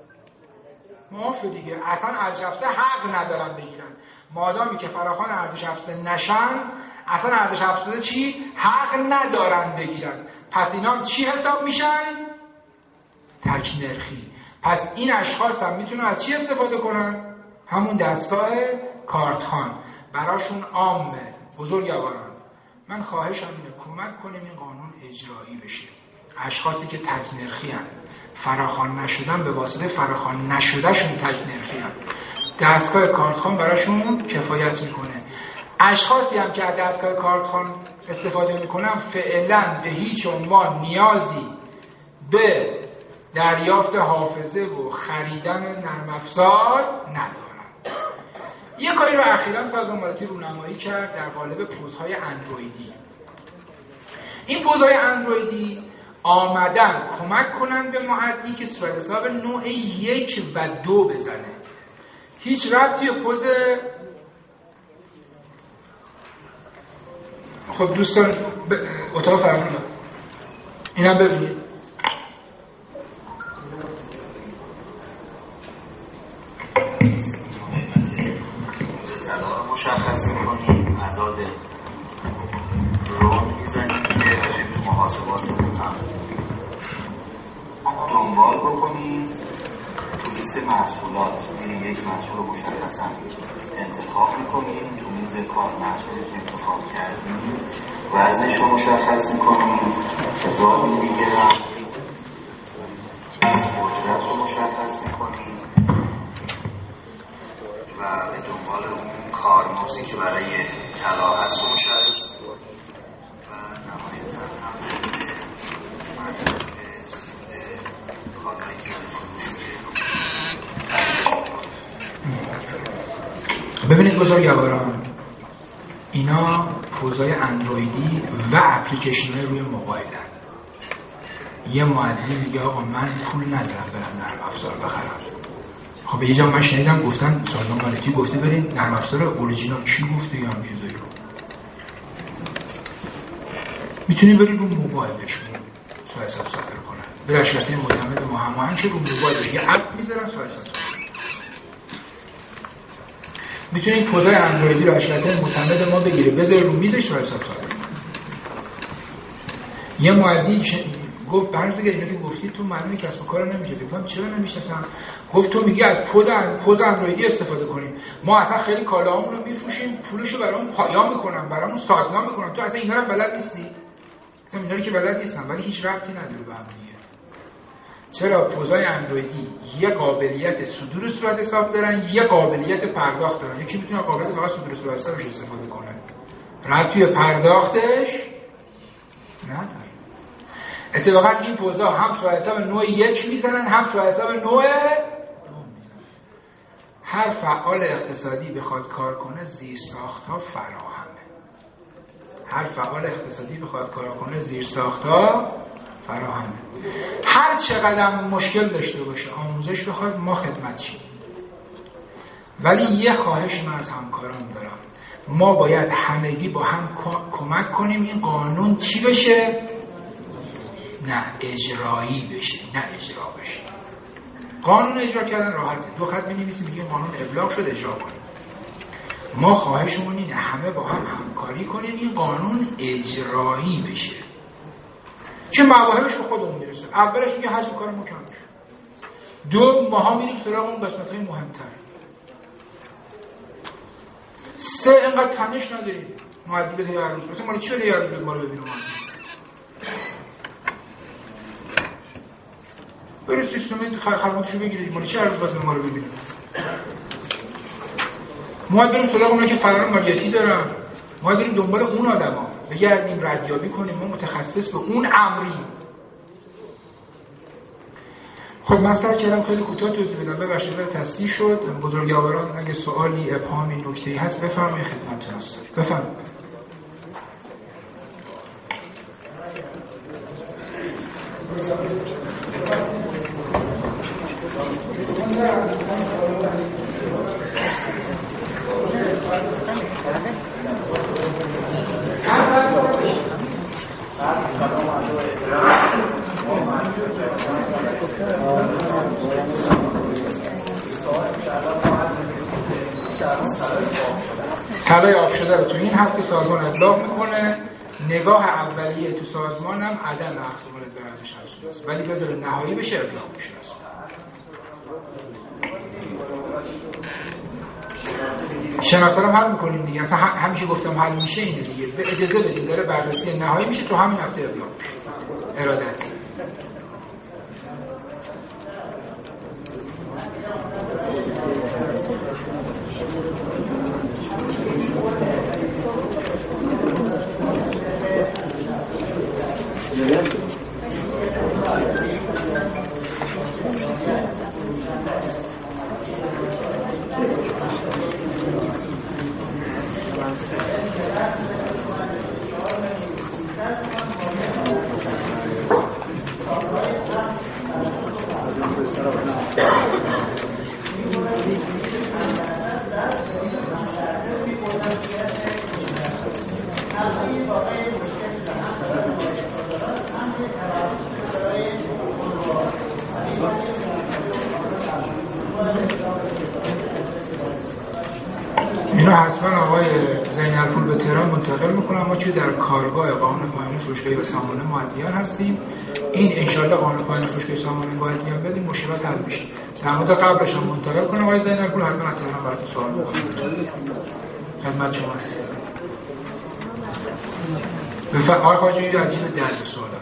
معاف دیگه، اصلا ارزش افزوده حق ندارن بگیرن. مادامی که فراخوان ارزش افزوده نشن، اصلا ارزش افزوده چی؟ حق ندارن بگیرن. پس اینا چی حساب میشن؟ تک نرخی. پس این اشخاص هم میتونن از چی استفاده کنن؟ همون دستگاه کارتخوان. براشون عامه. بزرگواران، من خواهشم اینه کمک کنیم این قانون اجرایی بشه. اشخاصی که تک نرخی هن، فراخوان نشدن، به واسطه فراخوان نشدهشون تک نرخی هن، دستگاه کارتخوان براشون کفایت میکنه. اشخاصی هم که از دستگاه کارتخوان استفاده میکنن فعلا به هیچ عنوان نیازی به دریافت حافظه و خریدن نرم افزار ندارن. یه کاری رو اخیراً سازمانمالی رونمایی کرد در قالب پوزهای اندرویدی. این پوزهای اندرویدی آمدن کمک کنن به معدی که صورت حساب نوع یک و دو بزنه. هیچ ربطی به پوز خب دوستان ب... اتاق فرمون اینم ببینید. طلا مشخص می‌کنیم، اعداد رو می‌زنیم که برای محاسبات هم دنبال بکنیم. تو لیست محصولات میریم یک محصول مشخصا انتخاب میکنیم، تو میز کار محصولش انتخاب کردیم، وزنش رو مشخص میکنیم، هزار میلی گرم، اجرت رو مشخص میکنیم و به دنبال اون کارمزدی که برای طلا هست رو مشخص و نهایتاً هم به مردم کارهایی که فروش ببینید بزرگواران، اینا پوزهای اندرویدی و اپلیکیشن‌های روی موبایلن. یه معدی میگه آقا من پول ندارم برم نرم افزار بخرم. خب یه جا من شنیدم گفتن سازمانمالی گفته برید نرم افزار اوریجینال، چی گفته یا هم چیزایی رو میتونید برید رو موبایلشون سوال حساب صادر کنن. به رشته معتمد ما هماهنگ شه رو موبایلش یه اپ میذارن سوال حساب صادر. میتونید پوزهای اندرویدی رو رشته معتمد ما بگیره بذاره رو میزش سوال حساب صادر. یه معدی گفت برز دیگه اینا که گفتید تو معلومه کسب و کار نمیشه. فکر چرا نمیشناسم؟ گفت تو میگی از پود پوز اندرویدی استفاده کنیم. ما اصلا خیلی کالاهامون رو میفروشیم، پولشو برامون پایا میکنن، برامون ساگنا میکنن. تو اصلا اینا رو بلد نیستی. مثلا اینا رو که بلد نیستن ولی هیچ ربطی نداره به هم دیگه. چرا پوزهای اندرویدی یه قابلیت صدور صورت حساب دارن، یه قابلیت پرداخت دارن. یکی میتونه قابلیت فقط صدور صورت حسابش استفاده کنه. ربطی به پرداختش نداره. اتفاقا این پوزها هم صورت حساب نوع یک میزنن، هم صورت حساب نوع دو میزنن. هر فعال اقتصادی بخواد کار کنه زیر ساختها فراهمه. هر فعال اقتصادی بخواد کار کنه زیر ساختها فراهمه. هر چقدر مشکل داشته باشه آموزش بخواد ما خدمت شیم. ولی یه خواهش من از همکاران دارم، ما باید همگی با هم کمک کنیم این قانون چی بشه؟ نه اجرایی بشه، نه اجرا بشه. قانون اجرا کردن راحته، دو خط می‌نویسیم میگیم قانون ابلاغ شد اجرا کنیم. ما خواهشمون اینه همه با هم همکاری کنیم این قانون اجرایی بشه، چه مواهبش به خودمون میرسه. اولش میگه حذف کار ما کم بشه، دو ماها میریم سراغ اون قسمت‌های مهمتر، سه اینقدر تنش نداریم مؤدب بده هر روز مثلا مال چی بده هر روز ما رو ببینیم برای سیستمی خدماتشو بگیرید مال چی هر روز باید ما رو ببینیم. ما بریم سراغ اونایی که فرار مالیاتی دارن، ما بریم دنبال اون آدما بگردیم ردیابی کنیم، ما متخصص به اون امریم. خب من سعی کردم خیلی کوتاه توضیح بدم، ببخشید داره تصحیح شد. بزرگواران اگه سوالی ابهامی نکته‌ای هست بفرمایید خدمتتون هستم. بفرمایید. طلای آب شده رو تو این هفته سازمان ابلاغ میکنه. نگاه اولیه تو سازمان هم عدم اخذ مورد برایتش هست، ولی بذاره نهایی بشه ابلاغ میشه. شناسا رو حل میکنیم دیگه، اصلا همیشه گفتم حل میشه اینه دیگه، به اجازه بدیم داره بررسی نهایی میشه تو همین هفته ابلاغ میشه. ارادت. اینو حتما آقای زینالپور به تهران منتقل میکنم. ما چه در کارگاه قانون پایانی فروشگاهی و سامانه مؤدیان هستیم. این انشالله قانون پایانی فروشگاهی سامانه مؤدیان بدیم مشکلات حل میشه. در مورد قبلش هم منتقل کنم آقای زینالپور حتما از تهران براتون سوال میکنم. خدمت شما هست. بفرمایید آقای خواجه این عجیب درد سوالا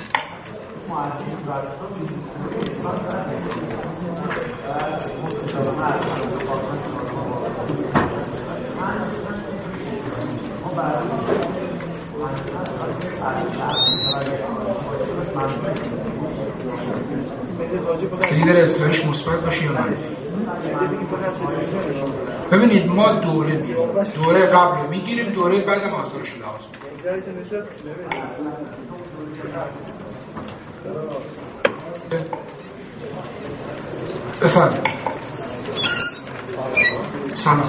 خیلی داره اصلاحش مثبت باشه یا منفی. ببینید ما دوره میگیریم، دوره قبل میگیریم، دوره بعد هم آثارش رو لحاظ بفرمایید. سلام.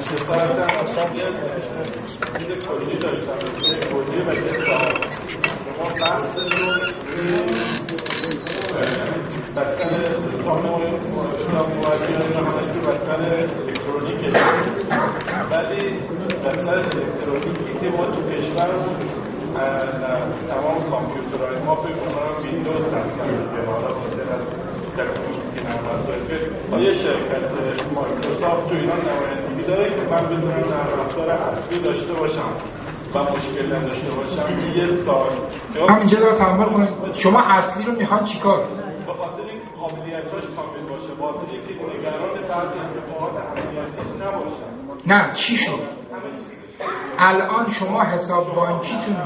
ولی بستر الکترونیکی که ما تو کشورمون تمام کامپیوترهای ما فکر کنم ویندوز هستن که حالا بسیار از تکنیکی که نمازایی یه شرکت مایکروسافت تو ایران نمایندگی داره که من بدونم در رفتار اصلی داشته باشم و مشکل نداشته باشم یه سال همینجا رو تحمل کنید. شما اصلی رو میخوان چیکار؟ به خاطر این قابلیتاش کامل باشه، با اینکه نگران بعضی اتفاقات امنیتی نباشم. نه چی شد؟ الان شما حساب بانکیتون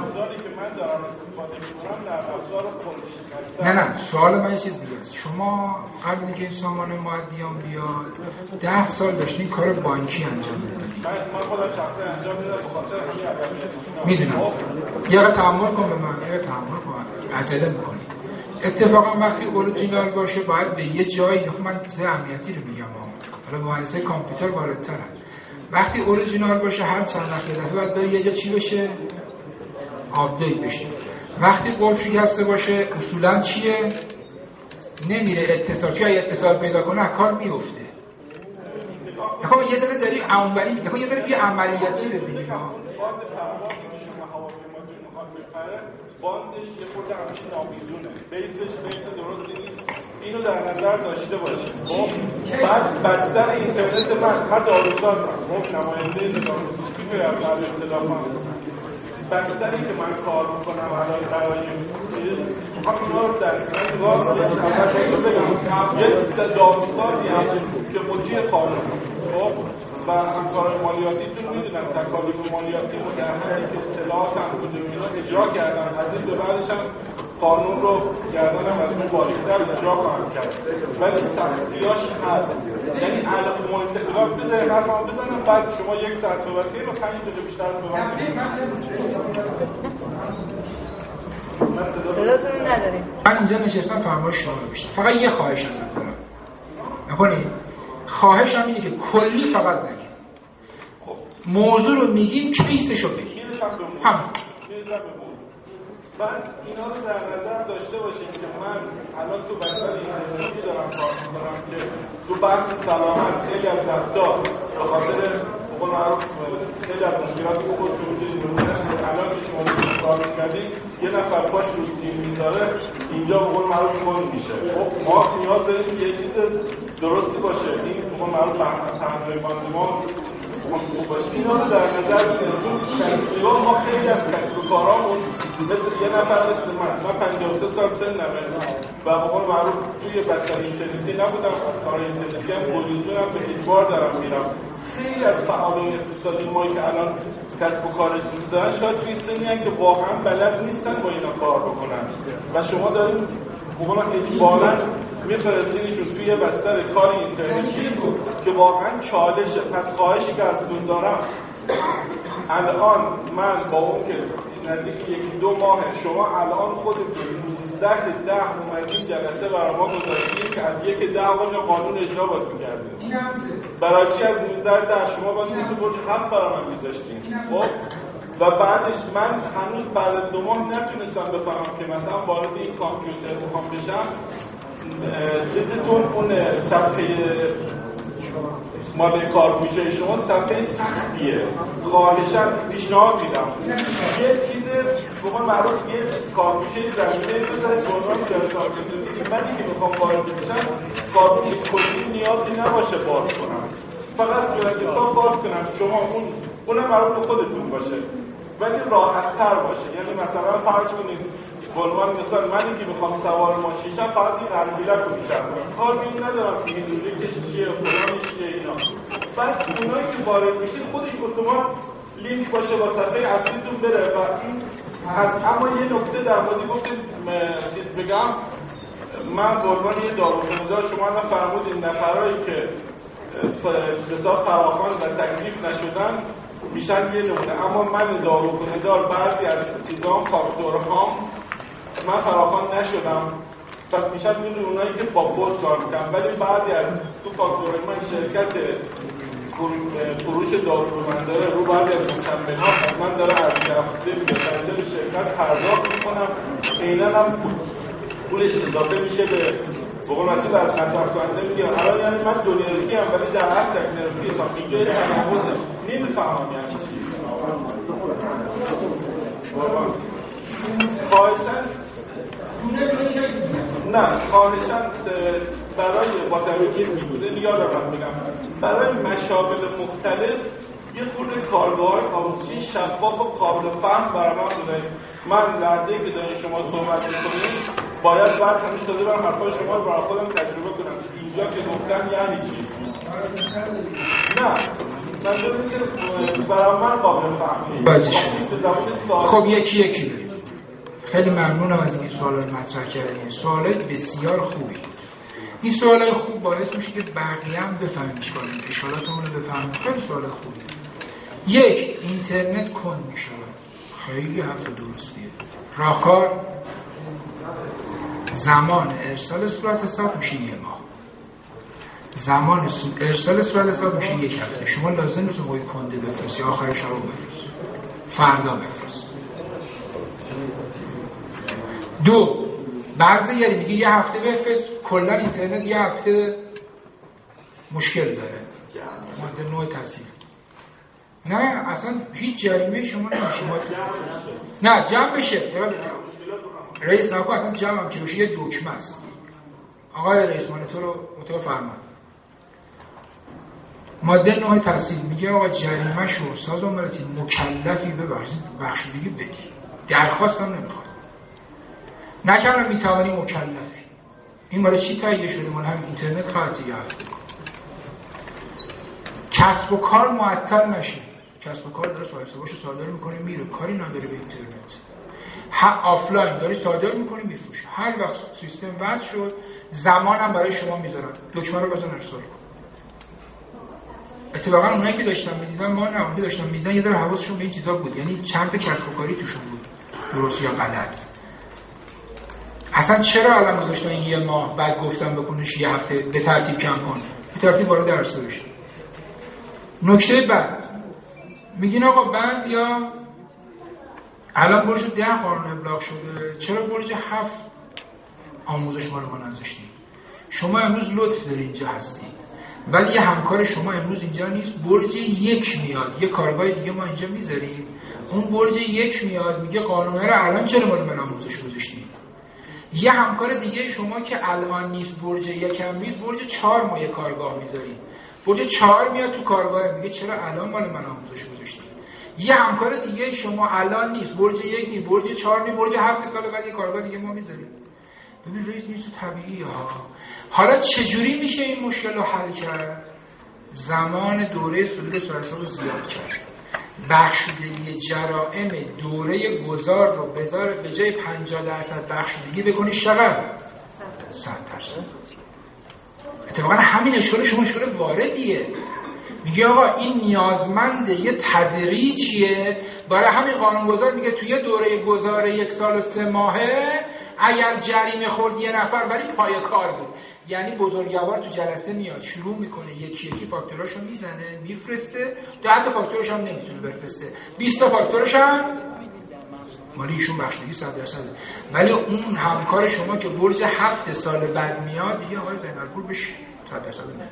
نه نه سوال من یه چیز دیگه است. شما قبل اینکه این سامان مؤدیان بیاد ده سال داشتین کار بانکی انجام میدادید. من خودم شخصا انجام میدادم به خاطر همین عدم میدونم. یه وقت تحمل کن به من، یه تحمل کن، عجله میکنی. اتفاقا وقتی اوریجینال باشه باید به یه جایی، من چیز امنیتی رو میگم، حالا مهندسی کامپیوتر واردترن. وقتی اوریجینال باشه هر چند وقت دفعه بعد داره یه جا چی بشه؟ آپدیت بشه. وقتی قفل شکسته باشه اصولا چیه؟ نمیره اتصال، چون اتصال پیدا کنه کار میفته. یکم یه ذره داری اونوری، یکم یه ذره بیا عملیاتی ببینید. باندش یه خورده همچین نامیزونه، بیسش بیس درست نیست، اینو در نظر داشته باشید. خب بعد بستر اینترنت من هر داروساز من خب نماینده داروسازی که اول اختلافم بستری که من کار میکنم الان برای میخوام اینا رو در نگاه بگم یه داروسازی هم که مدیر قانون خب و همکار مالیاتیتون میدونم تکالیف مالیاتی و در حدی که اطلاعات هم بوده اینا اجرا کردن از این به بعدش هم قانون رو گردنم از اون باریک‌تر اجرا خواهم کرد ولی سختیاش هست. یعنی الان منتقلات بذارید هر ما بزنم بعد شما یک ساعت ببرید و پنج دقیقه بیشتر ببرید. صداتون رو نداریم. من اینجا نشستم فرمایش شما رو بشنوم. فقط یه خواهش ازتون دارم. نکنید خواهشم اینه که کلی فقط نگید. موضوع رو میگیم کیسش رو بگید. همون. من اینا رو در نظر داشته باشید که من الان تو بستر اینترنتی دارم کار میکنم که تو بحث سلامت خیلی از دفتا به خاطر بقول معروف خیلی از مشکلات که خود توجید نمونش الان که شما کار میکردید یه نفر پاش رو تیم میذاره اینجا بقول معروف کن میشه. خب ما نیاز داریم یه چیز درستی باشه. این بقول معروف تحمل باندمان خوب باشه. اینا رو در نظر بگیرید. ما خیلی از کسب و کارامون مثل یه نفر مثل من من پنجاه و سه سال سنمه و به قول معروف توی بستر اینترنتی نبودم. از کار اینترنتی هم گلوزونم به اجبار دارم میرم. خیلی از فعالان اقتصادی ما که الان کسب و کار چیز دارن شاید توی سنی هستن که واقعا بلد نیستن با اینا کار بکنن و شما دارید بقول اجباراً میفرستینشون توی بستر کار اینترنتی که واقعا چالشه. پس خواهشی که ازتون دارم الان من با اون که نزدیک یکی دو ماه شما الان خودتون نوزده ده اومدین جلسه برای ما گذاشتید که از یک ده واژه قانون اجرا باید می‌کردید. برای چی از نوزده ده شما باید اون تو هفت برای من می‌ذاشتین؟ خب و بعدش من هنوز بعد از دو ماه نتونستم بفهمم که مثلا وارد این کامپیوتر بخوام بشم چیزتون اون صفحه مال کارگوشه شما صفحه سختیه. خواهشاً پیشنهاد میدم یه چیز بقول معروف یه کارگوشه زمینه بذارید جنرال جلسات کنید. من اینکه میخوام وارد بشم کارگوشه کلی نیازی نباشه باز کنم فقط جلسات باز کنم شما اون اونم معروف خودتون باشه ولی راحت تر باشه. یعنی مثلا فرض کنید بلوان مثلا منی که میخوام سوار ماشینشم فقط این قلبیلک رو میکردم کار بین ندارم که هیدرولیکش چیه فلانش چیه اینا. بعد اونایی که وارد میشید خودش اتومات لینک باشه با صفحه اصلیتون بره و این از اما یه نکته در موردی گفتید چیز بگم من بلوان یه داروخونه‌دار شما الان فرمودین نفرایی که حساب فراخوان و تکلیف نشدن میشن یه نمونه. اما من داروخونه‌دار بعضی از چیزام فاکتورهام من فراخوان نشدم پس میشن میدون اونایی که با بود کار میکنم ولی بعضی از تو فاکتورهای من شرکت فروش دارو رو من داره رو بعضی از مکمل ها من داره از هفته میگه به شرکت پرداخت میکنم اینه هم پولش اضافه میشه به بقول مسئول از مصرف کننده میگیرم. الان یعنی من دونیرکی هم ولی در هر تکنولوژی حساب اینجا تناقضه نمیفهمم یعنی چی. خواهشاً نه خواهشاً برای با توجه بوده یادم میگم برای مشاغل مختلف یه خورده کارگاه آموزشی شفاف و قابل فهم برای من بوده. من لحظه‌ای که دارین شما صحبت می‌کنید باید بعد همیشه داده برم حرفای شما رو برای خودم تجربه کنم اینجا که گفتم یعنی چی. نه من دارم که برای من قابل فهم. خب یکی یکی بریم. خیلی ممنونم از این سوال رو مطرح کردین. سوالای بسیار خوبی. این سوالای خوب باعث میشه که بقیه هم بفهمیم چیکار کنیم. اشکالاتمون رو بفهمیم. خیلی سوال خوبی. یک اینترنت کند میشه. خیلی حرف درستیه. راهکار زمان ارسال صورت حساب میشه یه ماه. زمان ارسال صورت حساب میشه یک هفته. شما لازم نیست موقع کنده بفرستی آخر شب بفرست، فردا بفرست. دو، بعضی یعنی میگه یه هفته بفرست، کلا اینترنت یه هفته مشکل داره، ماده نوع تصحیح. نه اصلا هیچ جریمه شما نمیشه. نه جمع بشه رئیس نکو، اصلا جمع هم که بشه یه دکمه است. آقای رئیس مانیتور رو مطابق فرمان ماده نوع تصحیح میگه آقا جریمه شو ساز امارتی مکلفی به بخشودگی بدی، درخواست هم نمیخواد، نکنم میتوانی مکلفی. این برای چی تهیه شده؟ مال هم اینترنت خواهد یافت. کسب و کار معطل نشه. کسب و کار داره صاحب سواشو صادر میکنه میره، کاری نداره به اینترنت. ها آفلاین داره صادر میکنه میفروشه. هر وقت سیستم وصل شد زمان هم برای شما میذارن، دکمه رو بزن ارسال کن. اتفاقا اونایی که داشتن میدیدن، ما نه اونایی داشتن میدیدن یه ذره حواسشون به این چیزا بود، یعنی چند تا کسب و کاری توشون بود درست یا غلط. اصلا چرا الان گذاشتن یه ماه بعد گفتم بکنش یه هفته به ترتیب کم کن، به ترتیب وارد ارسال بشه. نکته بعد میگین آقا بعضیا الان برج ده قانون ابلاغ شده، چرا برج هفت آموزش ما رو ما نذاشتیم؟ شما امروز لطف داری اینجا هستی ولی یه همکار شما امروز اینجا نیست، برج یک میاد یه کارگاه دیگه ما اینجا میذاریم، اون برج یک میاد میگه قانونه رو الان چرا مال من آموزش گذاشتیم؟ یه همکار دیگه شما که الان نیست برج یک هم نیست، برج چهار ما یه کارگاه میذاریم، برج چهار میاد تو کارگاه میگه چرا الان مال من آموزش گذاشتیم. یه همکار دیگه شما الان نیست، برج یک نیست، برج چهار نیست، برج هفت سال بعد یه کارگاه دیگه ما میذاریم. ببین رئیس نیست طبیعیه ها. حالا چجوری میشه این مشکل رو حل کرد؟ زمان دوره صدور سرساب رو زیاد کرد. بخشودگی جرائم دوره گذار رو بذار به جای پنجاه درصد بخشودگی بکنی چقدر؟ صد درصد. اتفاقا همین اشکال شما اشکال واردیه. میگه آقا این نیازمنده یه تدریجیه، برای همین قانونگذار میگه توی دوره گذار یک سال و سه ماهه اگر جریمه خورد یه نفر ولی پای کار بود، یعنی بزرگوار تو جلسه میاد شروع میکنه یکی یکی فاکتوراشو میزنه میفرسته، ده تا فاکتورش هم نمیتونه بفرسته، بیست تا فاکتورش هم مالی ایشون بخشیدگی صد درصد. ولی اون همکار شما که برج هفت سال بعد میاد دیگه آقای زینالپور بهش صد درصد نمیده.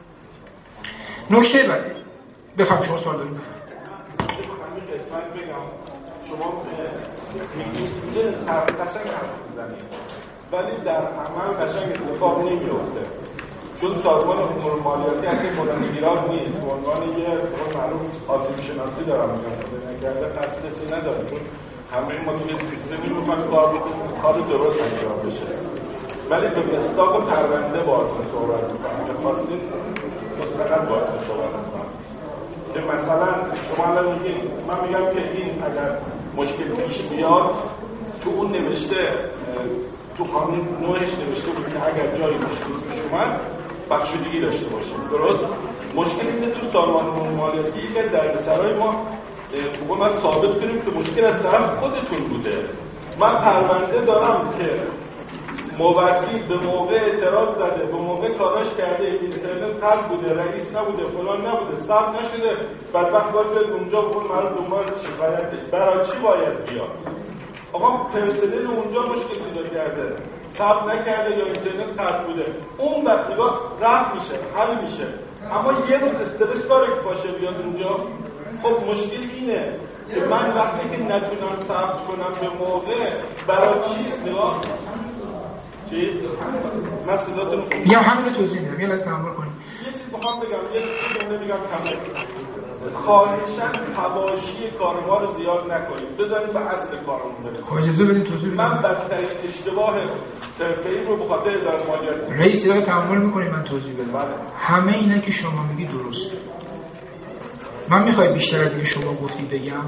نکته بعدی بفهم شما سوال داریم بفهم. همین قسمت بگم شما میگید طرف قشنگ حرف میزنید ولی در عمل قشنگ اتفاق نمیفته، چون سازمان امور مالیاتی اگه مدیران نیست به عنوان یه معروف آسیب شناسی دارم میگم نگرده قصدی نداره، چون همه ما توی سیستمی میخوایم کار بکنیم کار درست انجام بشه، ولی به مصداق پرونده باهاتون صحبت میکنم که خواستید مستقل باهاتون صحبت میکنم که مثلا شما الان میگید من میگم که این اگر مشکل پیش بیاد تو اون نوشته تو قانون نوعش نوشته بود که اگر جایی مشکل پیش اومد بخشودگی داشته باشیم، درست؟ مشکل اینه تو سازمان مالیاتی که در سرای ما بگم ما ثابت کنیم که مشکل از طرف خودتون بوده. من پرونده دارم که موردی به موقع اعتراض زده، به موقع کاراش کرده، اینترنت قطع بوده، رئیس نبوده، فلان نبوده، ثبت نشده، بعد وقت باید برید اونجا بخون مرا دنبال شکایت برای چی باید بیاد؟ آقا پرسنل اونجا مشکل پیدا کرده، ثبت نکرده یا اینترنت قطع بوده، اون وقت نگاه رفع میشه، حل میشه. اما یه روز استرس داره که باشه بیاد اونجا. خب مشکل اینه که من وقتی که نتونم ثبت کنم به موقع برای چی نگاه چی؟ من صداتون یا همین رو توضیح میدم، یه لحظه تحمل کنیم. یه چیز بخوام بگم، یه چیز نمیگم تمام. خواهشاً حواشی کارما رو زیاد نکنید، بذارید به اصل کارمون برسیم. خب اجازه بدید توضیح بدم. من بدترین اشتباه حرفه‌ای رو به خاطر اداره مالیات رئیس رو تحمل می‌کنید من توضیح بدم. بله. همه اینا که شما میگی درست. من میخوای بیشتر از این شما گفتی بگم؟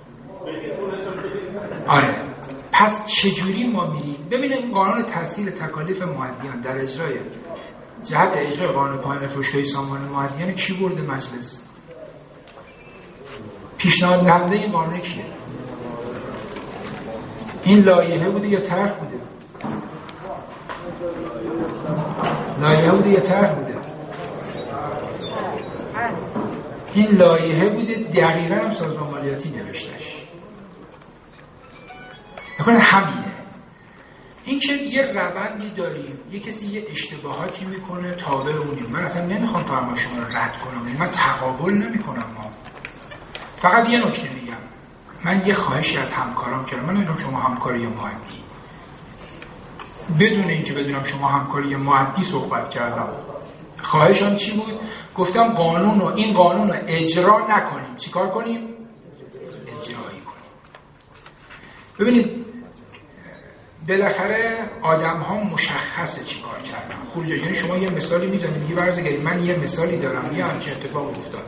آره. پس چجوری ما میریم؟ ببینید این قانون تسهیل تکالیف مؤدیان در اجرای جهت اجرای قانون پایان فروشگاهی سازمان مؤدیان کی برده مجلس؟ پیشنهاد دهنده این قانون کیه؟ این لایحه بوده یا طرح بوده؟ لایحه بوده یا طرح بوده؟ این لایحه بوده، دقیقا هم سازمان مالیاتی نوشتش. نکنه همینه. این که یه روندی داریم، یه کسی یه اشتباهاتی میکنه تابع اونیم. من اصلا نمیخوام فرما شما رو رد کنم، من تقابل نمیکنم. ما فقط یه نکته میگم، من یه خواهشی از همکارام کردم. من نمیدونم شما همکاری معدی، بدون اینکه بدونم شما همکاری معدی صحبت کردم. خواهشم چی بود؟ گفتم قانون رو، این قانون رو اجرا نکنیم. چیکار کنیم؟ اجرایی کنیم. ببینید بالاخره آدم ها مشخصه چی کار کردن. خود یعنی شما یه مثالی میزنید میگی برزگری من یه مثالی دارم یه همچین اتفاق افتاد.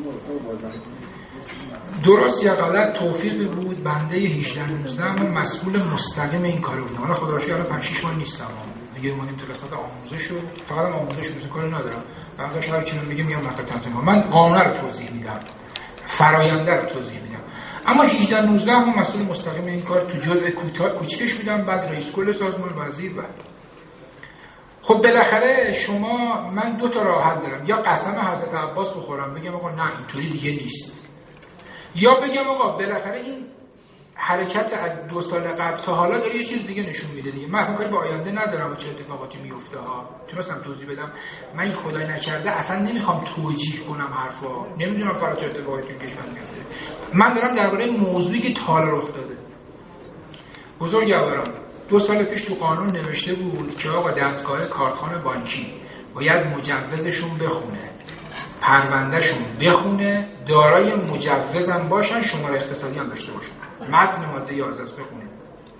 درست یا غلط توفیقی بود بنده هجده نوزده اما مسئول مستقیم این کار بودم. حالا خدا رو شکر الان پنج شش ماه نیستم، دیگه اومدیم تو قسمت آموزش و فقط آموزش روز کاری ندارم. بعدش هر کی میگه میام مقطع تنظیم. من قانون رو توضیح میدم، فراینده رو توضیح میدم. اما هجده نوزده هم مسئول مستقیم این کار تو جزء کوتاه کوچیکش بودم، بعد رئیس کل سازمان، وزیر. بعد خب بالاخره شما، من دو تا راه حل دارم، یا قسم حضرت عباس بخورم بگم آقا نه اینطوری دیگه نیست، یا بگم آقا بالاخره این حرکت از دو سال قبل تا حالا داره یه چیز دیگه نشون میده دیگه. من اصلا کاری به آینده ندارم و چه اتفاقاتی میفته ها. تونستم توضیح بدم. من این خدای نکرده اصلا نمیخوام توجیه کنم حرفا، نمیدونم فردا چه اتفاقی تو کشور میفته. من دارم درباره موضوعی که تا حالا رخ داده. بزرگواران دو سال پیش تو قانون نوشته بود که آقا دستگاه کارتخوان بانکی باید مجوزشون بخونه، پروندهشون بخونه، دارای مجوزم باشن، شماره اقتصادی هم داشته باشن. متن ماده یازده بخونید.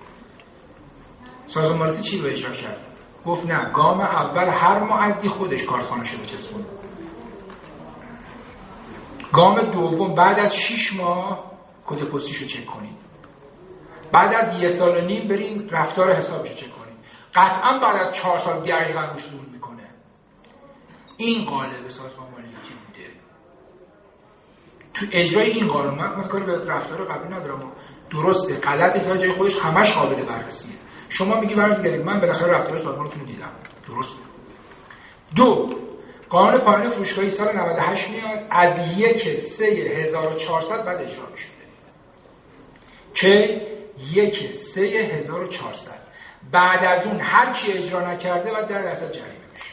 سازمان مالیاتی چی رو اجرا کرد؟ گفت نه، گام اول هر معدی خودش کارتخانه‌شو بچسبونه. گام دوم بعد از شش ماه کد پستیشو چک کنید. بعد از یه سال و نیم برین رفتار حسابشو چک کنید. قطعا بعد از چهار سال دقیقاً روش دور میکنه. این قالب سازمان مالیاتی بوده. تو اجرای این قانون من کاری به رفتار قبلی ندارم. درسته، غلط تا جای خودش همش قابل بررسیه. شما میگی بررسی من بالاخره رفتار سازمانتون رو دیدم. درسته. دو، قانون پایان فروشگاهی سال نود و هشت میاد، از یک سه هزار و چهارصد بعد اجرا میشه. که یک سه هزار و چهارصد بعد از اون هر کی اجرا نکرده بعد در درصد جریمه بشه.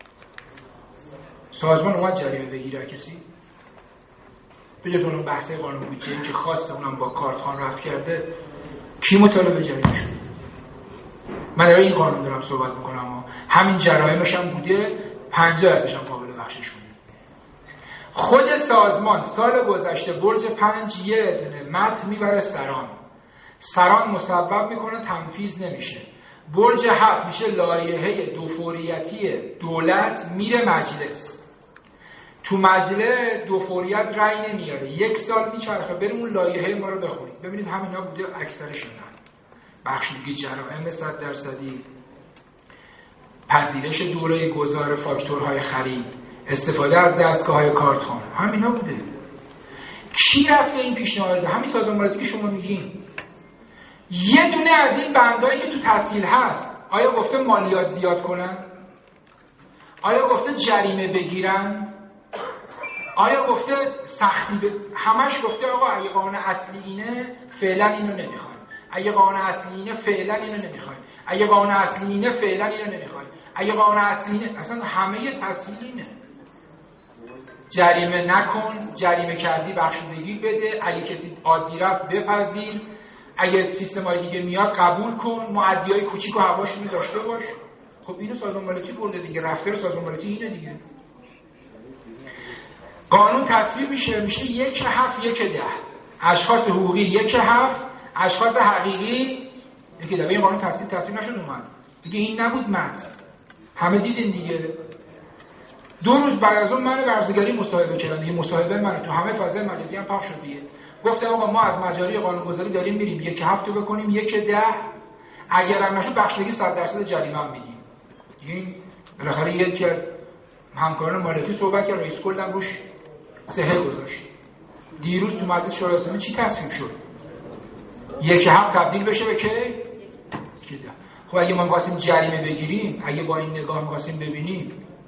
سازمان اومد جریمه بگیره کسی؟ بجز اون بحثه قانون بودجه که خواسته اونم با کارتخوان رفع کرده، کی مطالبه جریمه شده؟ من در این قانون دارم صحبت میکنم. همین جرایمش هم بوده، پنجاه درصدش هم قابل بخشش بوده. خود سازمان سال گذشته برج پنج یه دونه متن میبره سران، سران مسبب میکنه تنفیذ نمیشه. برج هفت میشه لایحه دو فوریتی دولت، میره مجلس، تو مجلس دو فوریت رأی نمیاره، یک سال میچرخه. بریم اون لایحه ما رو بخونید ببینید همینا بوده، اکثرش نه. بخشیدگی جرائم صد درصدی، پذیرش دوره گذار فاکتورهای خرید، استفاده از دستگاه‌های کارتخوان، همینا بوده. کی رفته این پیشنهاد؟ همین سازمان مالیاتی که شما میگین. یه دونه از این بندایی که تو تسهیل هست آیا گفته مالیات زیاد کنن؟ آیا گفته جریمه بگیرن؟ آیا گفته سختی ب... همش گفته آقا اگه قانون اصلی اینه فعلا اینو نمیخوایم، اگه قانون اصلی اینه فعلا اینو نمیخوایم، اگه قانون اصلی اینه فعلا اینو نمیخوایم، اگه قانون اصلی اینه. اصلا همه تسهیل اینه. جریمه نکن، جریمه کردی بخشودگی بده، اگه کسی عادی رفت بپذیر، اگه سیستمای دیگه میاد قبول کن، معدیای کوچیک و هواشونی داشته باش. خب اینو سازمان مالیاتی برده دیگه، رفتار سازمان مالیاتی اینه دیگه. قانون تصویب میشه، میشه یک هفت یک ده. اشخاص حقوقی یک هفت، اشخاص حقیقی یکی ده. این قانون تصویب تصویب نشد اومد دیگه. این نبود متن، همه دیدین دیگه. دو روز بعد از اون من برزگری مصاحبه کردم. این مصاحبه من تو همه فضای مجازی هم پخش شد دیگه. گفتم آقا ما از مجاری قانونگذاری داریم میریم یک هفته بکنیم یک ده، اگر هم نشد بخشیدگی صد درصد جریمه هم میدیم. این بالاخره یکی از همکاران مالیاتی صحبت کرد، رئیس کل هم روش سهل گذاشت. دیروز تو مجلس شورای اسلامی چی تصویب شد؟ یک هفت تبدیل بشه به که خب اگه ما می‌خواستیم جریمه بگیریم، اگه با این نگاه می‌خواستیم ببینیم،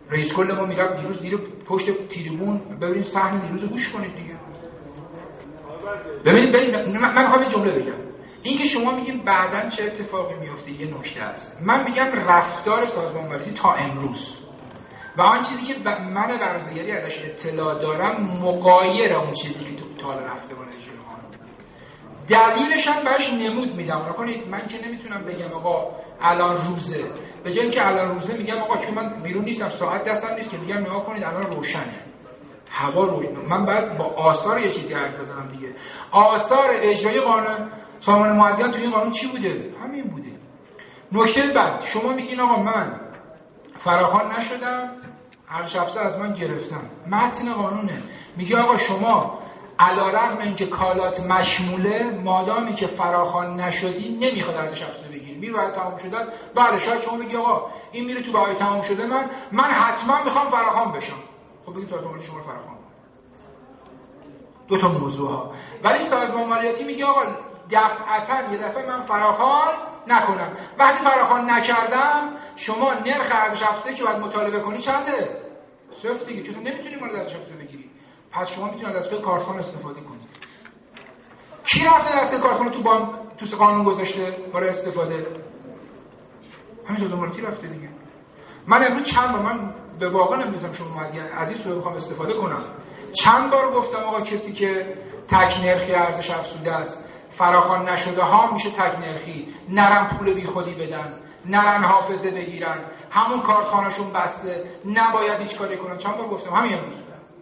رئیس کل ما میرفت دیروز دیرو پشت تریبون، ببینید صحنه دیروز رو گوش کنید دیگه. ببینید ببینید من میخوام این جمله بگم، این که شما میگین بعداً چه اتفاقی میفته یه نکته است. من میگم رفتار سازمان مالیاتی تا امروز و آن چیزی که من برزگری ازش اطلاع دارم مغایر اون چیزی که تو تال رفته با رئیس جمهور. دلیلش هم بهش نمود میدم. نکنید من که نمیتونم بگم آقا الان روزه، به جای اینکه الان روزه میگم آقا چون من بیرون نیستم ساعت دستم نیست که میگم نگاه کنید الان روشنه، هوا روشنه. من باید با آثار یه چیزی حرف بزنم دیگه. آثار اجرای قانون سازمان معدیان توی این قانون چی بوده؟ همین بوده. نکته بعد شما میگین آقا من فراخوان نشدم، ارزش افزوده از من گرفتم. متن قانونه میگه آقا شما علیرغم اینکه کالات مشموله، مادامی که فراخوان نشدی نمیخواد ارزش افزوده بگیری، میره برای تمام شدن. بله شاید شما بگی آقا این میره تو برای تمام شده من من حتما میخوام فراخوان بشم. خب بگید سازمان مالیاتی شما فراخوان. دو تا موضوع ها. ولی سازمان مالیاتی میگه آقا دفعتا یه دفعه من فراخوان نکنم. وقتی فراخوان نکردم شما نرخ ارزش افزوده که باید مطالبه کنی چنده؟ صفر دیگه. چون نمیتونی مورد ارزش افزوده بگیری. پس شما میتونید از دستگاه کارتخوان استفاده کنید. کی رفته دستگاه کارتخوان تو بانک تو قانون گذاشته برای استفاده؟ همین سازمان مالیاتی رفته دیگه. من امروز چند بار من به واقع نمی‌دونم شما مادی از این سوء بخوام استفاده کنم. چند بار گفتم آقا کسی که تک نرخی ارزش افزوده است فراخوان نشده ها میشه تک نرخی، نرن پول بی خودی بدن، نرن حافظه بگیرن، همون کارتخانه‌شون بسته، نباید هیچ کاری کنن. چند بار گفتم همین امروز.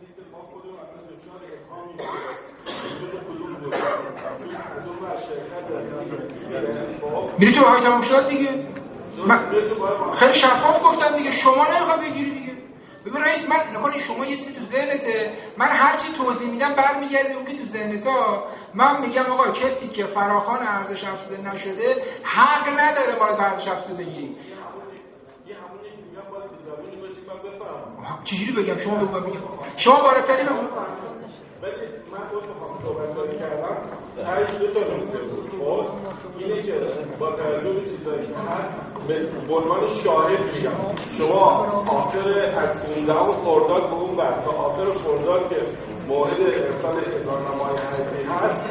میری تو بهای تمام شد دیگه. من خیلی شفاف گفتم دیگه شما نمیخواد بگیری دیگه. ببین رئیس من نکنی شما یه چیزی تو ذهنته، من هر چی توضیح میدم برمیگرده اون که تو ذهنتا. من میگم آقا کسی که فراخوان ارزش افزوده نشده حق نداره باید ارزش افزوده بگیری. چجوری بگم شما بگو بگم شما بالاتری بگو. ولی من خود میخوام صحبت کردم هر دو تا نکته بود. اینه که با توجه به چیزایی که هست به عنوان شاهد میگم شما آخر از نوزدهم خرداد به اون بعد تا آخر خرداد که موعد ارسال اظهارنامه‌های حرفی هست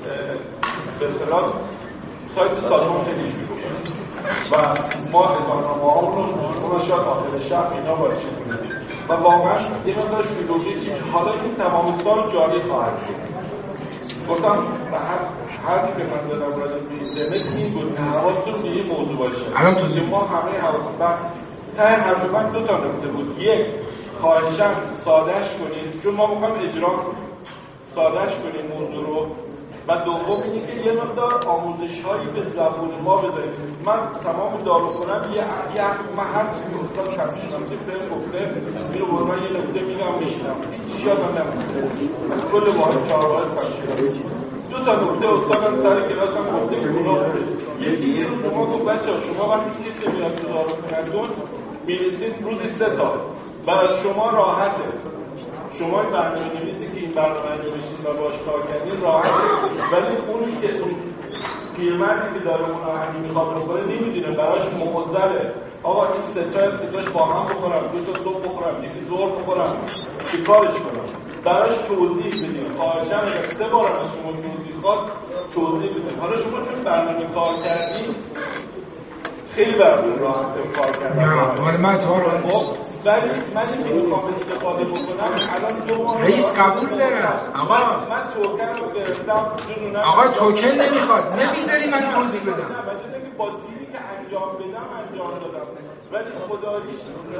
به اصطلاح سایت سازمان خیلی شروع کنیم و ما اظهارنامه‌هامون رو اون شاید آخر شب اینا باید چیز کنیم و واقعا یه مقدار شلوغی چیز حالا این تمام سال جاری خواهد شد. گفتم به حرفی که من زدم راجع به اینترنت این بود که حواستون به این موضوع باشه. الان تو ما همه حواس بعد ته حرف من دو تا نکته بود. یک خواهشاً سادهش کنید چون ما میخوایم اجرا کنیم، سادهش کنیم موضوع رو. و دوم اینه که یه مقدار آموزش‌هایی به زبون ما بذارید. من تمام داروخونم یه یه من هر چیزی که استاد شمشیرزاده بهم گفته میرو قربان یه نکته میگم میشنم هیچ یادم نمیاد از کل واحد چهارراه شمشیرزاده. دو تا نکته استادم سر کلاس هم گفته اونا یکی یه روز ما گفت بچه‌ها شما وقتی لیست میاد تو داروخونه‌تون می‌نویسید روزی سه تا برای شما راحته. شما این برنامه نویسی که این برنامه نویسید و باش کار کردین راحته، ولی اونی که اون پیرمردی که داره اون آهنگی میخواد بخوره نمیدونه براش معضله. آقا این سه تا سه تاش با هم بخورم، دو تا صبح بخورم، یکی ظهر بخورم، چی کارش کنم؟ براش توضیح بدیم. خواهشاً اگر سه بار از شما توضیح خواست توضیح بدیم. حالا شما چون برنامه کار کردین خیلی براتون راحته کار کردن. نه من تو رو ولی من نمیخوام استفاده بکنم. الان دو ماه رئیس قبول داره. آقا من توکن رو گرفتم. آقا توکن نمیخواد. نمیذاری من توضیح بدم. نه من با دیدی که انجام بدم انجام دادم. ولی خداییش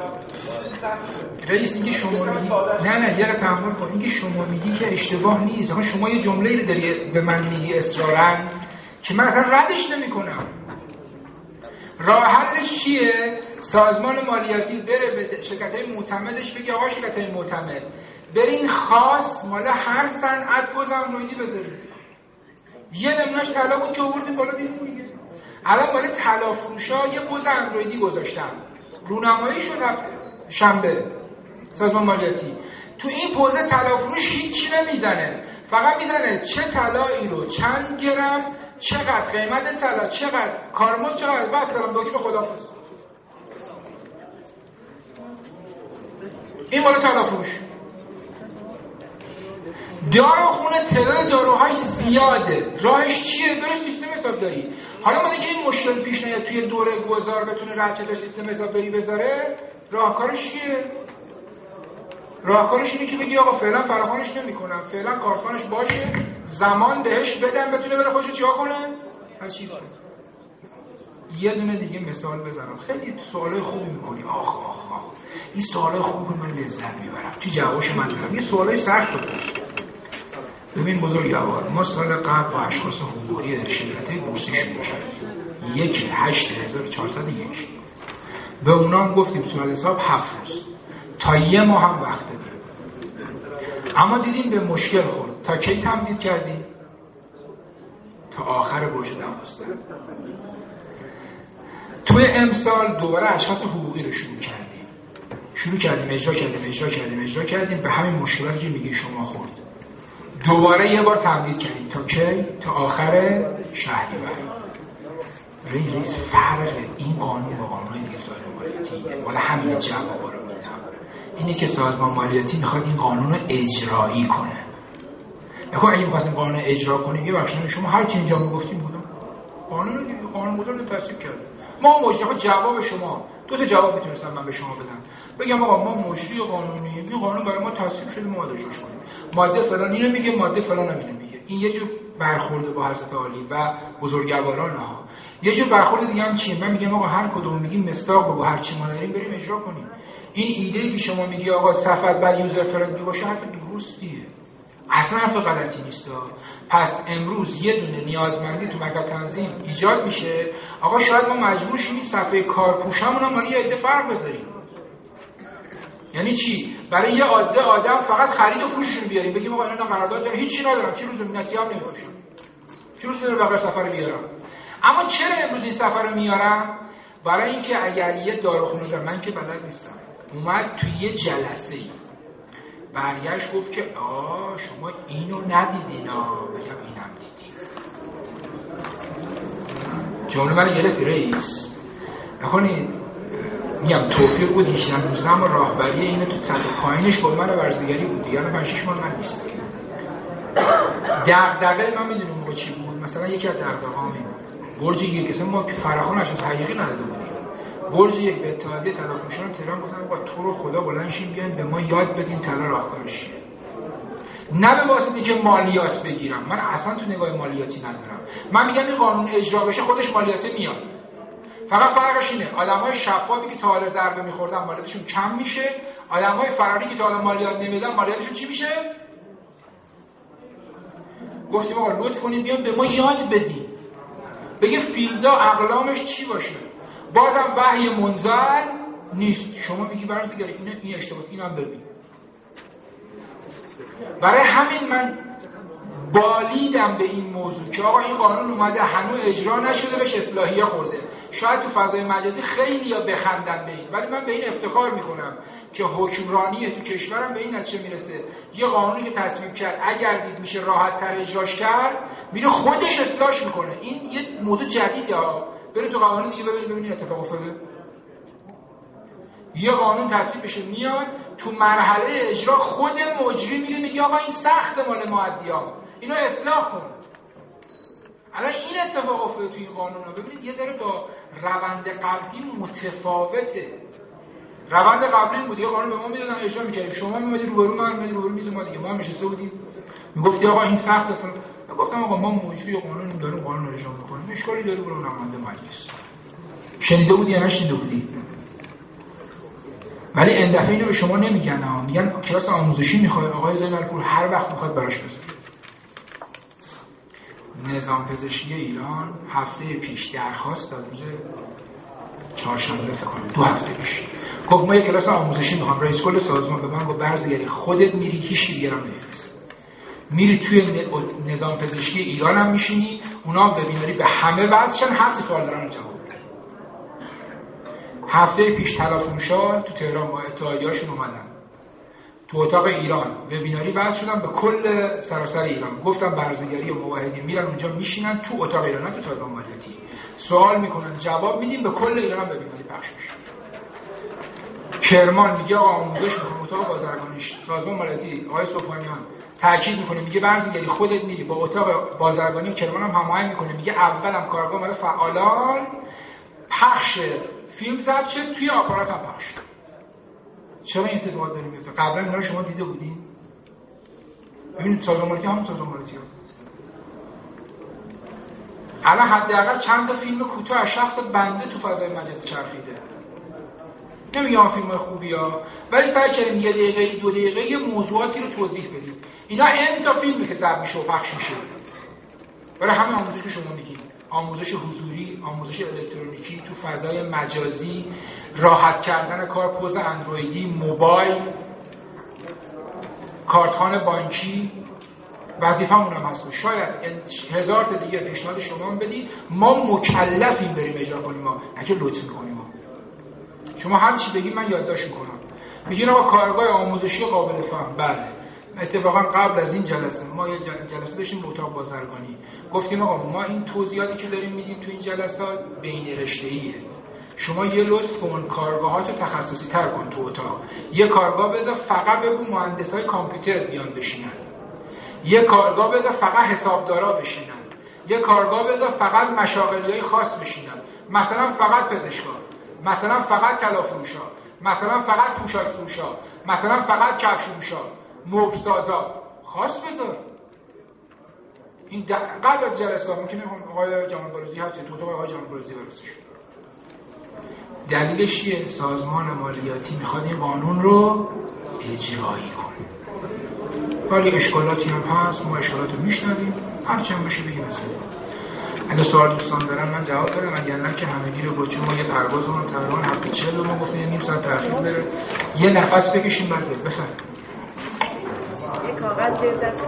رئیس اینکه شما میگی نه نه یه تحمل کن. اینکه شما میگی که اشتباه نیست. آقا شما یه جمله‌ای رو داری به من میگی اصرارا که من اصلا ردش نمیکنم. راه حلش چیه؟ سازمان مالیاتی بره به شرکت‌های معتمدش بگه آقا شرکت‌های معتمد برین خاص مال هر صنعت باز اندرویدی بذارید. یه نمونهش طلا بود که آوردیم بالا دیدیم دیگه. الان برای طلا فروشا یه باز اندرویدی گذاشتن. رونمایی شد هفته شنبه سازمان مالیاتی. تو این پوزه طلا فروش هیچی نمیزنه. فقط میزنه چه طلایی رو چند گرم، چقدر قیمت طلا، چقدر کارمزد، چقدر بس دارم دکتر خداحافظ. این مال تلافروش. داروخونه تعداد داروهاش زیاده، راهش چیه؟ بره سیستم حسابداری. حالا ما دیگه این مشکل پیش نیاد توی دوره گذار بتونه رچه سیستم حسابداری بذاره، راهکارش چیه؟ راهکارش اینه که بگی آقا فعلا فراخوانش نمی‌کنم، فعلا کارتخوانش باشه، زمان بهش بدم بتونه بره خودش چیکار کنه؟ هر چیز کنه. یه دونه دیگه مثال بزنم. خیلی سوالای خوبی می‌کنی. آخ آخ آخ. این سوالای خوبی من لذت می‌برم. تو جوابش من دارم. یه سوالای سخت بود. ببین بزرگوار، ما سال قبل با اشخاص حقوقی شرکت‌های بورسی شروع کردیم. یک هشت هزار و چهارصد و یک. به اونا هم گفتیم صورت حساب هفت روز. تا یه ماه هم وقت داریم. اما دیدیم به مشکل خورد. تا کی تمدید کردیم؟ تا آخر برج دوازده. توی امسال دوباره اشخاص حقوقی رو شروع کردیم. شروع کردیم اجرا کردیم اجرا کردیم اجرا کردیم به همین مشکلاتی که میگی شما خورد. دوباره یه بار تمدید کردیم تا کی؟ تا آخر شهریور. ببین رئیس فرق این قانون با قانون‌های دیگه سازمان مالیاتی ولی همین جوابا رو میدم. اینه که سازمان مالیاتی میخواد این قانون رو اجرایی کنه. بخوام اگه می‌خواستیم قانون اجرا کنیم یه بخشش شما هر چی اینجا میگفتیم بودم. قانون دیگه قانون مدل رو تصویب کرد. ما مجری جواب شما دو تا جواب میتونستم من به شما بدم. بگم آقا ما مجری قانونی این قانون برای ما تصویب شده ما اجراش کنیم. ماده فلان اینو میگه ماده فلان هم اینو میگه. این یه جور برخورد با حضرت عالی و بزرگواران ها. یه جور برخورد دیگه هم چیه؟ من میگم آقا هر کدوم میگیم مصداق با هر چی ما داریم بریم اجرا کنیم. این ایده که شما میگی آقا صفحه بعد یوزر فرندلی باشه حرف درستیه. اصلا حرف غلطی نیست. پس امروز یه دونه نیازمندی تو مقطع تنظیم ایجاد میشه. آقا شاید ما مجبور شیم صفحه کارپوشمون هم مالی عده فرق بذاریم. یعنی چی؟ برای یه عاده آدم فقط خرید و فروششون بیاریم بگیم آقا اینا قرارداد دارن هیچی ندارن چه روز نسیه هم نمیفروشن. چه روز داره بقیه سفر بیارم. اما چرا امروز این سفر رو میارم؟ برای اینکه اگر یه داروخونه دارم من که بلد نیستم اومد توی یه جلسه ای برگشت گفت که آه شما اینو ندیدین ها بگم اینم دیدیم. جمله من گرفتی رئیس بخونید میگم توفیق بود هیچ نمیزنم اما راهبری اینه تو سطح پایینش با من ورزیگری بود دیگه پنج شش ماه من نیست. دغدغه من میدونم موقع چی بود. مثلا یکی از دغدغه‌هام این برج یک اصلا ما که فراخوان اشخاص حقیقی نداده بودیم. برج یک به اتحادیه تلافروشان تهران گفتن آقا تو رو خدا بلند شین بیاین به ما یاد بدین طلا راهکارش چیه. نه به واسطه اینکه مالیات بگیرم. من اصلا تو نگاه مالیاتی ندارم. من میگم این قانون اجرا بشه خودش مالیات میاد. فقط فرقش اینه آدمای شفافی که تا حالا ضربه می‌خوردن مالیاتشون کم میشه، آدمای فراری که تا حالا مالیات نمیدن مالیاتشون چی میشه؟ گفتیم آقا لطف کنید بیان به ما یاد بدین. بگه فیلدا اقلامش چی باشه. بازم وحی منزل نیست. شما میگی برازیگری اینه این اشتباهه اینم ببین. برای همین من بالیدم به این موضوع که آقا این قانون اومده هنوز اجرا نشده بهش اصلاحیه خورده. شاید تو فضای مجازی خیلی‌ها بخندن به این ولی من به این افتخار میکنم که حکمرانی تو کشورم به این نتیجه میرسه یه قانونی که تصویب کرد اگر دید میشه راحت تر اجراش کرد میره خودش اصلاحش میکنه. این یه موضوع جدیده ها. برید تو قوانین دیگه ببینید ببینید اتفاق افتاده. یه قانون تصویب بشه میاد تو مرحله اجرا خود مجری میگه میگه آقا این سخت مال مؤدیان اینو اصلاح کن. الان این اتفاق افتاده تو این قانونا. ببینید یه ذره با روند قبلی متفاوته. روند قبلی بود یه قانون به ما میدادن اجرا میکردیم شما میمدید روبرو من میمدید روبرو میز ما دیگه ما هم نشسته بودیم میگفتی آقا این سخته فلان. من گفتم آقا ما مجری قانون داریم قانون رو اجرا میکنیم اشکالی داره برو نماینده مجلس. شنیده بودی یا نشنیده بودی؟ ولی این دفعه اینو به شما نمیگن ها. میگن کلاس آموزشی میخواد آقای زینالپور هر وقت میخواد براش بذاره. نظام پزشکی ایران هفته پیش درخواست داد روز چهارشنبه فکر کنم دو هفته پیش گفت ما یک کلاس آموزشی میخوام. رئیس کل سازمان به من گفت برزگری خودت میری هیچ کی دیگه هم نمیفرست. میری توی نظام پزشکی ایران هم میشینی اونا هم وبیناری به همه وضعشن هر سوال دارن جواب بدن. هفته پیش تلافروشان تو تهران با اتحادیه‌هاشون اومدن تو اتاق ایران وبیناری وضع شدن به کل سراسر ایران. گفتم برزگری و موحدین میرن اونجا میشینن تو اتاق ایران نه تو سازمان مالیاتی سوال میکنن جواب میدیم به کل ایران هم وبیناری پخش میشه. کرمان میگه آقا آموزش میخوام اتاق بازرگانیش، سازمان مالیاتی آقای سبحانیان تاکید میکنه میگه برمیگردی خودت میری با اتاق بازرگانی کرمان هم هماهنگ میکنه، میگه اولم کارگاه برای فعالان پخش فیلم ضبط شه، توی آپارات هم پخش. چرا این اتفاقات داره میفته؟ قبلا اینا رو شما دیده بودین؟ ببینید سازمان مالیاتی همون سازمان مالیاتی الان حداقل چند تا فیلم کوتاه از شخص بنده تو فضای مجازی چرخیده. نمیگم فیلم خوبی ها، ولی سعی کردیم یه دقیقه دو دقیقه یه موضوعاتی رو توضیح بدیم. اینا این تا فیلمی که ضبط میشه و پخش میشه برای همین آموزش که شما میگید، آموزش حضوری، آموزش الکترونیکی تو فضای مجازی، راحت کردن کار، پوز اندرویدی، موبایل، کارتخوان بانکی، وظیفه‌مون هم هست. شاید هزار تا دیگه پیشنهاد شما هم بدید، ما مکلفیم بریم اجرا کنیم، ما اگه لطف می‌کنیم. شما هر چی بگید من یادداشت می‌کنم. میگین آقا کارگاه آموزشی قابل فهم. بله. اتفاقا قبل از این جلسه ما یه جلسه داشتیم به اتاق بازرگانی، گفتیم آقا ما این توضیحاتی که داریم میدیم تو این جلسات بین رشته‌ایه، شما یه لطف کن کارگاهاتو تخصصی تر کن تو اتاق. یه کارگاه بذار فقط بگو مهندسای کامپیوتر بیان بشینن، یه کارگاه بذار فقط حسابدارا بشینن، یه کارگاه بذار فقط مشاغلیای خاص بشینن، مثلا فقط پزشکا، مثلا فقط کلافروشا، مثلا فقط پوشاک فروشا، مثلا فقط کفش‌فروشا، مبل‌سازا، خاص بذار. این قبل از جلسه ممکنه آقای جهانبازی هست تو تو آقای جهانبازی برسش. دلیلش چیه؟ سازمان مالیاتی میخواد این قانون رو اجرایی کنه. ولی اشکالاتی هم هست، ما اشکالات رو میشنویم، هرچند بشه بگیم مثلا اگه سوال دوستان دارن من جواب بدم، اگر نه که همگی رو با چون ما یه پرواز اون تقریبا هفت چهل ما گفتیم یه نیم ساعت تأخیر بره، یه نفس بکشیم بعد بفرمایید. یه کاغذ زیر دست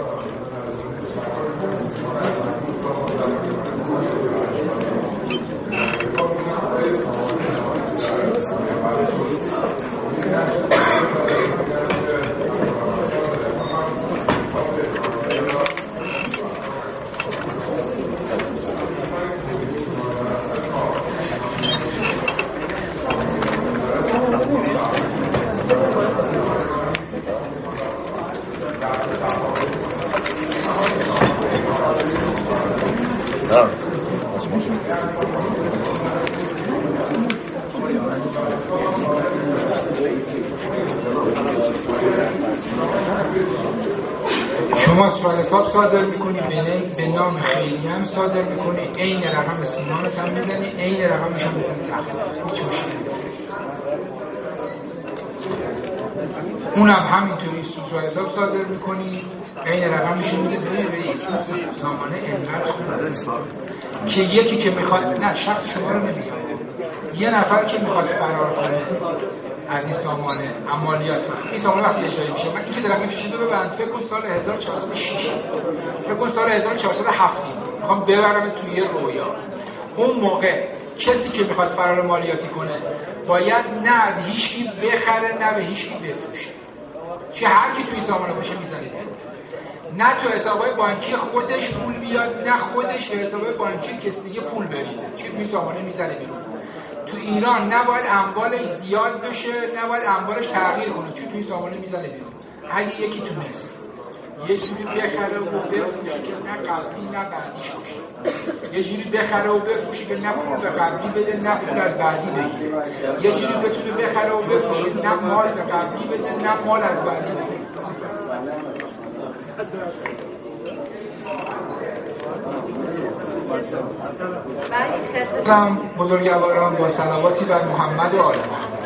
شما سوال حساب صادر میکنی، به نام خیلی هم صادر میکنی، عین رقم سیمانت هم میزنی، عین رقمش هم میزنی تخفیف. اونم همینطوری سوال حساب صادر میکنی، عین رقمش رو میزنی. سامانه اینقدر خوبه که یکی که میخواد، نه شخص شما رو نمیگم، یه نفر که میخواد فرار کنه از این سامانه عملیات فرار، این سامانه وقتی اجرایی میشه، من این که دارم میفشیده ببند، فکر کن سال هزار و چهارصد و شش، فکر کن سال هزار و چهارصد و هفت میخوام ببرم توی رویا. اون موقع کسی که میخواد فرار مالیاتی کنه باید نه از هیچکی بخره نه به هیچکی بفروشه، چه هر کی توی سامانه باشه میزنه، نه تو حسابای بانکی خودش پول بیاد نه خودش به حسابای بانکی کسی دیگه پول بریزه، چه توی سامانه میزنه بیرون. تو ایران نباید اموالش زیاد بشه، نباید اموالش تغییر کنه، چون توی سامانه میزنه بیرون. اگه یکی تونست یه جوری بخره و بفروشه که نه قبلی نه بعدیش باشه، یه جوری بخره و بفروشه که نه پول به قبلی بده نه پول از بعدی بگیره، یه جوری بتونه بخره و بفروشه نه مال به قبلی بده نه مال از بعدی بگیره. بزرگواران با صلواتی بر محمد و آل محمد.